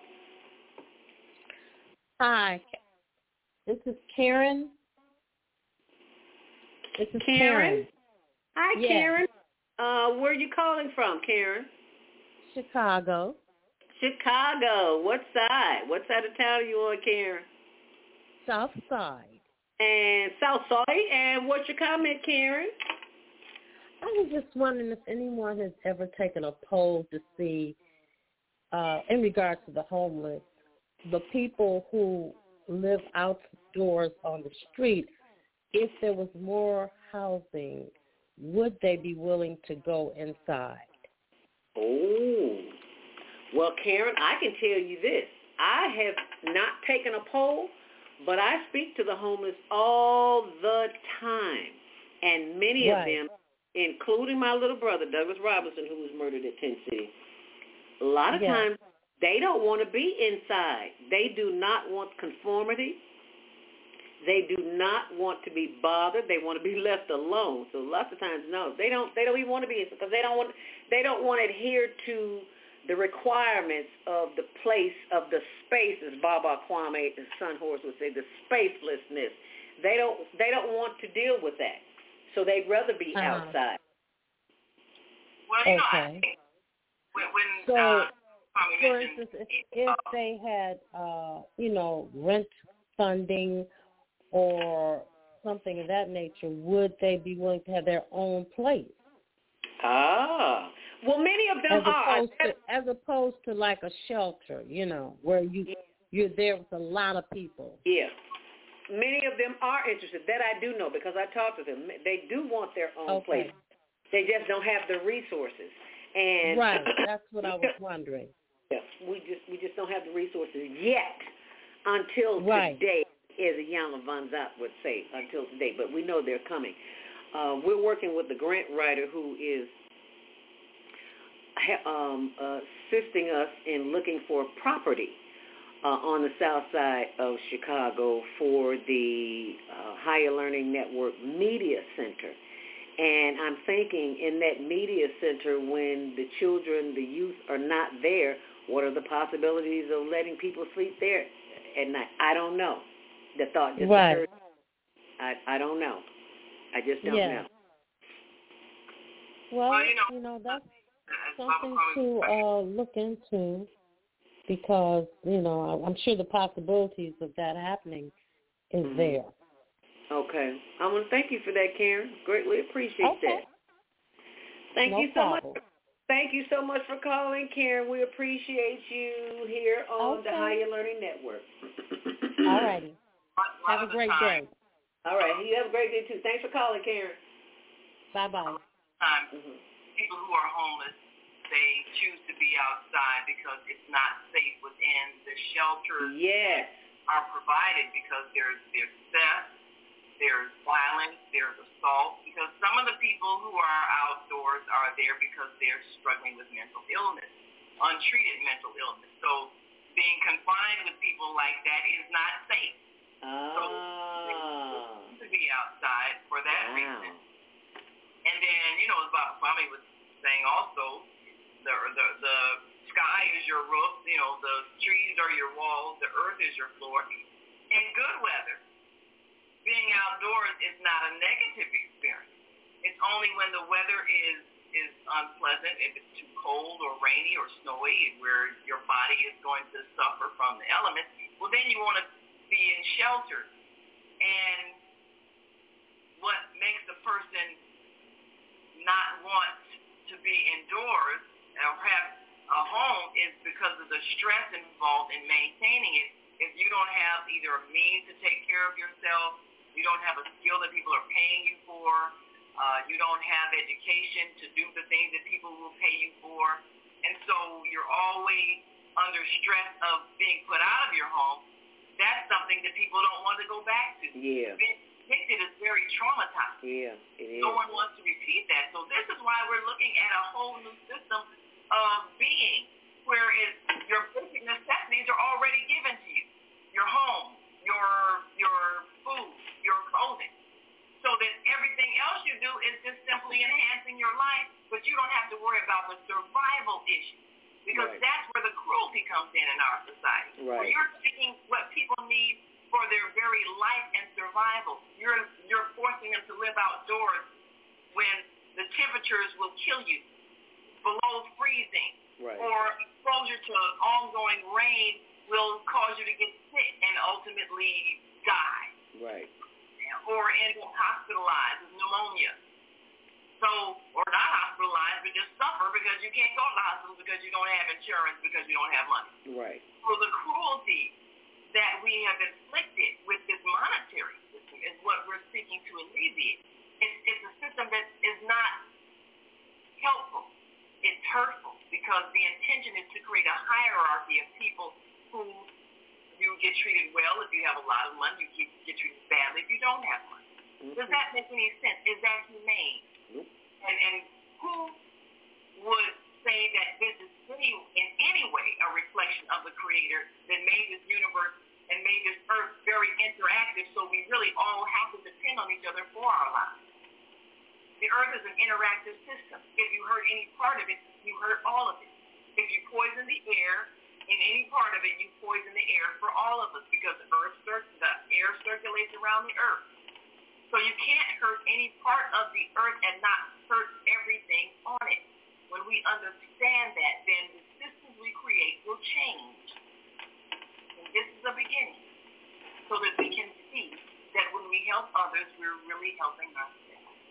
Hi, this is Karen. Karen. Hi, yes. Karen. Where are you calling from, Karen? Chicago. What side? What side of town are you on, Karen? South side. And South side. And what's your comment, Karen? I was just wondering if anyone has ever taken a poll to see, in regards to the homeless, the people who live outdoors on the street, if there was more housing, would they be willing to go inside? Oh. Well, Karen, I can tell you this. I have not taken a poll, but I speak to the homeless all the time. And many of them, including my little brother, Douglas Robinson, who was murdered at Tent City, a lot of times they don't want to be inside. They do not want conformity. They do not want to be bothered. They want to be left alone. So lots of times, no, they don't even want to be inside because they don't want to adhere to the requirements of the place, of the space, as Baba Kwame, his son Horace would say, the spacelessness. They don't want to deal with that. So they'd rather be outside. Well, you know, I think when for instance, if they had, rent funding or something of that nature, would they be willing to have their own place? Ah. Well, many of them as opposed to like a shelter, where you're there with a lot of people. Yeah. Many of them are interested. That I do know because I talked to them. They do want their own place. They just don't have the resources. And right. That's what I was wondering. Yeah. We just don't have the resources yet until today, as Iyanla Vanzant would say, until today. But we know they're coming. We're working with the grant writer who is assisting us in looking for property on the south side of Chicago for the Higher Learning Network Media Center. And I'm thinking in that media center, when the children, the youth are not there, what are the possibilities of letting people sleep there at night? I don't know. The thought just occurred. I don't know. I just don't know. Well, that's something to look into. because, I'm sure the possibilities of that happening is there. Okay. I want to thank you for that, Karen. Greatly appreciate that. Thank you so much. Thank you so much for calling, Karen. We appreciate you here on the Higher Learning Network. All righty. Have a great day. All right. You have a great day, too. Thanks for calling, Karen. Bye-bye. People who are homeless, they choose to be outside because it's not safe within. The shelters are provided because there's theft, there's violence, there's assault, because some of the people who are outdoors are there because they're struggling with mental illness, untreated mental illness. So being confined with people like that is not safe. So they choose to be outside for that reason. And then, as Bob Kwame was saying also, the sky is your roof, the trees are your walls, the earth is your floor. In good weather, being outdoors is not a negative experience. It's only when the weather is unpleasant, if it's too cold or rainy or snowy, where your body is going to suffer from the elements, well, then you want to be in shelter. And what makes a person not want to be indoors or have a home is because of the stress involved in maintaining it. If you don't have either a means to take care of yourself, you don't have a skill that people are paying you for, you don't have education to do the things that people will pay you for, and so you're always under stress of being put out of your home, that's something that people don't want to go back to. Yeah. Being evicted is very traumatizing. Yeah, it is. No one wants to repeat that. So this is why we're looking at a whole new system of being, where your basic necessities are already given to you. Your home, your food, your clothing. So that everything else you do is just simply enhancing your life, but you don't have to worry about the survival issue. Because that's where the cruelty comes in our society. Where you're taking what people need for their very life and survival. You're forcing them to live outdoors when the temperatures will kill you below freezing, or exposure to ongoing rain will cause you to get sick and ultimately die. Or end up hospitalized with pneumonia. So, or not hospitalized, but just suffer because you can't go to the hospital because you don't have insurance, because you don't have money. So the cruelty that we have inflicted with this monetary system is what we're seeking to alleviate. It's a system that is not helpful. It's hurtful because the intention is to create a hierarchy of people who you get treated well if you have a lot of money, you get treated badly if you don't have money. Does that make any sense? Is that humane? And who would say that this is in any way a reflection of the Creator that made this universe and made this earth very interactive, so we really all have to depend on each other for our lives? The earth is an interactive system. If you hurt any part of it, you hurt all of it. If you poison the air, in any part of it, you poison the air for all of us, because the air circulates around the earth. So you can't hurt any part of the earth and not hurt everything on it. When we understand that, then the systems we create will change. And this is the beginning, so that we can see that when we help others, we're really helping ourselves.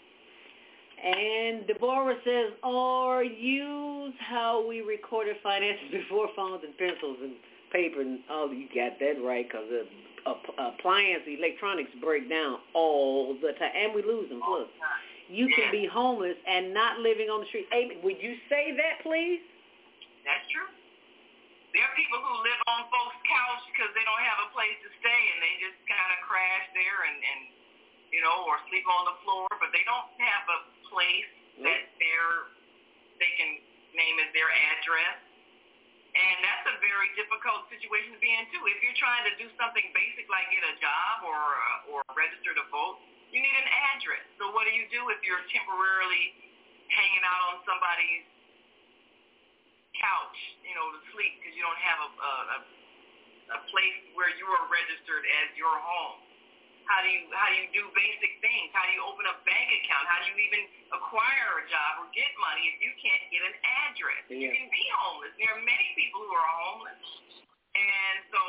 And Deborah says, or use how we recorded finances before phones and pencils and paper. And you got that right, because electronics break down all the time, and we lose them. Plus, you can be homeless and not living on the street. Amy, would you say that, please? That's true. There are people who live on folks' couch because they don't have a place to stay, and they just kind of crash there and or sleep on the floor, but they don't have a place that they can name as their address. And that's a very difficult situation to be in, too. If you're trying to do something basic like get a job or register to vote, you need an address. So what do you do if you're temporarily hanging out on somebody's couch, to sleep because you don't have a place where you are registered as your home? How do you do basic things? How do you open a bank account? How do you even acquire a job or get money if you can't get an address? You can be homeless. There are many people who are homeless.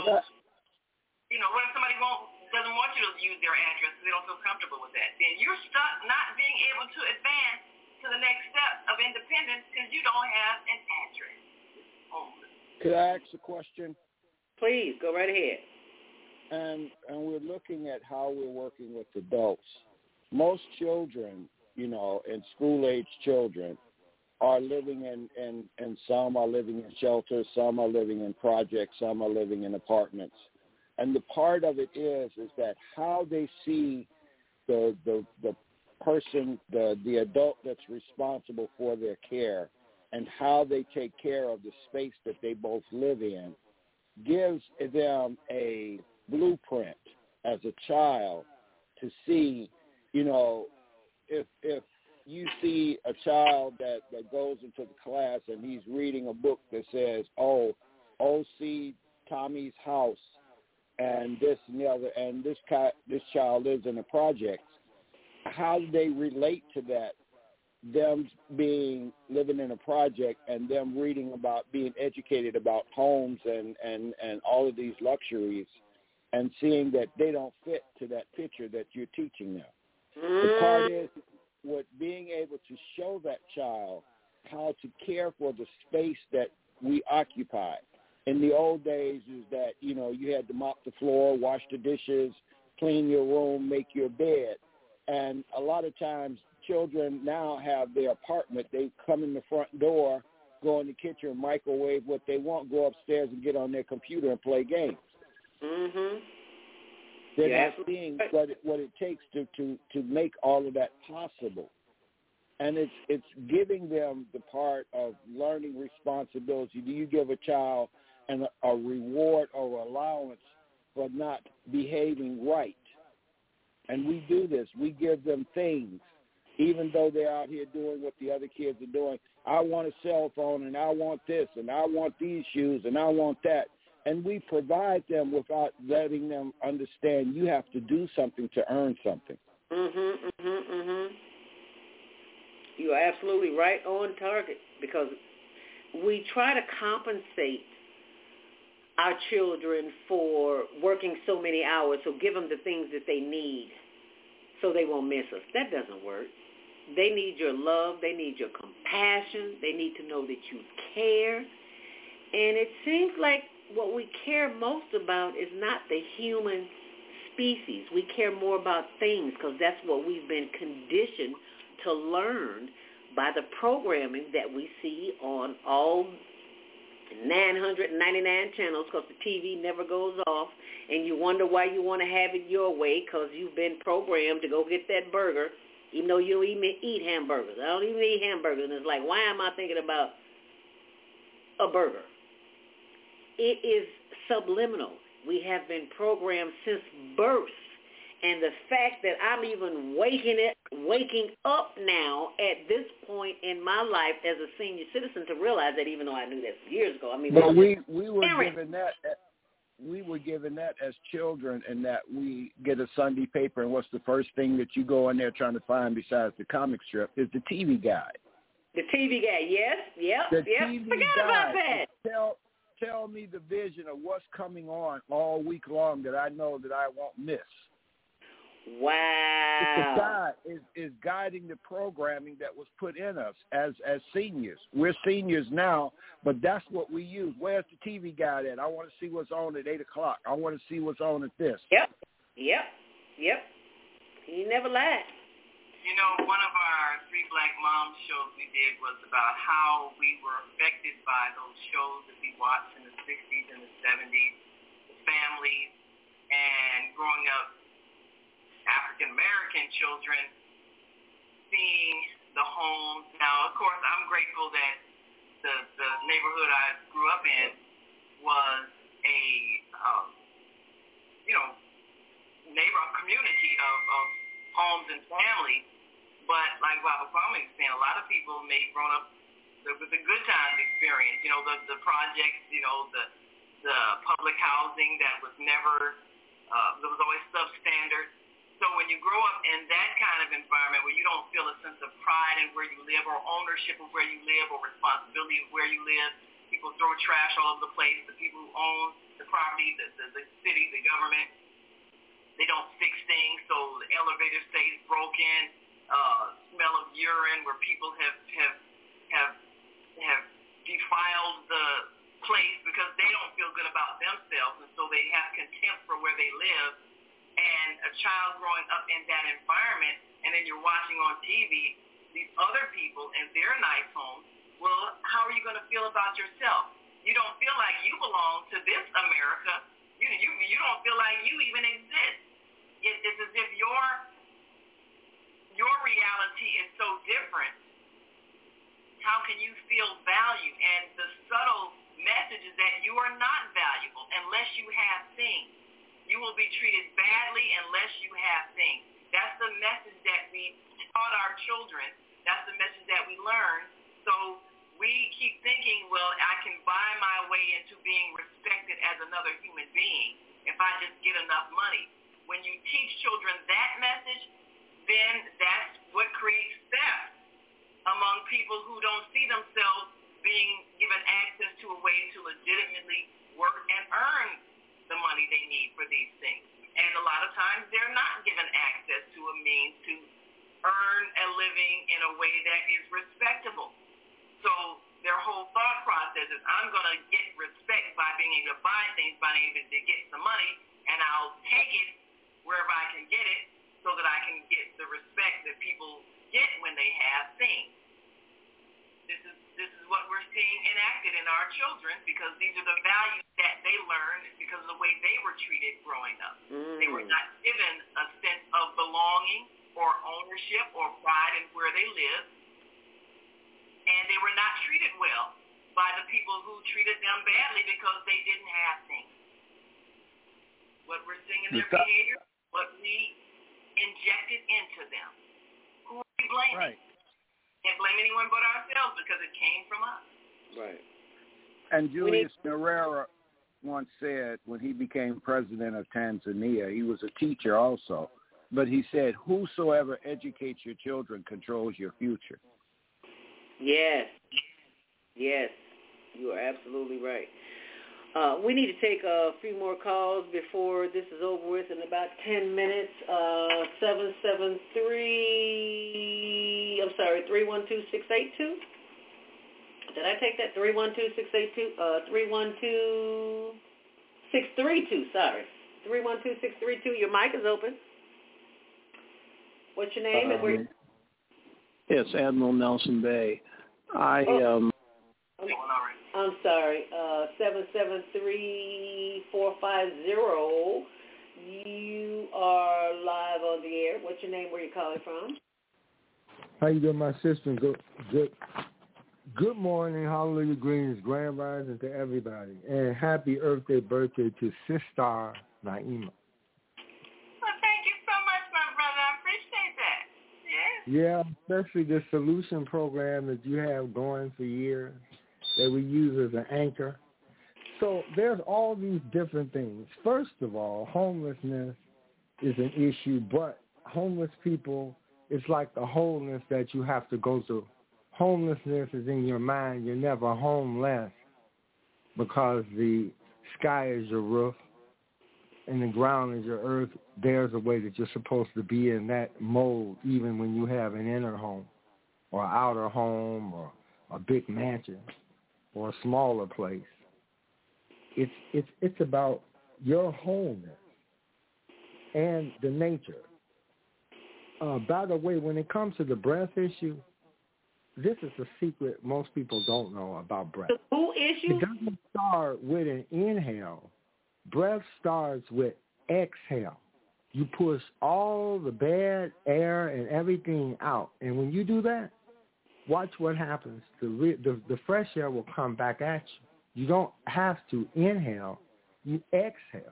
what if somebody doesn't want you to use their address because they don't feel comfortable with that? Then you're stuck not being able to advance to the next step of independence because you don't have an address. Could I ask a question? Please, go right ahead. And we're looking at how we're working with adults. Most children, and school-age children, are living and some are living in shelters, some are living in projects, some are living in apartments. And the part of it is that how they see the person, the adult that's responsible for their care, and how they take care of the space that they both live in gives them a blueprint as a child to see, if you see a child that goes into the class and he's reading a book that says, see Tommy's house and this and the other, and this child lives in a project, how do they relate to that? Them living in a project and them reading about being educated about homes and all of these luxuries and seeing that they don't fit to that picture that you're teaching them. The part is what being able to show that child how to care for the space that we occupy. In the old days is that, you had to mop the floor, wash the dishes, clean your room, make your bed. And a lot of times children now have their apartment. They come in the front door, go in the kitchen, microwave what they want, go upstairs and get on their computer and play games. Mm-hmm. They're not seeing what it takes to make all of that possible. And it's giving them the part of learning responsibility. Do you give a child a reward or allowance for not behaving right? And we do this. We give them things, even though they're out here doing what the other kids are doing. I want a cell phone, and I want this, and I want these shoes, and I want that. And we provide them without letting them understand you have to do something to earn something. You are absolutely right on target, because we try to compensate our children for working so many hours, so give them the things that they need so they won't miss us. That doesn't work. They need your love. They need your compassion. They need to know that you care. And it seems like what we care most about is not the human species. We care more about things because that's what we've been conditioned to learn by the programming that we see on all 999 channels, because the TV never goes off, and you wonder why you want to have it your way because you've been programmed to go get that burger, even though you don't even eat hamburgers. I don't even eat hamburgers, and it's like, why am I thinking about a burger? It is subliminal. We have been programmed since birth. And the fact that I'm even waking up now at this point in my life as a senior citizen to realize that, even though I knew that years ago. But we were given that as children, and that we get a Sunday paper, and what's the first thing that you go in there trying to find besides the comic strip is the TV guide. The TV guide, yes, TV forgot guide about that. Tell me the vision of what's coming on all week long that I know that I won't miss. Wow. The guide is guiding the programming that was put in us as seniors. We're seniors now, but that's what we use. Where's the TV guide at? I want to see what's on at 8 o'clock. I want to see what's on at this. Yep. He never lied. One of our 3 Black Moms shows we did was about how we were affected by those shows that we watched in the 60s and the 70s, families, and growing up African-American children, seeing the homes. Now, of course, I'm grateful that the neighborhood I grew up in was a, community of homes and families. But like Baba Kwame was saying, a lot of people may have grown up with a good times experience. The projects, the public housing that was never, there was always substandard. So when you grow up in that kind of environment where you don't feel a sense of pride in where you live or ownership of where you live or responsibility of where you live, People throw trash all over the place. The people who own the property, the city, the government, they don't fix things, so the elevator stays broken. Smell of urine, where people have defiled the place because they don't feel good about themselves, and so they have contempt for where they live. And a child growing up in that environment, and then you're watching on TV these other people in their nice homes. Well, how are you going to feel about yourself? You don't feel like you belong to this America. You don't feel like you even exist. It's as if your reality is so different. How can you feel value? And the subtle message is that you are not valuable unless you have things. You will be treated badly unless you have things. That's the message that we taught our children. That's the message that we learn. So we keep thinking, well, I can buy my way into being respected as another human being if I just get enough money. When you teach children that message, then that's what creates theft among people who don't see themselves being given access to a way to legitimately work and earn the money they need for these things. And a lot of times they're not given access to a means to earn a living in a way that is respectable. So their whole thought process is, I'm going to get respect by being able to buy things, by being able to get some money, and I'll take it wherever I can get it so that I can get the respect that people get when they have things. This is what we're seeing enacted in our children, because these are the values that they learned because of the way they were treated growing up. They were not given a sense of belonging or ownership or pride in where they live, and they were not treated well by the people who treated them badly because they didn't have things. What we're seeing in their behavior, what we injected into them. Who are we blaming? Right. Can't blame anyone but ourselves because it came from us. Right. And Julius Nyerere once said, when he became president of Tanzania, he was a teacher also, but he said, whosoever educates your children controls your future. Yes. Yes. You are absolutely right. We need to take a few more calls before this is over with in about 10 minutes. 312-682. Did I take that? 312-682? 312-632, sorry. 312-632. Your mic is open. What's your name? Yes, Admiral Nelson Bay. I'm sorry, 773-450. You are live on the air. What's your name? Where you calling from? How you doing, my sister? Good morning. Hallelujah. Greetings, grand rising to everybody. And happy Earth Day birthday to Sister Naima. Well, thank you so much, my brother. I appreciate that. Yes. Yeah, especially the solution program that you have going for years that we use as an anchor. So there's all these different things. First of all, homelessness is an issue, but homeless people, it's like the wholeness that you have to go through. Homelessness is in your mind. You're never homeless because the sky is your roof and the ground is your earth. There's a way that you're supposed to be in that mode even when you have an inner home or outer home or a big mansion or a smaller place. It's about your wholeness and the nature. By the way, when it comes to the breath issue, this is a secret most people don't know about breath. The who issue? It doesn't start with an inhale. Breath starts with exhale. You push all the bad air and everything out. And when you do that, watch what happens. The fresh air will come back at you. You don't have to inhale. You exhale.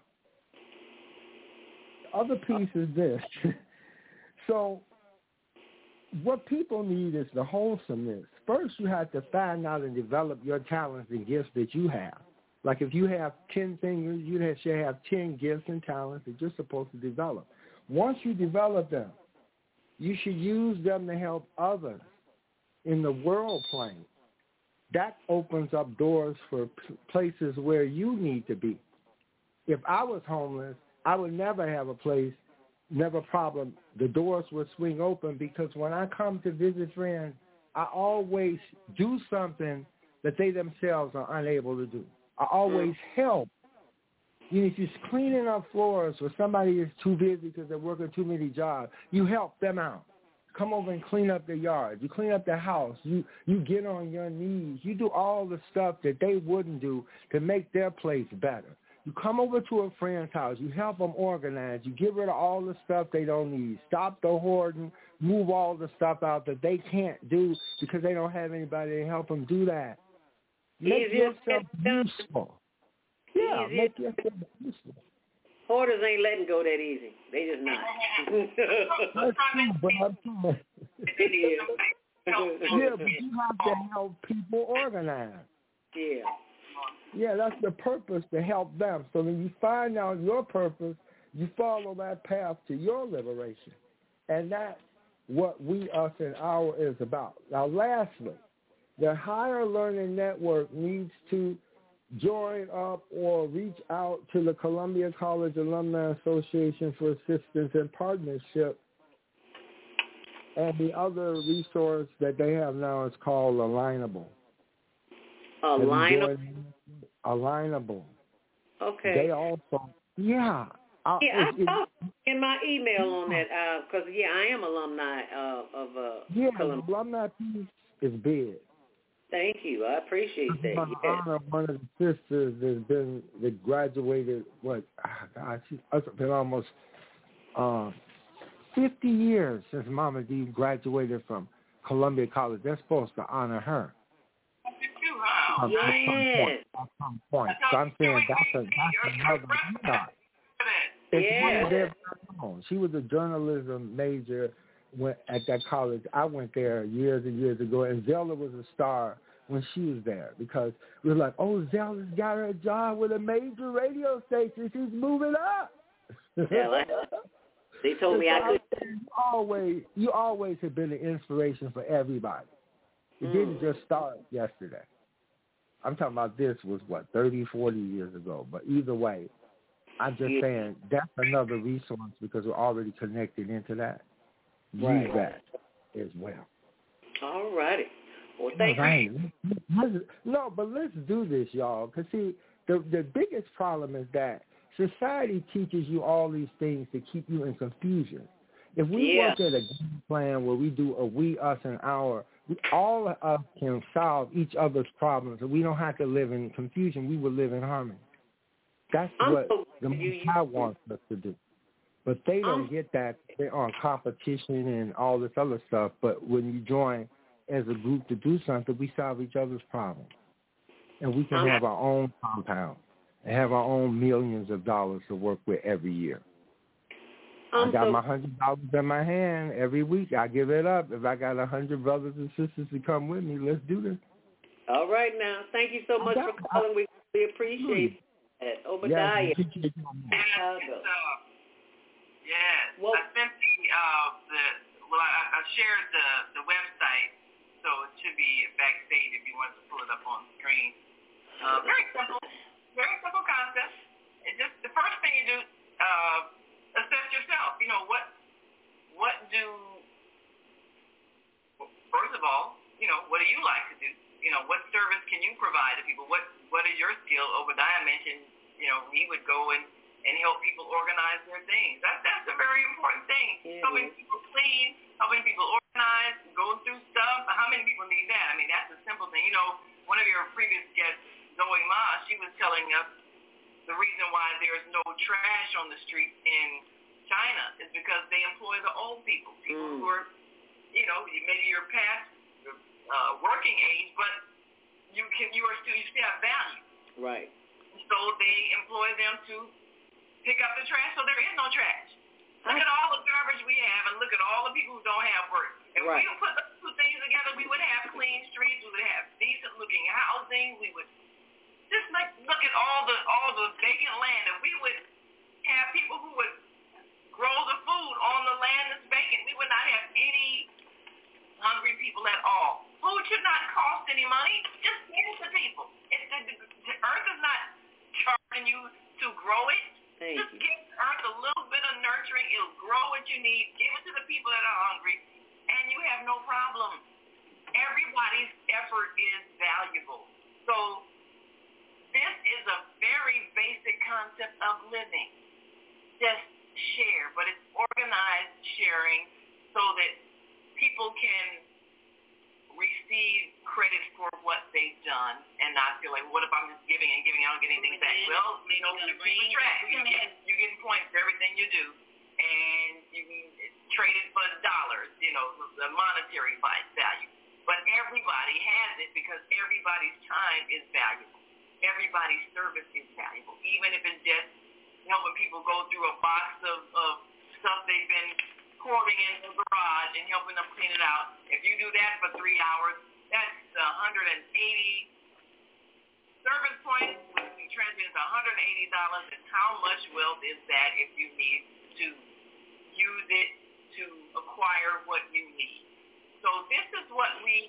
The other piece is this. So what people need is the wholesomeness. First, you have to find out and develop your talents and gifts that you have. Like if you have 10 fingers, you should have 10 gifts and talents that you're supposed to develop. Once you develop them, you should use them to help others in the world plane. that opens up doors for places where you need to be. If I was homeless, I would never have a place, never a problem. The doors would swing open because when I come to visit friends, I always do something that they themselves are unable to do. I always help. You know, if you're cleaning up floors or somebody is too busy because they're working too many jobs, you help them out. Come over and clean up their yard. You clean up their house. You get on your knees. You do all the stuff that they wouldn't do to make their place better. You come over to a friend's house. You help them organize. You get rid of all the stuff they don't need. Stop the hoarding. Move all the stuff out that they can't do because they don't have anybody to help them do that. Make yourself useful. Yeah, make yourself useful. Hoarders ain't letting go that easy. They just not. That's true, but I'm true. Yeah, but you have to help people organize. Yeah. Yeah, that's the purpose, to help them. So when you find out your purpose, you follow that path to your liberation. And that's what We, Us, and Our is about. Now, lastly, the Higher Learning Network needs to join up or reach out to the Columbia College Alumni Association for assistance and partnership. And the other resource that they have now is called Alignable. Alignable. Okay. They also, I saw in my email on that because I am alumni of Columbia. The alumni piece is big. Thank you. I appreciate that. I honor one of the sisters that graduated. It's been almost 50 years since Mama D graduated from Columbia College. They're supposed to honor her. Yes. At some point. So I'm saying that's another. She was a journalism major at that college. I went there years and years ago, and Zelda was a star when she was there because we were like, oh, Zelda's got her a job with a major radio station. She's moving up. They told me I could. You always have been an inspiration for everybody. It didn't just start yesterday. I'm talking about this was, 30, 40 years ago. But either way, I'm just saying that's another resource because we're already connected into that. Use that as well. All righty. Well, thank you. No, but let's do this, y'all. Because, see, the biggest problem is that society teaches you all these things to keep you in confusion. If we work at a game plan where we do a We, Us, and Our, all of us can solve each other's problems, and we don't have to live in confusion. We will live in harmony. That's what the Most High wants us to do. But they don't get that. They're on competition and all this other stuff. But when you join as a group to do something, we solve each other's problems. And we can have our own compound and have our own millions of dollars to work with every year. I got my $100 in my hand every week. I give it up. If I got 100 brothers and sisters to come with me, let's do this. All right now. Thank you so much for calling. We really appreciate it. Obadiah. Yes. Well, I sent I shared the website, so it should be backstage if you want to pull it up on the screen. Very simple concept. It just the first thing you do, assess yourself. You know, first of all, what do you like to do? What service can you provide to people? What is your skill? Obadiah mentioned, he would go and help people organize their things. That's a very important thing. Helping people clean, helping people organize, go through stuff. How many people need that? I mean, that's a simple thing. One of your previous guests, Zoe Ma, she was telling us the reason why there's no trash on the street in China is because they employ the old people who are, maybe you're past working age, but you still have value. Right. So they employ them to pick up the trash, so there is no trash. Look at all the garbage we have, and look at all the people who don't have work. If we would put those two things together, we would have clean streets, we would have decent-looking housing, we would just look at all the vacant land, and we would have people who would grow the food on the land that's vacant. We would not have any hungry people at all. Food should not cost any money. Just helping you to grow it. Just give the earth a little bit of nurturing. It'll grow what you need. Give it to the people that are hungry, and you have no problem. Everybody's effort is valuable. So this is a very basic concept of living. Just share, but it's organized sharing so that people can receive credit for what they've done and not feel like, what if I'm just giving and giving, I don't get anything back. Well, you know, you keep track. You're getting points for everything you do, and you can trade it for dollars, you know, the monetary value. But everybody has it because everybody's time is valuable. Everybody's service is valuable, even if it's just helping people go through a box of stuff they've been hoarding in the garage and helping them clean it out. If you do that for 3 hours, that's 180 service points, which we translate to $180. And how much wealth is that if you need to use it to acquire what you need? So this is what we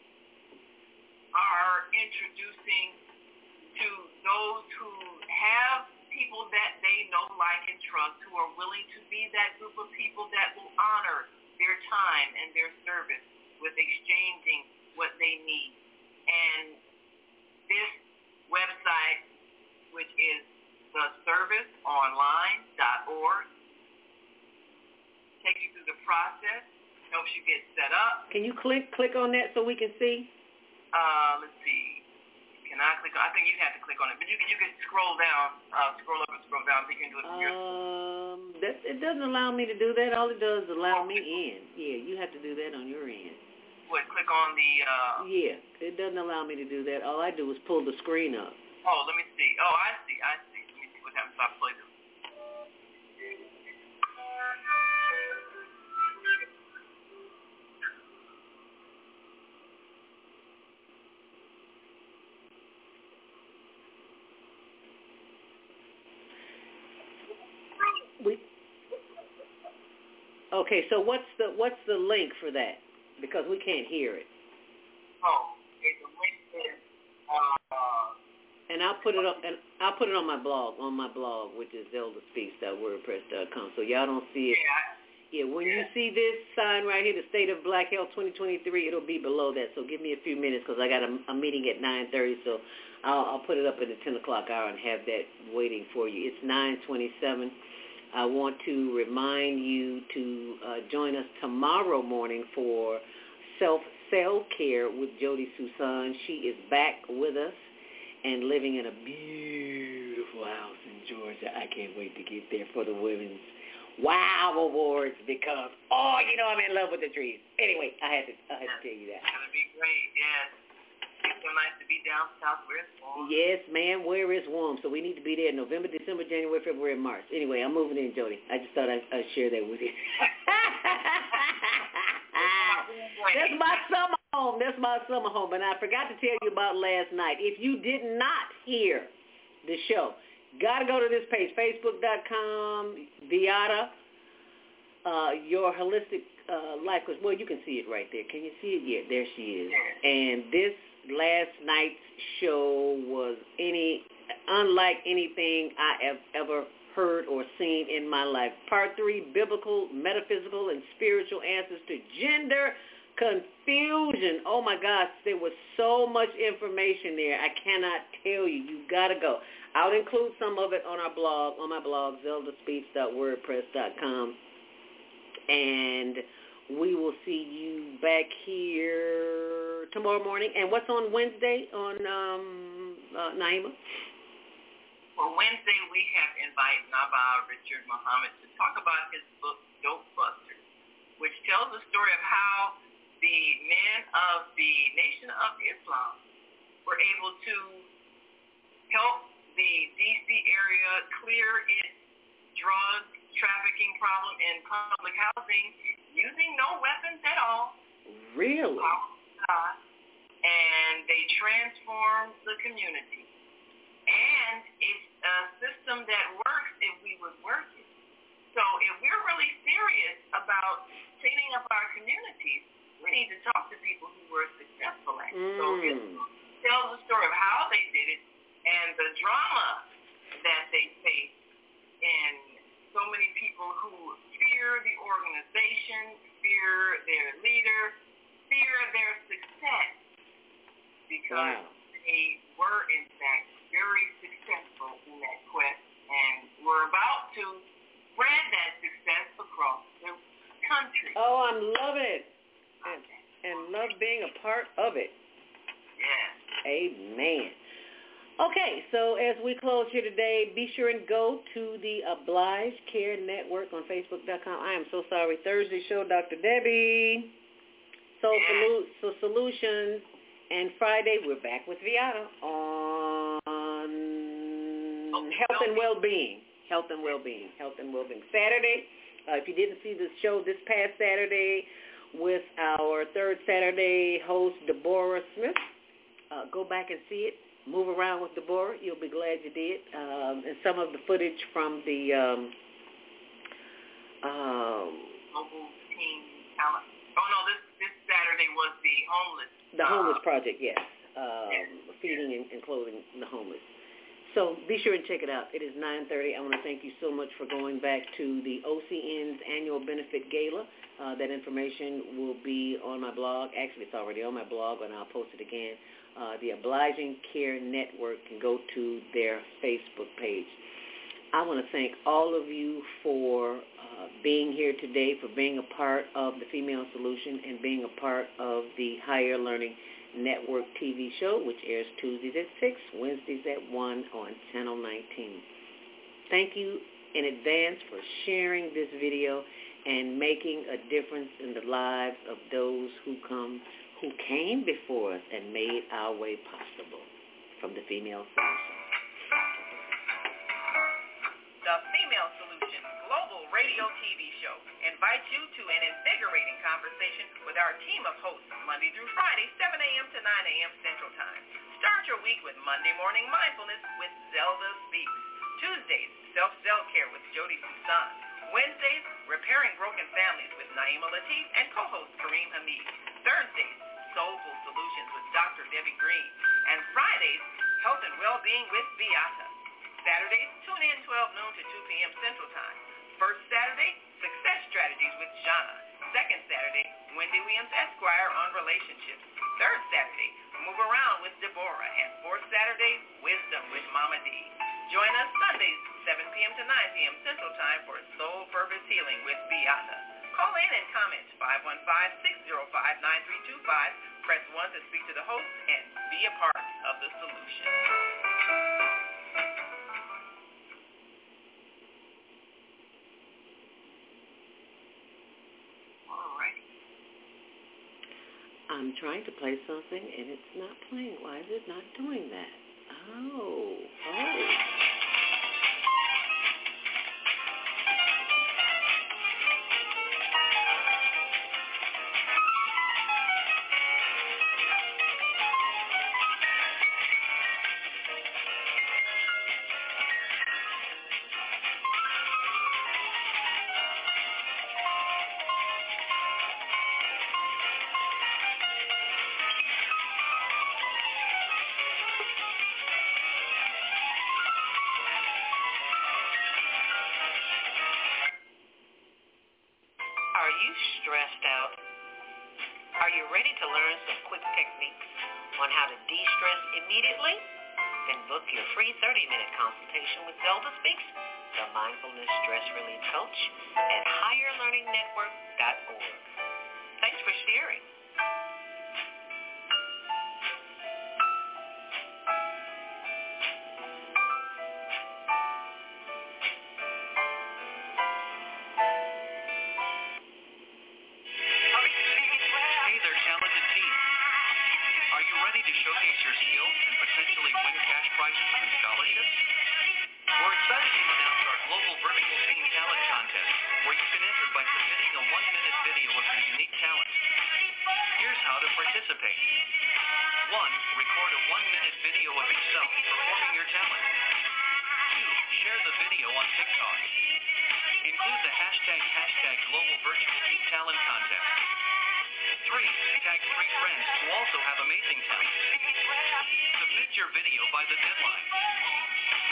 are introducing to those who have people that they know, like, and trust, who are willing to be that group of people that will honor their time and their service with exchanging what they need. And this website, which is theserviceonline.org, takes you through the process, helps you get set up. Can you click on that so we can see? Let's see. Can I click on? I think you'd have to click on it, but you can scroll down, scroll up and scroll down, so you can do it from your. It doesn't allow me to do that. All it does is allow me in. Yeah, you have to do that on your end. What? Click on the. Yeah, it doesn't allow me to do that. All I do is pull the screen up. Oh, let me see. Oh, I see. Let me see what happens if I play this. Okay, so what's the link for that? Because we can't hear it. Oh, okay, the link is. And I'll put it on my blog, which is zeldaspeaks.wordpress.com. So y'all don't see it. Yeah, when you see this sign right here, the State of Black Health 2023, it'll be below that. So give me a few minutes because I got a meeting at 9:30. So I'll put it up at the 10 o'clock hour and have that waiting for you. It's 9:27. I want to remind you to join us tomorrow morning for self-care with Jody Susan. She is back with us and living in a beautiful house in Georgia. I can't wait to get there for the Women's Wow Awards because, I'm in love with the trees. Anyway, I had to tell you that. It's going to be great, yes. It's so nice to be down south where it's warm. Yes, ma'am, where it's warm. So we need to be there in November, December, January, February, March. Anyway, I'm moving in, Jody. I just thought I'd share that with you. That's my summer home. And I forgot to tell you about last night. If you did not hear the show, got to go to this page, facebook.com, Viata, Your Holistic Life Coach. Well, you can see it right there. Can you see it? Yeah, there she is. And this last night's show was unlike anything I have ever heard or seen in my life. Part 3, biblical, metaphysical, and spiritual answers to gender confusion. Oh, my gosh, there was so much information there. I cannot tell you. You got to go. I'll include some of it on my blog, zeldaspeaks.wordpress.com. And we will see you back here tomorrow morning. And what's on Wednesday on Naima? For Wednesday, we have invited Nabaa Richard Muhammad to talk about his book, Dope Busters, which tells the story of how the men of the Nation of Islam were able to help the D.C. area clear its drug trafficking problem in public housing using no weapons at all. Really? And they transformed the community. And it's a system that works if we would work it. So if we're really serious about cleaning up our communities, we need to talk to people who were successful at it. So it tells the story of how they did it and the drama that they face, and so many people who fear the organization, fear their leader, fear their success, because they were, in fact, very successful in that quest, and we're about to spread that success across the country. Oh, I'm loving it, and love being a part of it. Yes. Amen. Okay, so as we close here today, be sure and go to the Oblige Care Network on Facebook.com. I am so sorry. Thursday show, Dr. Debbie, Soul Solutions, and Friday we're back with Viata on Health and Well-Being. Saturday, if you didn't see the show this past Saturday with our third Saturday host, Deborah Smith, go back and see it. Move around with Deborah. You'll be glad you did. And some of the footage from the Mobile Teen Talent. Oh, no, this Saturday was the homeless. The homeless project, yes. Feeding and clothing the homeless. So be sure and check it out. It is 9:30. I want to thank you so much for going back to the OCN's annual benefit gala. That information will be on my blog. Actually, it's already on my blog, and I'll post it again. The Obliging Care Network can go to their Facebook page. I want to thank all of you for being here today, for being a part of the Female Solution and being a part of the Higher Learning Network TV show, which airs Tuesdays at 6, Wednesdays at 1 on Channel 19. Thank you in advance for sharing this video and making a difference in the lives of those who came before us and made our way possible. From the Female Solution. The Female Solution Global Radio TV show invites you to an invigorating conversation with our team of hosts Monday through Friday, 7 a.m. to 9 a.m. Central Time. Start your week with Monday Morning Mindfulness with Zelda Speaks. Tuesdays, Self-Care with Jody Susan. Wednesdays, Repairing Broken Families with Naima Latif and co-host Kareem Hamid. Thursdays, Soulful Solutions with Dr. Debbie Green. And Fridays, Health and Well-Being with Beata. Saturdays, tune in 12 noon to 2 p.m. Central Time. First Saturday, Success Strategies with Jana. Second Saturday, Wendy Williams Esquire on Relationships. Third Saturday, Move Around with Deborah. And fourth Saturday, Wisdom with Mama D. Join us Sundays, 7 p.m. to 9 p.m. Central Time for Soul Purpose Healing with Beata. Call in and comment 515-605-9325. Press 1 to speak to the host and be a part of the solution. All right. I'm trying to play something and it's not playing. Why is it not doing that? Oh. Stressed out? Are you ready to learn some quick techniques on how to de-stress immediately? Then book your free 30-minute consultation with Zelda Speaks, the Mindfulness Stress Relief Coach, at higherlearningnetwork.org. Thanks for sharing.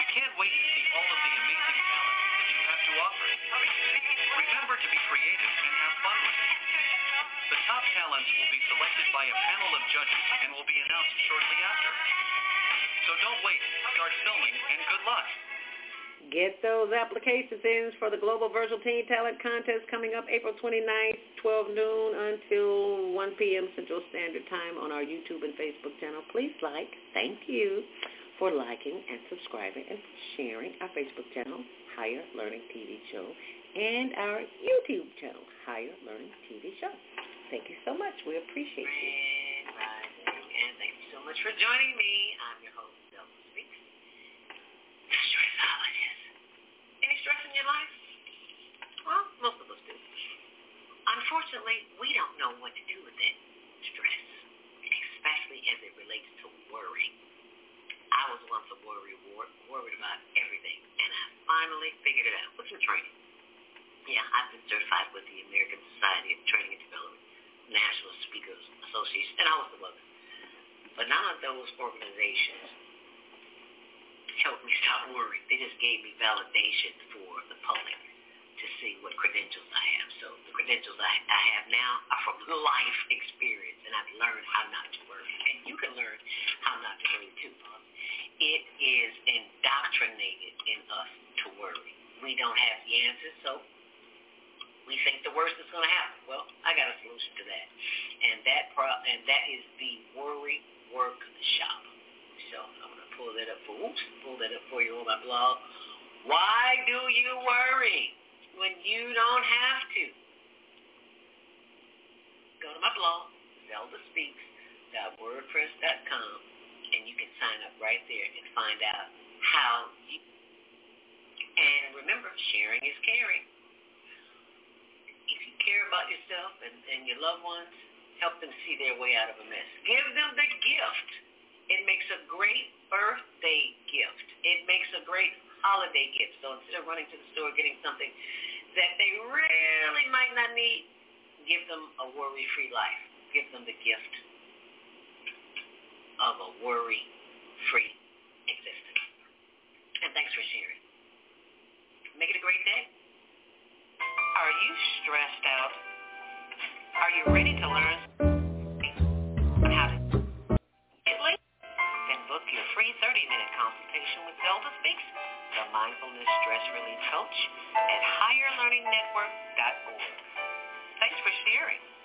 can't wait to see all of the amazing talent that you have to offer. Remember to be creative and have fun with it. The top talents will be selected by a panel of judges and will be announced shortly after. So don't wait. Start filming, and good luck. Get those applications in for the Global Virtual Teen Talent Contest coming up April 29th, 12 noon until 1 p.m. Central Standard Time on our YouTube and Facebook channel. Please thank you for liking and subscribing and sharing our Facebook channel, Higher Learning TV Show, and our YouTube channel, Higher Learning TV Show. Thank you so much. We appreciate you. And thank you so much for joining me. I'm your host, Zelda Speaks. Stressologist. Any stress in your life? Well, most of us do. Unfortunately, we don't know what to do with that stress, especially as it relates to worry. I was once a worried about everything, and I finally figured it out with some training. Yeah, I've been certified with the American Society of Training and Development, National Speakers Association, and all of the others. But none of those organizations helped me stop worrying. They just gave me validation for the public to see what credentials I have. So the credentials I have now are from life experience, and I've learned how not to worry. And you can learn how not to worry too. It is indoctrinated in us to worry. We don't have the answers, so we think the worst is going to happen. Well, I got a solution to that, and that is the Worry Workshop. So I'm going to pull that up for you on my blog. Why do you worry when you don't have to? Go to my blog, zeldaspeaks.wordpress.com, and you can sign up right there and find out how you. And remember, sharing is caring. If you care about yourself and your loved ones, help them see their way out of a mess. Give them the gift. It makes a great birthday gift. It makes a great holiday gift. So instead of running to the store getting something that they really might not need, give them a worry-free life. Give them the gift of a worry-free existence. And thanks for sharing. Make it a great day. Are you stressed out? Are you ready to learn how to immediately? Then book your free 30-minute consultation with Zelda Speaks, the Mindfulness Stress Relief Coach, at higherlearningnetwork.org. Thanks for sharing.